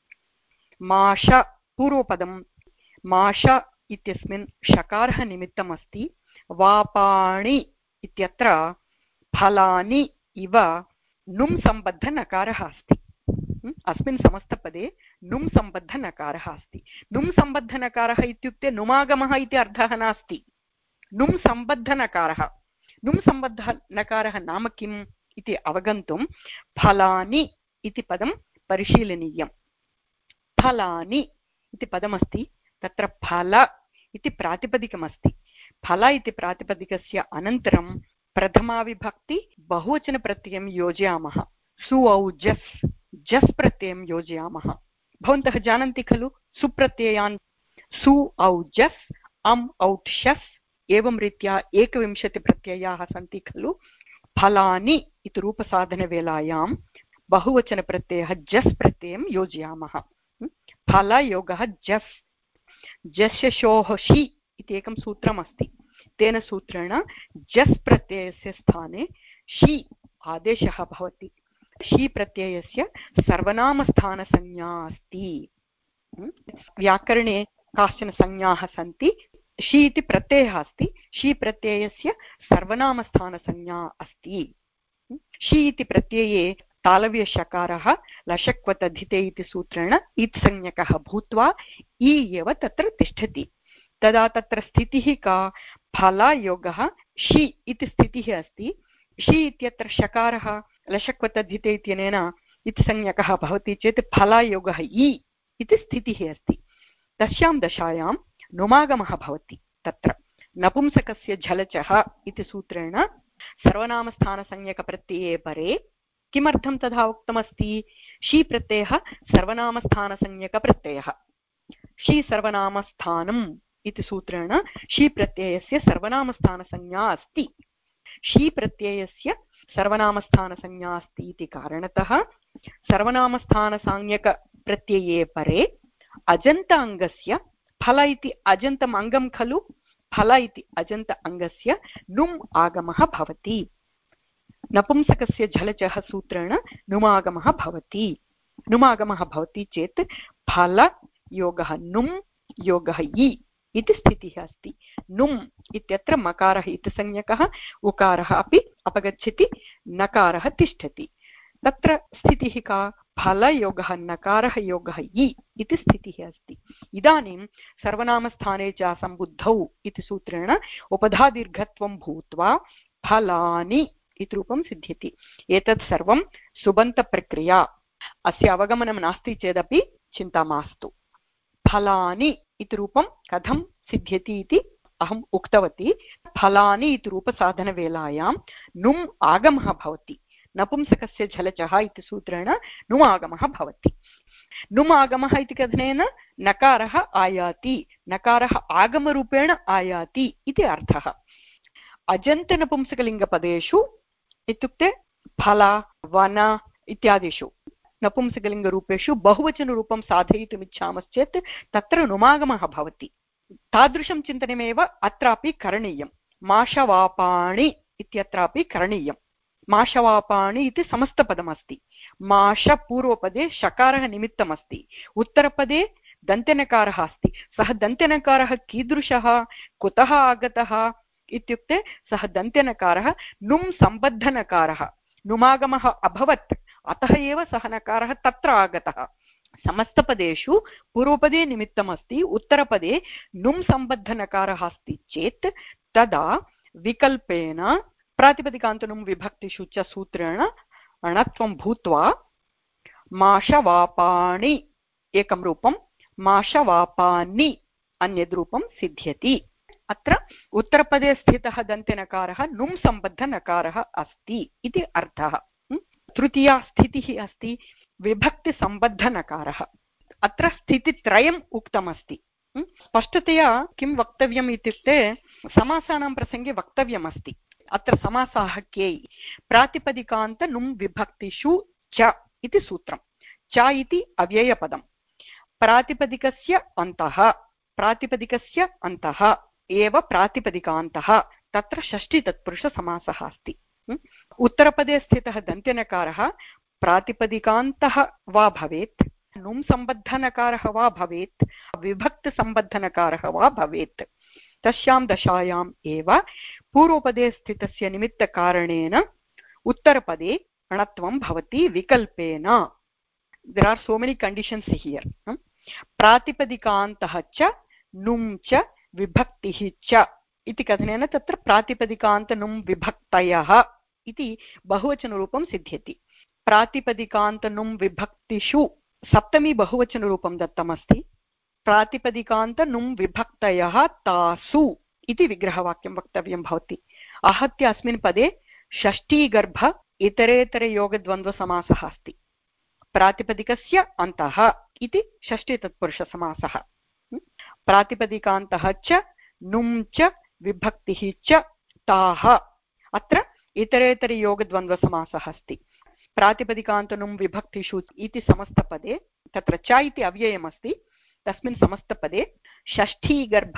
माष पूर्वपदं माष इत्यस्मिन् षकारः निमित्तमस्ति। वापाणि इत्यत्र फलानि इव नुम् सम्बद्धनकारः अस्ति। अस्मिन् समस्तपदे नुम् सम्बद्धनकारः अस्ति। नुम् सम्बद्धनकारः इत्युक्ते नुमागमः इति अर्थः नास्ति। नुम् सम्बद्धनकारः। नुम् सम्बद्धनकारः नाम किम् इति अवगन्तुं फलानि इति पदं परिशीलनीयम्। फलानि इति पदमस्ति, तत्र फल इति प्रातिपदिकमस्ति। फल इति प्रातिपदिकस्य अनन्तरं प्रथमाविभक्ति बहुवचनप्रत्ययं योजयामः। सु औ जस् जस् प्रत्ययं योजयामः। भवन्तः जानन्ति खलु सुप्रत्ययान्? सु औ जस्, अम् औट् शस्, एवं रीत्या एकविंशतिप्रत्ययाः सन्ति खलु। फलानि इति रूपसाधनवेलायां बहुवचनप्रत्ययः जस् प्रत्ययं योजयामः। फलयोगः जस्। जस्यशोः षि इति एकं सूत्रमस्ति। तेन सूत्रेण जस् प्रत्ययस्य स्थाने षि आदेशः भवति। षि प्रत्ययस्य सर्वनामस्थानसंज्ञा अस्ति। व्याकरणे काश्चन संज्ञाः सन्ति। षि इति प्रत्ययः अस्ति, षि प्रत्ययस्य सर्वनामस्थानसंज्ञा अस्ति। षि इति प्रत्यये तालव्यषकारः लशक्वतधिते इति सूत्रेण इत्संज्ञकः भूत्वा इ एव तत्र तिष्ठति। तदा तत्र स्थितिः का? फलयोगः षि इति स्थितिः अस्ति। षि इत्यत्र षकारः लशक्वतधिते इत्यनेन इत्संज्ञकः भवति चेत् फलयोगः इ इति स्थितिः अस्ति। तस्यां दशायां नुमागमः भवति। तत्र नपुंसकस्य झलचः इति सूत्रेण सर्वनामस्थानसंज्ञकप्रत्यये परे किमर्थं तथा उक्तमस्ति? षि प्रत्ययः सर्वनामस्थानसंज्ञकप्रत्ययः। षि सर्वनामस्थानम् इति सूत्रेण षि प्रत्ययस्य सर्वनामस्थानसंज्ञा अस्ति। षि प्रत्ययस्य सर्वनामस्थानसंज्ञा अस्ति इति कारणतः सर्वनामस्थानसंज्ञकप्रत्यये परे अजन्त अङ्गस्य फल इति अजन्तम् अङ्गं खलु, फल इति अजन्त अङ्गस्य नुम् आगमः भवति। नपुंसकस्य झलचः सूत्रेण नुमागमः भवति। नुमागमः भवति चेत् फलयोगः नुम् योगः इ इति स्थितिः अस्ति। नुम् इत्यत्र मकारः इति संज्ञकः, उकारः अपि अपगच्छति, नकारः तिष्ठति। तत्र स्थितिः का? फलयोगः नकारः योगः इ इति स्थितिः अस्ति। इदानीं सर्वनामस्थाने च सम्बुद्धौ इति सूत्रेण उपधादीर्घत्वं भूत्वा फलानि इति रूपं सिद्ध्यति। एतत् सर्वं सुबन्तप्रक्रिया। अस्य अवगमनं नास्ति चेदपि चिन्ता मास्तु। फलानि इति रूपं कथं सिद्ध्यति इति अहम् उक्तवती। फलानि इति रूपसाधनवेलायां नुम् आगमः भवति। नपुंसकस्य झलचः इति सूत्रेण नुम् आगमः भवति। नुम् आगमः इति कथनेन नकारः आयाति, नकारः आगमरूपेण आयाति इति अर्थः। अजन्तनपुंसकलिङ्गपदेषु इत्युक्ते फल, वन इत्यादिषु नपुंसकलिङ्गरूपेषु बहुवचनरूपं साधयितुमिच्छामश्चेत् तत्र नुमागमः भवति। तादृशं चिन्तनमेव अत्रापि करणीयं। माषवापाणि इत्यत्रापि करणीयं। माषवापाणि इति समस्तपदमस्ति। माष पूर्वपदे षकारः निमित्तमस्ति, उत्तरपदे दन्त्यनकारः अस्ति। सः दन्त्यनकारः कीदृशः, कुतः आगतः इत्युक्ते सः दन्त्यनकारः नुम् सम्बद्धनकारः, नुमागमः अभवत्, अतः एव सः नकारः तत्र आगतः। समस्तपदेषु पूर्वपदे निमित्तमस्ति, उत्तरपदे नुम् सम्बद्धनकारः अस्ति चेत् तदा विकल्पेन प्रातिपदिकान्तनुम् विभक्तिषु च सूत्रेण अणत्वं भूत्वा माशवापाणि एकं रूपं, माशवापानि अन्यद् रूपं सिद्ध्यति। अत्र उत्तरपदे स्थितः दन्त्यनकारः नुम् सम्बद्धनकारः अस्ति इति अर्थः। तृतीया स्थितिः अस्ति विभक्तिसम्बद्धनकारः। अत्र स्थितित्रयम् उक्तमस्ति। स्पष्टतया किं वक्तव्यम् इत्युक्ते समासानां प्रसङ्गे वक्तव्यमस्ति। अत्र समासाः के? प्रातिपदिकान्त नुम् विभक्तिषु च इति सूत्रं। च इति अव्ययपदं, प्रातिपदिकस्य अन्तः, प्रातिपदिकस्य अन्तः एव प्रातिपदिकान्तः, तत्र षष्ठीतत्पुरुषसमासः अस्ति। उत्तरपदे स्थितः दन्त्यनकारः प्रातिपदिकान्तः वा भवेत्, नुम् सम्बद्धनकारः वा भवेत्, विभक्तिसम्बद्धनकारः वा भवेत्। तस्यां दशायाम् एव पूर्वपदे स्थितस्य निमित्तकारणेन उत्तरपदे अणत्वं भवति विकल्पेन। There are so many conditions here. प्रातिपदिकान्तः च नुम् च विभक्तिः च इति कथनेन तत्र प्रातिपदिकान्त नुम् विभक्तयः इति बहुवचनरूपं सिद्ध्यति। प्रातिपदिकान्त नुम् विभक्तिषु सप्तमी बहुवचनरूपं दत्तमस्ति। प्रातिपदिकान्त नुम् विभक्तयः तासु इति विग्रहवाक्यं वक्तव्यं भवति। आहत्य अस्मिन् पदे षष्ठीगर्भ इतरेतरयोगद्वन्द्वसमासः अस्ति। प्रातिपदिकस्य अन्तः इति षष्ठीतत्पुरुषसमासः। प्रातिपदिकान्तः च नुम् च विभक्तिः च ताः, अत्र इतरेतरयोगद्वन्द्वसमासः अस्ति। प्रातिपदिकान्तनुम् विभक्तिषु इति समस्तपदे तत्र च इति अव्ययमस्ति। तस्मिन् समस्तपदे षष्ठीगर्भ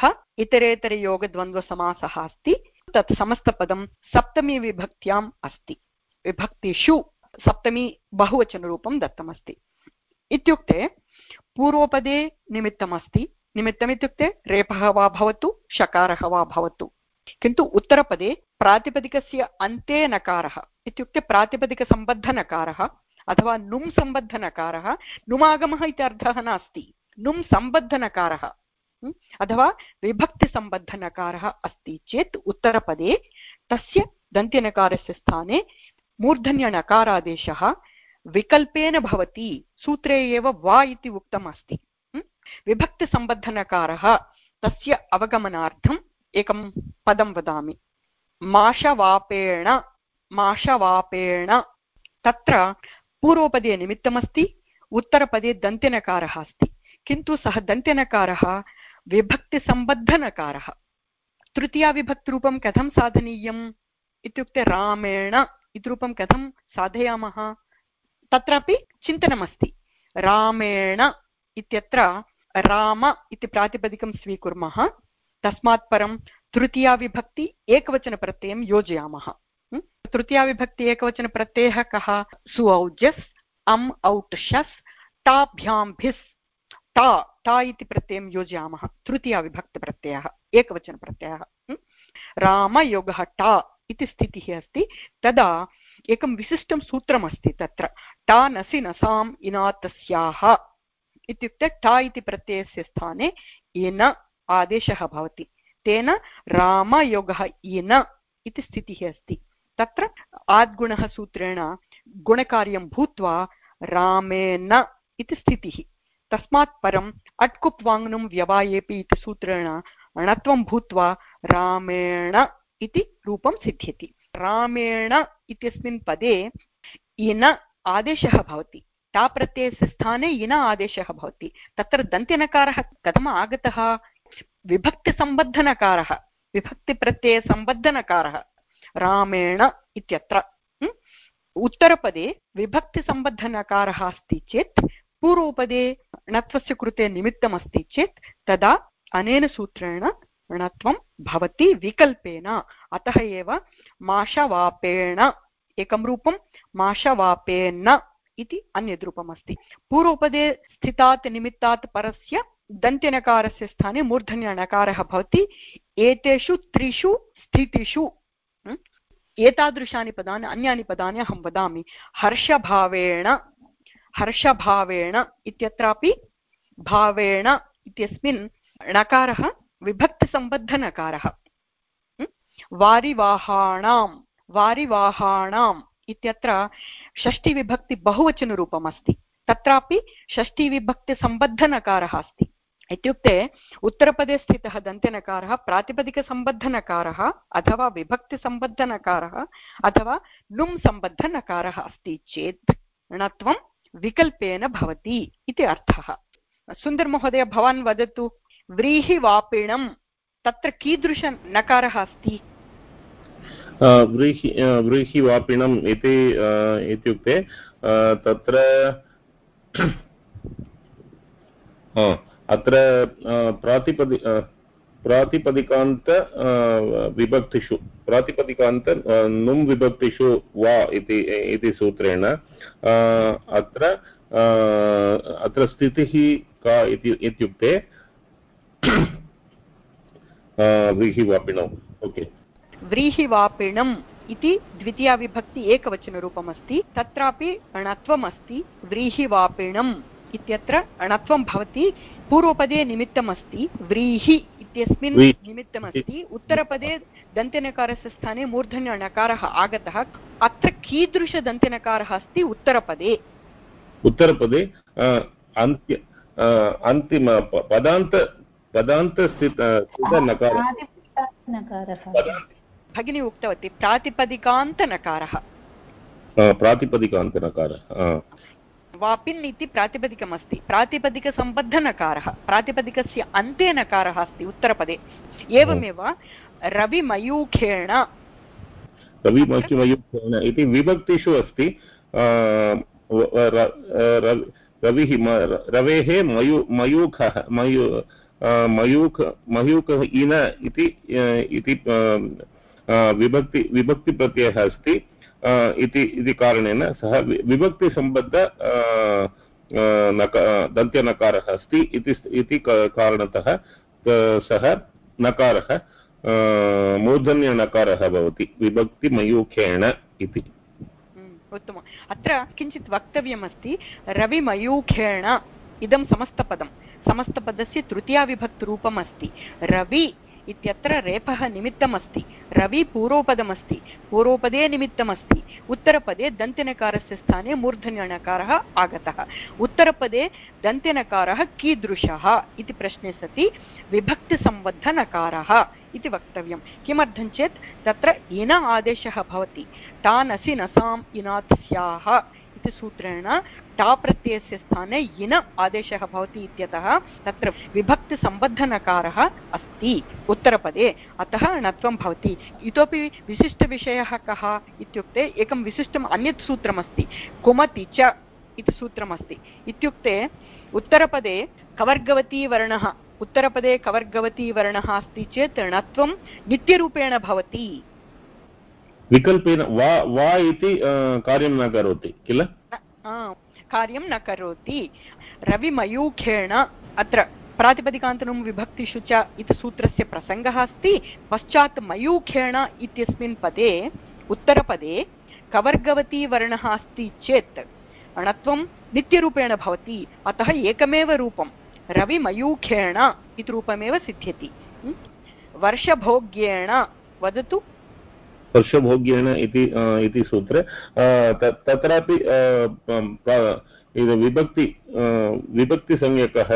इतरेतरयोगद्वन्द्वसमासः अस्ति। तत् समस्तपदं सप्तमी विभक्त्याम् अस्ति। विभक्तिषु सप्तमी बहुवचनरूपं दत्तमस्ति। इत्युक्ते पूर्वपदे निमित्तमस्ति। निमित्तमित्युक्ते रेफः वा भवतु शकारः वा भवतु, किन्तु उत्तरपदे प्रातिपदिकस्य अन्ते नकारः इत्युक्ते प्रातिपदिकसम्बद्धनकारः अथवा नुम् सम्बद्धनकारः, नुमागमः इति अर्थः नास्ति, नुम् सम्बद्धनकारः अथवा विभक्तिसम्बद्धनकारः अस्ति चेत् उत्तरपदे तस्य दन्त्यनकारस्य स्थाने मूर्धन्यणकारादेशः विकल्पेन भवति। सूत्रे एव वा इति उक्तम् अस्ति। विभक्तिसम्बद्धनकारः तस्य अवगमनार्थम् एकं पदं वदामि। माशवापेण, माशवापेण, तत्र पूर्वपदे निमित्तमस्ति, उत्तरपदे दन्त्यनकारः अस्ति, किन्तु सः दन्त्यनकारः विभक्तिसम्बद्धनकारः। तृतीया विभक्तिरूपं कथं साधनीयम् इत्युक्ते रामेण इति रूपं कथं साधयामः, तत्रापि चिन्तनमस्ति। रामेण इत्यत्र राम इति प्रातिपदिकं स्वीकुर्मः, तस्मात् परं तृतीया विभक्ति एकवचनप्रत्ययं योजयामः। तृतीया विभक्ति एकवचनप्रत्ययः कः? सु औजस् अम् औट् शस् ताभ्यां भिस् ता ता इति प्रत्ययं योजयामः। तृतीया विभक्तिप्रत्ययः एकवचनप्रत्ययः। रामयोगः टा इति स्थितिः अस्ति। तदा एकं विशिष्टं सूत्रमस्ति तत्र, टा नसि नसाम् इनातस्याः इत्युक्ते टा इति प्रत्ययस्य स्थाने इन आदेशः भवति। तेन रामयोगः इन इति स्थितिः अस्ति। तत्र आद्गुणः सूत्रेण गुणकार्यं भूत्वा रामेण इति स्थितिः। तस्मात् परम् अट्कुप् वाङ्नुं व्यवायेपि इति सूत्रेण अणत्वं भूत्वा रामेण इति रूपं सिद्ध्यति। रामेण इत्यस्मिन् पदे इन आदेशः भवति। टा प्रत्ययस्य स्थाने इन आदेशः भवति। तत्र दन्त्यनकारः कथम् आगतः? विभक्तिसम्बद्धनकारः, विभक्तिप्रत्ययसम्बद्धनकारः रामेण इत्यत्र। उत्तरपदे विभक्तिसम्बद्धनकारः अस्ति चेत्, पूर्वपदे णत्वस्य कृते निमित्तमस्ति चेत् तदा अनेन सूत्रेण णत्वं भवति विकल्पेन। अतः एव माशवापेण एकं रूपं, माशवापेन इति अन्यद् रूपमस्ति। पूर्वपदे स्थितात् निमित्तात् परस्य दन्त्यनकारस्य स्थाने मूर्धन्यणकारः भवति। एतेषु त्रिषु स्थितिषु एतादृशानि पदानि अन्यानि पदानि अहं वदामि। हर्षभावेण, हर्षभावेण इत्यत्रापि भावेण इत्यस्मिन् णकारः विभक्तिसम्बद्धनकारः। वारिवाहाणां, वारिवाहाणाम् इत्यत्र षष्टिविभक्ति बहुवचनरूपम् अस्ति, तत्रापि षष्टिविभक्तिसम्बद्धनकारः अस्ति। इत्युक्ते उत्तरपदे स्थितः दन्त्यनकारः प्रातिपदिकसम्बद्धनकारः अथवा विभक्तिसम्बद्धनकारः अथवा लुम् सम्बद्धनकारः अस्ति चेत् णत्वं विकल्पेन भवति इति अर्थः। सुन्दर महोदय, भवान् वदतु, व्रीहिवापिणं तत्र कीदृश नकारः अस्ति? व्रीहि व्रीहिवापिणम् इति इत्युक्ते तत्र अत्र प्रातिपदि प्रातिपदिकान्त विभक्तिषु प्रातिपदिकान्त नुम् विभक्तिषु वा इति इति सूत्रेण अत्र अत्र स्थितिः का इति इत्युक्ते व्रीहिवापिणम्। ओके, व्रीहिवापिणम् इति द्वितीया विभक्ति एकवचनरूपम् अस्ति, तत्रापि णत्वम् अस्ति। व्रीहिवापिणम् इत्यत्र णत्वं भवति, पूर्वपदे निमित्तम् अस्ति, व्रीहि इत्यस्मिन् निमित्तम् अस्ति, उत्तरपदे दन्त्यनकारस्य स्थाने मूर्धन्यणकारः आगतः। अत्र कीदृशदन्त्यनकारः अस्ति? उत्तरपदे उत्तरपदे अन्त्य अन्तिम पदान्त पदान्त स्थित नकारः भगिनी उक्तवती, प्रातिपदिकान्तनकारः प्रातिपदिकान्तनकारः। वापिन् इति प्रातिपदिकमस्ति, प्रातिपदिकसम्बद्धनकारः, प्रातिपदिकस्य अन्ते नकारः अस्ति उत्तरपदे। एवमेव रविमयूखेण, रविमयूखेण इति विभक्तिषु अस्ति। रविः रवेः मयू मयूखः मयू मयूख मयूखः इन इति इति विभक्ति विभक्तिप्रत्ययः अस्ति इति इति कारणेन सः विभक्तिसम्बद्ध दन्त्यनकारः अस्ति इति कारणतः सः नकारः मूर्धन्यनकारः भवति, विभक्तिमयूखेण इति। उत्तमम्। अत्र किञ्चित् वक्तव्यमस्ति। रविमयूखेण इदं समस्तपदं, समस्तपदस्य तृतीया विभक्तिरूपम् अस्ति। रवि इत्यत्र रेफः निमित्तमस्ति, रवि पूर्वपदमस्ति, पूर्वपदे निमित्तमस्ति, उत्तरपदे दन्त्यनकारस्य स्थाने मूर्धन्यणकारः आगतः। उत्तरपदे दन्त्यनकारः कीदृशः इति प्रश्ने सति विभक्तिसम्बद्धनकारः इति वक्तव्यं। किमर्थं चेत् तत्र इन आदेशः भवति। तानसि नसाम् इनात् स्याः इति सूत्रेण टा प्रत्ययस्य स्थाने इन आदेशः भवति इत्यतः तत्र विभक्तिसम्बद्धनकारः अस्ति उत्तरपदे, अतः णत्वं भवति। इतोपि विशिष्टविषयः कः इत्युक्ते एकं विशिष्टम् अन्यत् सूत्रमस्ति, कुमति च इति सूत्रमस्ति। इत्युक्ते उत्तरपदे कवर्गवती वर्णः उत्तरपदे कवर्गवती वर्णः अस्ति चेत् णत्वं नित्यरूपेण भवति। विकल्पेन वा वा इति कार्यं न करोति किल, कार्यं न करोति। रविमयूखेण अत्र प्रातिपदिकान्तनं विभक्तिषु च इति सूत्रस्य प्रसङ्गः अस्ति। पश्चात् मयूखेण इत्यस्मिन् पदे उत्तरपदे कवर्गवती वर्णः अस्ति चेत् णत्वं नित्यरूपेण भवति, अतः एकमेव रूपं रविमयूखेण इति रूपमेव सिद्ध्यति। वर्षभोग्येण वदतु। वर्षभोग्येन इति सूत्रे तत्रापि विभक्ति विभक्तिसंज्ञकः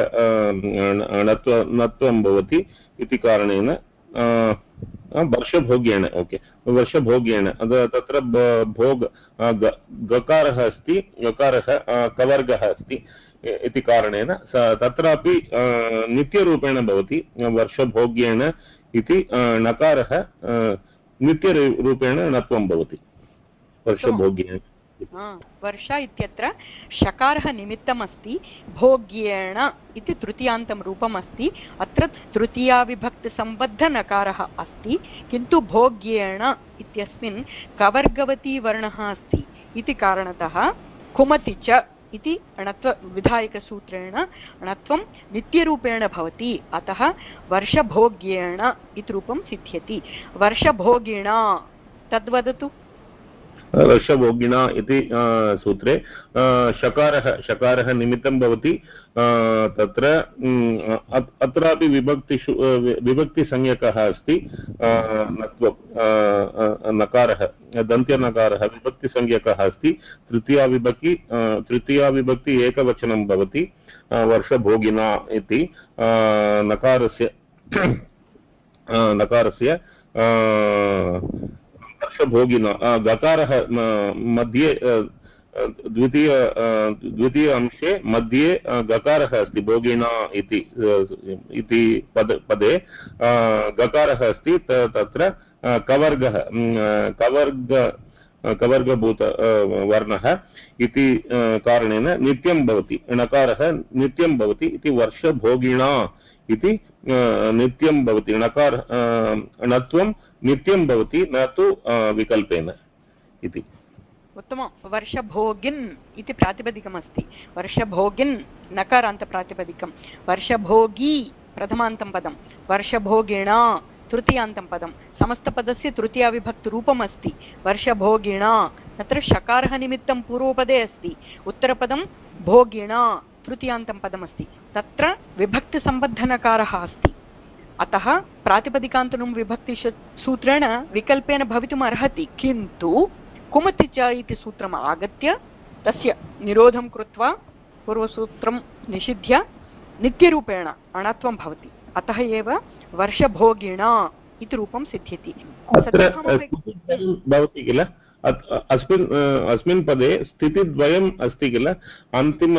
णत्वं भवति इति कारणेन वर्षभोग्येन। ओके, वर्षभोग्येन तत्र भोग गकारः अस्ति, गकारः कवर्गः अस्ति इति कारणेन तत्रापि नित्यरूपेण भवति। वर्षभोग्येन इति नकारः नित्यरूपेण णत्वं भवति वर्षभोग्येन। वर्ष इत्यत्र शकारः निमित्तमस्ति, भोग्येण इति तृतीयान्तं रूपम् अस्ति। अत्र तृतीया विभक्तिसम्बद्धनकारः अस्ति, किन्तु भोग्येण इत्यस्मिन् कवर्गवती वर्णः अस्ति इति कारणतः कुमति च इति णत्वविधायकसूत्रेण णत्वं नित्यरूपेण भवति, अतः वर्षभोग्येण इति रूपं सिद्ध्यति। वर्षभोगिणा तद्वदतु। वर्षभोगिना इति सूत्रे शकारः शकारः निमित्तं भवति। तत्र अत्रापि विभक्तिषु विभक्तिसंज्ञकः अस्ति नत्वं नकारः दन्त्यनकारः विभक्तिसंज्ञकः अस्ति। तृतीया विभक्ति तृतीया विभक्ति एकवचनं भवति वर्षभोगिना इति नकारस्य नकारस्य वर्षभोगिना गकारः मध्ये द्वितीय द्वितीय अंशे मध्ये गकारः अस्ति भोगिना इति इति पद पदे गकारः अस्ति। तत्र कवर्गः कवर्ग कवर्गभूत वर्णः इति कारणेन नित्यं भवति, णकारः नित्यं भवति इति वर्षभोगिना इति नित्यं भवति। णकार णत्वं नित्यं भवति, न तु विकल्पेन इति। उत्तमं। वर्षभोगिन् इति प्रातिपदिकमस्ति। वर्षभोगिन् नकारान्तप्रातिपदिकं। वर्षभोगी प्रथमान्तं पदं, वर्षभोगिणा तृतीयान्तं पदं। समस्तपदस्य तृतीयाविभक्तिरूपम् अस्ति वर्षभोगिणा। तत्र शकारः निमित्तं पूर्वपदे अस्ति, उत्तरपदं भोगिणा तृतीयान्तं पदमस्ति। तत्र विभक्तिसम्बद्धनकारः अस्ति, अतः प्रातिपदिकान्तनुं विभक्तिसूत्रेण विकल्पेन भवितुम् अर्हति, किन्तु कुमति च इति सूत्रम् आगत्य तस्य निरोधं कृत्वा पूर्वसूत्रं निषिध्य नित्यरूपेण अणत्वं भवति, अतः एव वर्षभोगिणा इति रूपं सिद्ध्यति। भवति किल अस्मिन् अस्मिन् पदे स्थितिद्वयम् अस्ति किल। अन्तिम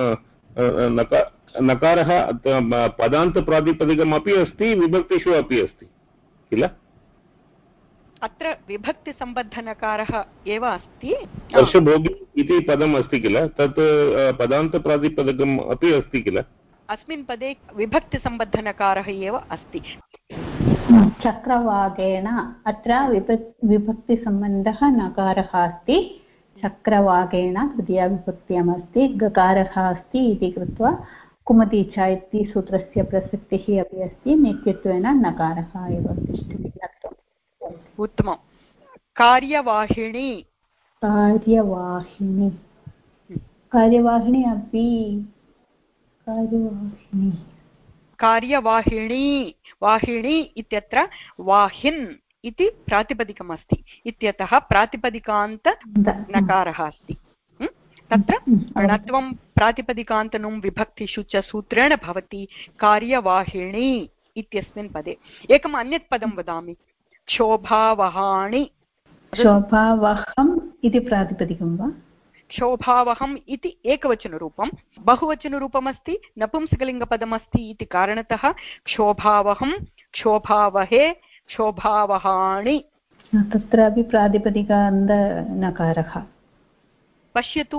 नकारः पदान्तप्रातिपदिकम् अपि अस्ति, विभक्तिषु अपि अस्ति किल। अत्र विभक्तिसम्बद्धनकारः एव अस्ति। वर्षभोगी इति पदम् अस्ति किल, तत् पदान्तप्रातिपदिकम् अपि अस्ति किल। अस्मिन् पदे विभक्तिसम्बद्धनकारः एव अस्ति। चक्रवागेण अत्र विभक्तिसम्बन्धः नकारः अस्ति। चक्रवागेण तृतीया विभक्त्याम् अस्ति, गकारः अस्ति इति कृत्वा कुमति च इति सूत्रस्य प्रसक्तिः अपि अस्ति। नित्यत्वेन नकारः एव तिष्ठति। उत्तमं। कार्यवाहिनी कार्यवाहिनी कार्यवाहिनी अपि कार्यवाहिनी कार्यवाहिनी वाहिनी इत्यत्र वाहिन् इति प्रातिपदिकमस्ति इत्यतः प्रातिपदिकान्त नकारः अस्ति। तत्र णत्वं प्रातिपदिकान्तनुं विभक्तिषु च सूत्रेण भवति कार्यवाहिनी इत्यस्मिन् पदे। एकम् अन्यत् पदं वदामि, क्षोभावहाणि। क्षोभावहम् इति प्रातिपदिकं वा? क्षोभावहम् इति एकवचनरूपं, बहुवचनरूपमस्ति, नपुंसकलिङ्गपदमस्ति इति कारणतः क्षोभावहं, क्षोभावहे, क्षोभावहाणि। तत्रापि प्रातिपदिकान्त नकारः। पश्यतु,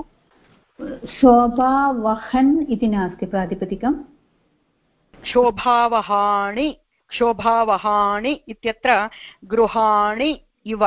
शोभावहन् इति नास्ति प्रातिपदिकं। क्षोभावहाणि क्षोभावहाणि इत्यत्र गृहाणि इव।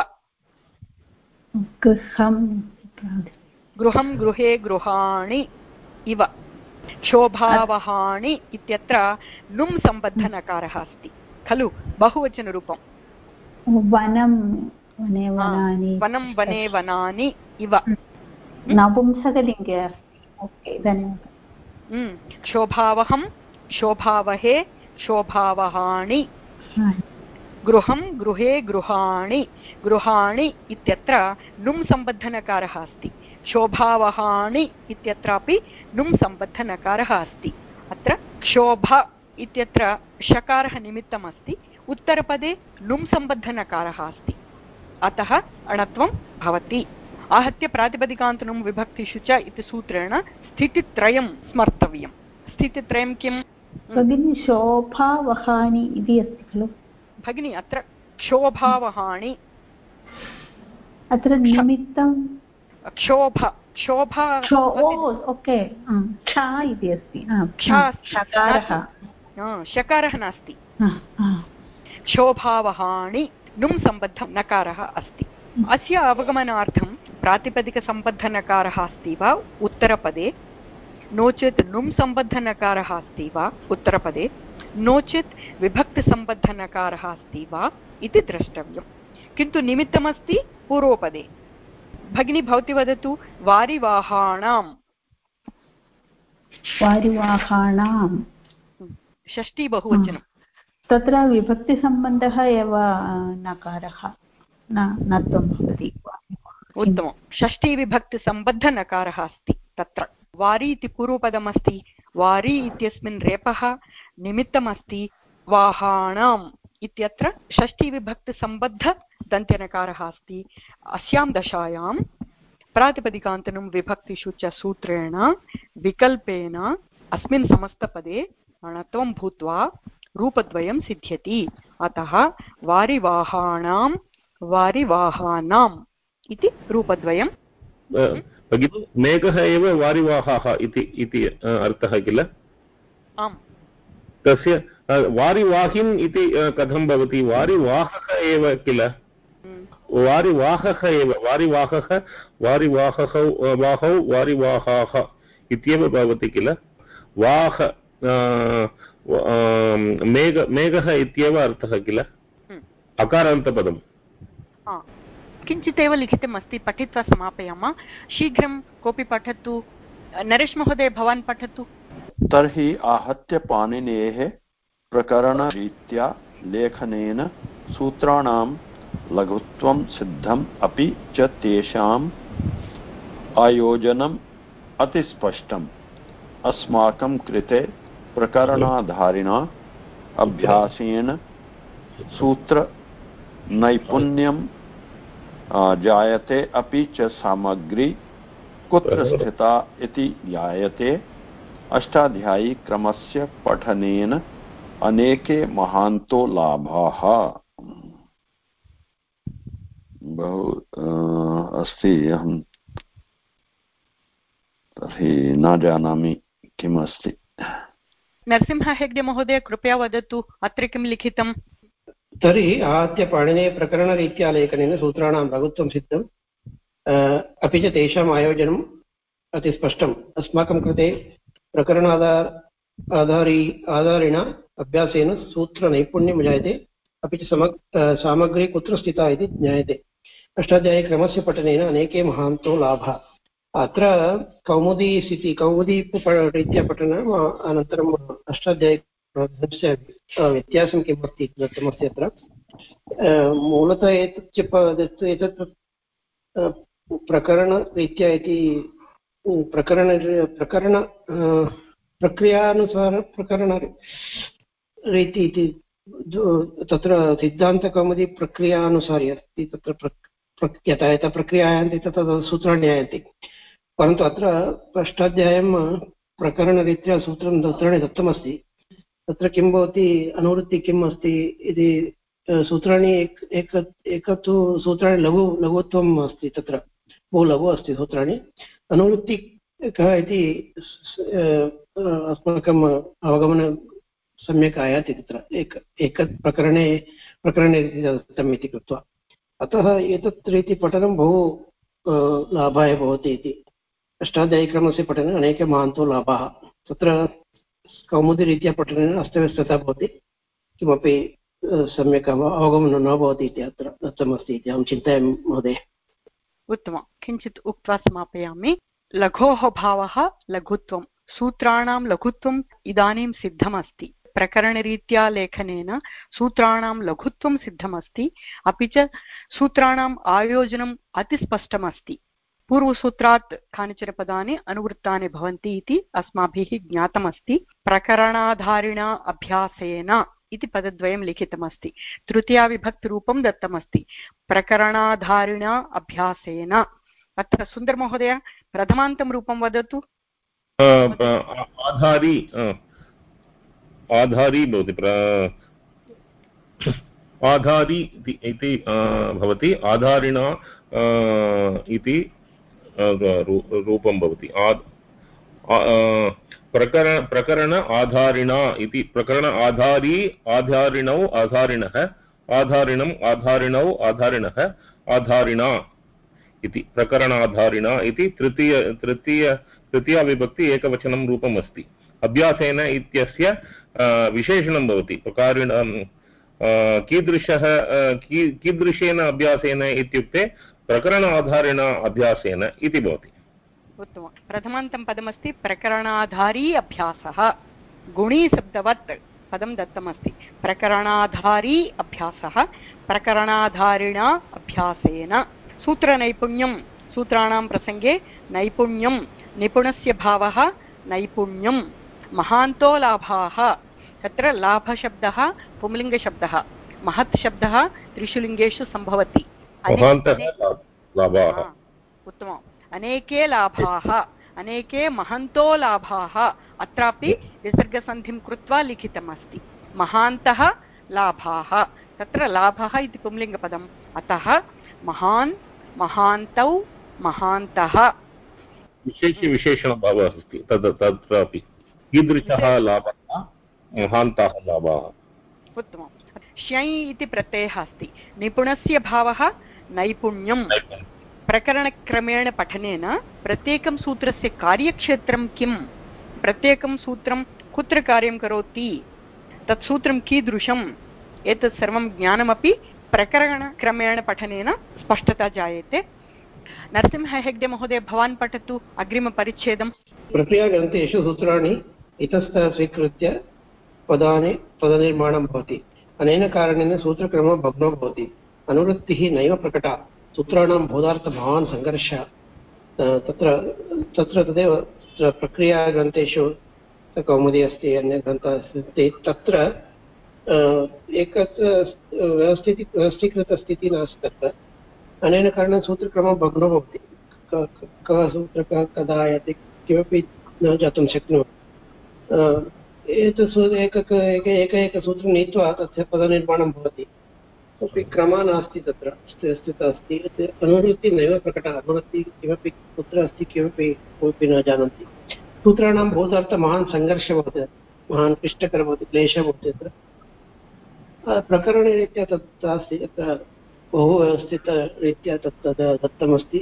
गृहं गृहं गृहे गृहाणि इव। क्षोभावहाणि इत्यत्र नुं सम्बद्धनकारः अस्ति खलु, बहुवचनरूपं। वनं वने वनानि, वनं वने वनानि इव। नपुंसकलिङ्गे अस्ति। ओके, धन्यवादः। क्षोभावहं, क्षोभावहे, क्षोभावहाणि। गृहं गृहे गृहाणि, गृहाणि इत्यत्र नुं सम्बद्धनकारः अस्ति। क्षोभावहाणि इत्यत्रापि नुं सम्बद्धनकारः अस्ति। अत्र क्षोभ इत्यत्र शकारः निमित्तम् अस्ति, उत्तरपदे नुं सम्बद्धनकारः अस्ति, अतः अणत्वं भवति। आहत्य प्रातिपदिकान्तनुं विभक्तिषु च इति सूत्रेण स्थितित्रयं स्मर्तव्यं। स्थितित्रयं किम्? भगिनी, शोभावहानि इति अस्ति खलु भगिनी? अत्र क्षोभावहानि, अत्र निमित्तं क्षोभ क्षोभ ओके क्ष इति अस्ति। शकारः नास्ति, क्षोभावहानि नुं सम्बद्धं नकारः अस्ति। अस्य अवगमनार्थं प्रातिपदिकसम्बद्धनकारः अस्ति वा उत्तरपदे, नो चेत् नुम् सम्बद्धनकारः अस्ति वा उत्तरपदे, नो चेत् विभक्तिसम्बद्धनकारः अस्ति वा इति द्रष्टव्यं। किन्तु निमित्तमस्ति पूर्वपदे। भगिनी भवती वदतु वारिवाहाणां। वारिवाहाणां षष्ठी बहुवचनं। तत्र विभक्तिसम्बन्धः एव नकारः न त्वं भवति। उत्तमं। षष्ठीविभक्तिसम्बद्धनकारः अस्ति तत्र। वारि इति पूर्वपदमस्ति, वारि इत्यस्मिन् रेपः निमित्तमस्ति, वाहाणाम् इत्यत्र षष्ठीविभक्तिसम्बद्धदन्त्यनकारः अस्ति। अस्यां दशायां प्रातिपदिकान्तनं विभक्तिषु च सूत्रेण विकल्पेन अस्मिन् समस्तपदे अणत्वं भूत्वा रूपद्वयं सिद्ध्यति। अतः वारिवाहाणां वारिवाहानाम् इति रूपद्वयं। भगिनी मेघः एव वारिवाहः इति इति अर्थः किल? आम्। तस्य वारिवाहिन् इति कथं भवति? वारिवाहः एव किल? वारिवाहः एव, वारिवाहः वारिवाहः वाहौ वारिवाहाः इत्येव भवति किल? वाह मेघ मेघः इत्येव अर्थः किल? अकारान्तपदम्। किञ्चिदेव लिखितमस्ति, पठित्वा समापयामः। शीघ्रं कोऽपि पठतु। नरेश महोदय भवान् पठतु। तर्हि आहत्य पाणिनेः प्रकरणरीत्या लेखनेन सूत्राणां लघुत्वं सिद्धम् अपि च तेषाम् आयोजनम् अतिस्पष्टम्। अस्माकं कृते प्रकरणाधारिणा अभ्यासेन सूत्रनैपुण्यं जायते अपि च सामग्री कुत्र स्थिता इति ज्ञायते। अष्टाध्यायी क्रमस्य पठनेन अनेके महान्तो लाभाः। बहु अस्ति, अहं तर्हि न जानामि किम् अस्ति। नरसिंह हेग्डे महोदय कृपया वदतु, अत्र किं लिखितम्? तर्हि आहत्य पाणिनेः प्रकरणरीत्या लेखनेन सूत्राणां लघुत्वं सिद्धम् अपि च तेषाम् आयोजनम् अतिस्पष्टम्। अस्माकं कृते प्रकरणाधार आधारी आधारेण अभ्यासेन सूत्रनैपुण्यं जायते अपि च समग् सामग्री कुत्र स्थिता इति ज्ञायते। अष्टाध्यायीक्रमस्य पठनेन अनेके महान्तो लाभाः। अत्र कौमुदी स्थिति कौमुदी रीत्या पठनम् अनन्तरम् अष्टाध्यायीस्य व्यत्यासं किमस्ति इति दत्तमस्ति। अत्र मूलतः एतत् एतत् प्रकरणरीत्या इति प्रकरण प्रकरण प्रक्रियानुसार प्रकरणरीति इति तत्र सिद्धान्तकौमुदी प्रक्रियानुसारी अस्ति। तत्र यथा यथा प्रक्रियायन्ति तथा सूत्राणि आयन्ति, परन्तु अत्र अष्टाध्याय्यां प्रकरणरीत्या सूत्रं सूत्राणि दत्तमस्ति। तत्र किं भवति, अनुवृत्ति किम् अस्ति इति सूत्राणि एक एक तु सूत्राणि लघु लघुत्वम् अस्ति, तत्र बहु लघु अस्ति सूत्राणि। अनुवृत्ति कः इति अस्माकम् अवगमनं सम्यक् आयाति तत्र एक एक प्रकरणे प्रकरणे दत्तम् इति कृत्वा। अतः एतत् रीति पठनं बहु लाभाय भवति इति। अष्टाध्यायीक्रमस्य पठनेन अनेके महान्तो लाभाः। तत्र कौमुदीरीत्या पठनेन अस्तव्यस्तता भवति, किमपि सम्यक् अवगमनं न भवति इति अत्र दत्तमस्ति इति अहं चिन्तयामि महोदय। उत्तमं। किञ्चित् उक्त्वा समापयामि। लघोः भावः लघुत्वं, सूत्राणां लघुत्वम् इदानीं सिद्धमस्ति। प्रकरणरीत्या लेखनेन सूत्राणां लघुत्वं सिद्धमस्ति, अपि च सूत्राणाम् आयोजनम् अतिस्पष्टमस्ति। पूर्वसूत्रात् कानिचन पदानि अनुवृत्तानि भवन्ति इति अस्माभिः ज्ञातमस्ति। प्रकरणाधारिणा अभ्यासेन इति पदद्वयं लिखितमस्ति। तृतीया विभक्तिरूपं दत्तमस्ति, प्रकरणाधारिणा अभ्यासेन। अत्र सुन्दरमहोदय प्रथमान्तं रूपं वदतु। आधारी आधारी भवति, आधारी इति भवति, आधारिणा इति रूपं भवति। प्रकरण प्रकरण आधारिणा इति प्रकरण आधारी आधारिणौ आधारिणः आधारिणम् आधारिणौ आधारिणः आधारिणा इति प्रकरणाधारिणा इति तृतीय तृतीय तृतीया विभक्ति एकवचनं रूपम् अस्ति। अभ्यासेन इत्यस्य विशेषणं भवति। प्रकारेण कीदृशः कीदृशेन अभ्यासेन इत्युक्ते प्रकरणाधारेण अभ्यासेन इति भवति। उत्तमं। प्रथमान्तं पदमस्ति प्रकरणाधारी अभ्यासः। गुणीशब्दवत् पदं दत्तमस्ति। प्रकरणाधारी अभ्यासः प्रकरणाधारिणा अभ्यासेन। सूत्रनैपुण्यं सूत्राणां प्रसङ्गे नैपुण्यं निपुणस्य भावः नैपुण्यं। महान्तो लाभाः तत्र लाभशब्दः पुंलिङ्गशब्दः महत् शब्दः त्रिषु लिङ्गेषु सम्भवति। उत्तमम्। अनेके लाभाः अनेके महन्तो लाभाः अत्रापि विसर्गसन्धिं कृत्वा लिखितमस्ति। महान्तः लाभाः तत्र लाभः इति पुंलिङ्गपदम् अतः महान् महान्तौ महान्तः विशेषविशेषणभावः अस्ति तद् तत्रापि कीदृशः लाभः महान्तः लाभाः। उत्तमं। श्यै इति प्रत्ययः अस्ति। निपुणस्य भावः नैपुण्यं। प्रकरणक्रमेण पठनेन प्रत्येकं सूत्रस्य कार्यक्षेत्रं किं प्रत्येकं सूत्रं कुत्र कार्यं करोति तत् सूत्रं कीदृशम् एतत् सर्वं ज्ञानमपि प्रकरणक्रमेण पठनेन स्पष्टता जायते। नरसिंह हेग्डे महोदय भवान् पठतु अग्रिमपरिच्छेदं। प्रक्रियाग्रन्थेषु सूत्राणि इतस्ततः स्वीकृत्य पदानि पदनिर्माणं भवति। अनेन कारणेन सूत्रक्रमः भग्नो भवति। अनुवृत्तिः नैव प्रकटा। सूत्राणां बोधार्थं महान् सङ्घर्षः तत्र तत्र तदेव प्रक्रियाग्रन्थेषु कौमुदी अस्ति अन्यग्रन्थः अस्ति तत्र एकत्र व्यवस्थिति व्यवस्थीकृतस्थितिः नास्ति तत्र। अनेन कारणेन सूत्रक्रमः भग्नो भवति। कः सूत्रकः कदा आयाति किमपि न जातुं शक्नोति। एतत् एकक एकैकसूत्रं नीत्वा तस्य पदनिर्माणं भवति। कोऽपि क्रमः नास्ति तत्र स्थितः अस्ति। अनुवृत्तिः नैव प्रकटः। अनुवृत्तिः किमपि कुत्र अस्ति किमपि कोऽपि न जानन्ति। सूत्राणां बोधार्थं महान् सङ्घर्षः भवति महान् क्लिष्टकरः भवति क्लेशः भवति तत्र। प्रकरणरीत्या तत् अस्ति तत्र बहु व्यवस्थितरीत्या तत् दत्तमस्ति।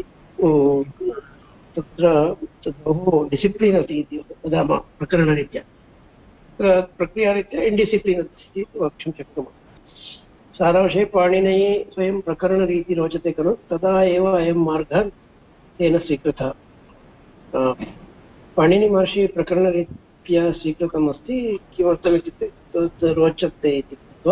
तत्र तत् बहु डिसिप्लिन् अस्ति इति वदामः प्रकरणरीत्या। प्रक्रियारीत्या इन्डिसिप्लिन् अस्ति वक्तुं शक्नुमः। सारांशे पाणिनेः स्वयं प्रकरणरीति रोचते खलु तदा एव अयं मार्गः तेन स्वीकृतः। पाणिनिमहर्षिः प्रकरणरीत्या स्वीकृतम् अस्ति। किमर्थम् इत्युक्ते तत् रोचते इति कृत्वा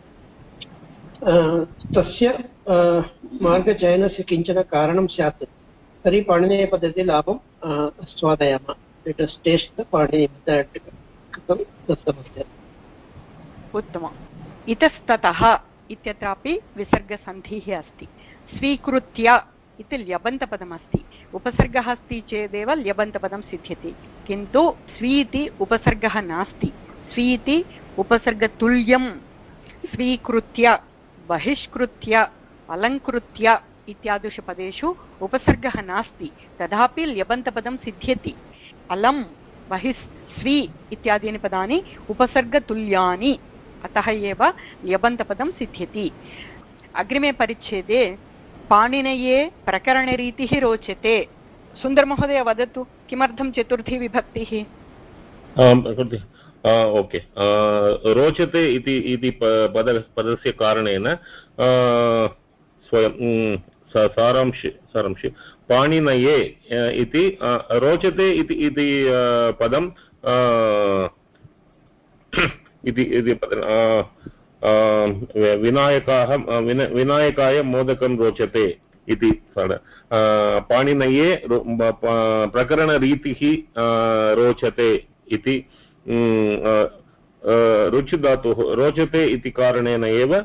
तस्य मार्गचयनस्य किञ्चन कारणं स्यात् तर्हि पाणिनीयपद्धतिः लाभं स्वादयामः। लेट् अस् टेस्ट् द पाणिनि मेथड् कृतं दत्तमस्ति। उत्तमम्। इतस्ततः इत्यत्रापि विसर्गसन्धिः अस्ति। स्वीकृत्य इति ल्यबन्तपदमस्ति। उपसर्गः अस्ति चेदेव ल्यबन्तपदं सिद्ध्यति किन्तु स्वी इति उपसर्गः नास्ति। स्वी इति उपसर्गतुल्यं। स्वीकृत्य बहिष्कृत्य अलङ्कृत्य इत्यादिषु पदेषु उपसर्गः नास्ति तथापि ल्यबन्तपदं सिद्ध्यति। अलं बहिस् स्वी इत्यादीनि पदानि उपसर्गतुल्यानि अतः एव ल्यबन्तपदं सिद्ध्यति। अग्रिमे परिच्छेदे पाणिनये प्रकरणरीतिः रोचते। सुन्दरमहोदय वदतु किमर्थं चतुर्थी विभक्तिः? ओके रोचते इति इति पद पदस्य कारणेन स्वयं सारांशे सारांशे पाणिनये इति रोचते इति इति पदं इति विनायकाः विनायकाय मोदकं रोचते इति पाणिनये प्रकरणरीतिः रोचते इति रुचि धातुः रोचते इति कारणेन एव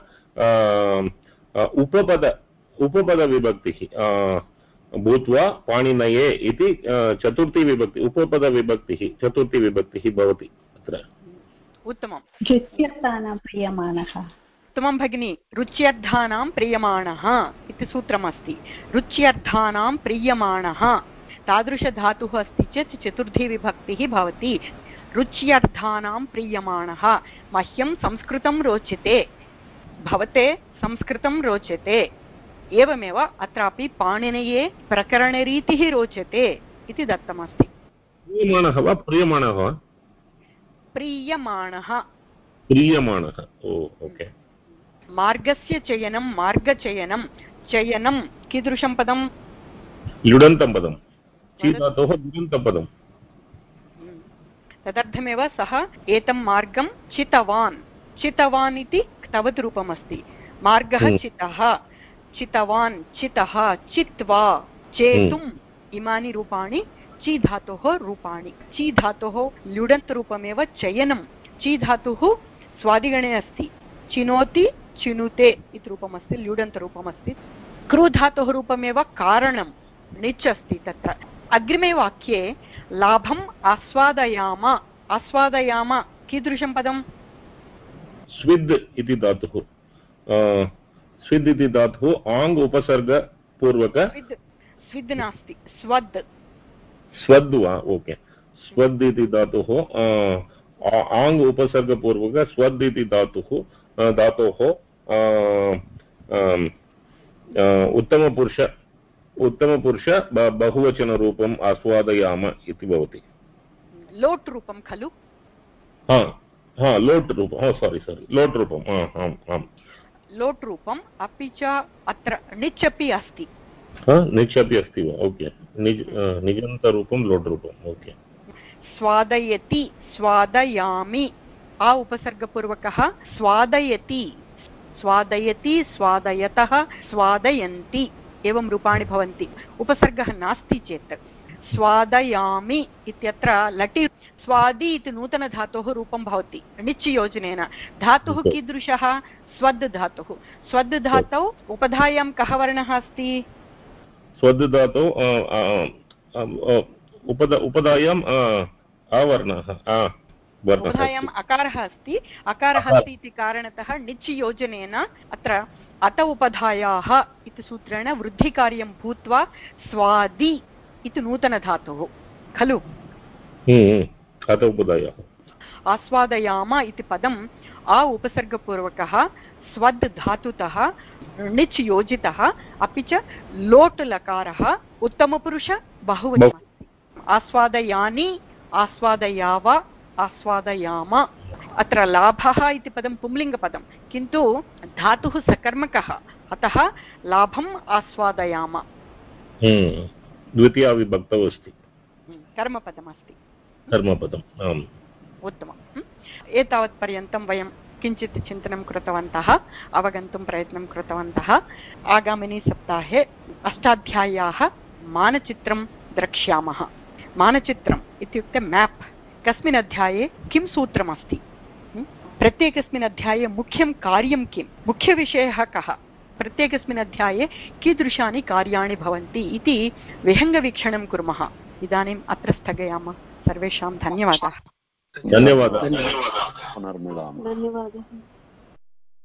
उपपद उपपदविभक्तिः भूत्वा पाणिनये इति चतुर्थी विभक्ति उपपदविभक्तिः चतुर्थी विभक्तिः भवति अत्र। उत्तमं। रुच्यर्थानां प्रीयमाणः। उत्तमं भगिनी। रुच्यर्थानां प्रीयमाणः इति सूत्रमस्ति। रुच्यर्थानां प्रीयमाणः तादृशधातुः अस्ति चेत् चतुर्थी विभक्तिः भवति। रुच्यर्थानां प्रीयमाणः मह्यं संस्कृतं रोचते भवते संस्कृतं रोचते एवमेव अत्रापि पाणिनये प्रकरणरीतिः रोचते इति दत्तमस्ति। प्रीयमाणः वा प्रियमाणः वा? प्रीयमाणः प्रीयमाणः ओ ओके। मार्गस्य चयनं मार्गचयनं चयनं कीदृशं पदं? लुडन्तं पदं चीधातोः लुडन्तं पदं। तदर्थमेव सः एतं मार्गं चितवान् चितवान् इति तवत् रूपमस्ति। मार्गः चितः चितवान् चितः चित्वा चेतुम् इमानि रूपाणि ची धातोः रूपाणि। ची धातोः ल्युडन्त रूपमेव चयनं। ची धातुः स्वादिगणे अस्ति। चिनोति चिनुते इति रूपमस्ति, ल्युडन्त रूपमस्ति। क्रू धातोः रूपमेव कारणं णिच् अस्ति तत्र। अग्रिमे वाक्ये लाभम् आस्वादयाम आस्वादयाम कीदृशं पदं? स्विद् इति धातुः स्विद् इति धातुः आङ् उपसर्गपूर्वक स्विद् नास्ति स्वद् स्वद् वा ओके। स्वद् इति धातुः आङ् उपसर्गपूर्वक स्वद् इति धातुः धातोः उत्तमपुरुष उत्तमपुरुष बहुवचनरूपम् आस्वादयाम इति भवति। लोट् रूपं खलु? हा हा लोट् रूपं सारी सारी लोट् रूपम् आम् आम् लोट् रूपम् अपि च अत्र णिच् अपि अस्ति। णिच् अपि अस्ति वा ओके। निजन्तरूपं लोट् रूपम् ओके। स्वादयति स्वादयामि आ उपसर्गपूर्वकः स्वादयति स्वादयति स्वादयतः स्वादयन्ति एवं रूपाणि भवन्ति। उपसर्गः नास्ति चेत् स्वादयामि इत्यत्र लटि स्वादि इति नूतनधातोः रूपं भवति णिच् योजनेन। धातुः कीदृशः? स्वद् धातुः। स्वद् धातौ उपधायां कः वर्णः अस्ति? स्वद् धातौ उपधायाम् अवर्णः उपधायाम् अकारः अस्ति। अकारः अस्ति इति कारणतः णिच् योजनेन अत्र अत उपधायाः इति सूत्रेण वृद्धिकार्यं भूत्वा स्वादि इति नूतनधातुः खलु? आस्वादयाम इति पदम् आ उपसर्गपूर्वकः स्वद् धातुतः णिच् योजितः अपि च लोट् लकारः उत्तमपुरुष बहुवचनम्। आस्वादयानि आस्वादयाव आस्वादयाम। अत्र लाभः इति पदं पुंलिङ्गपदं किन्तु धातुः सकर्मकः अतः लाभम् आस्वादयाम। द्वितीया विभक्तौ अस्ति। कर्मपदमस्ति। कर्मपदम् आम् उत्तमम्। एतावत्पर्यन्तं वयं किञ्चित् चिन्तनं कृतवन्तः, अवगन्तुं प्रयत्नं कृतवन्तः। आगामिनि सप्ताहे अष्टाध्याय्याः मानचित्रं द्रक्ष्यामः। मानचित्रम् इत्युक्ते मैप्। कस्मिन् अध्याये किं सूत्रमस्ति, प्रत्येकस्मिन् अध्याये मुख्यं कार्यं किं, मुख्यविषयः कः, प्रत्येकस्मिन् अध्याये कीदृशानि कार्याणि भवन्ति इति विहङ्गवीक्षणं कुर्मः। इदानीम् अत्र स्थगयामः। सर्वेषां धन्यवादाः। धन्यवादाः। पुनर्मिलामः। धन्यवादः।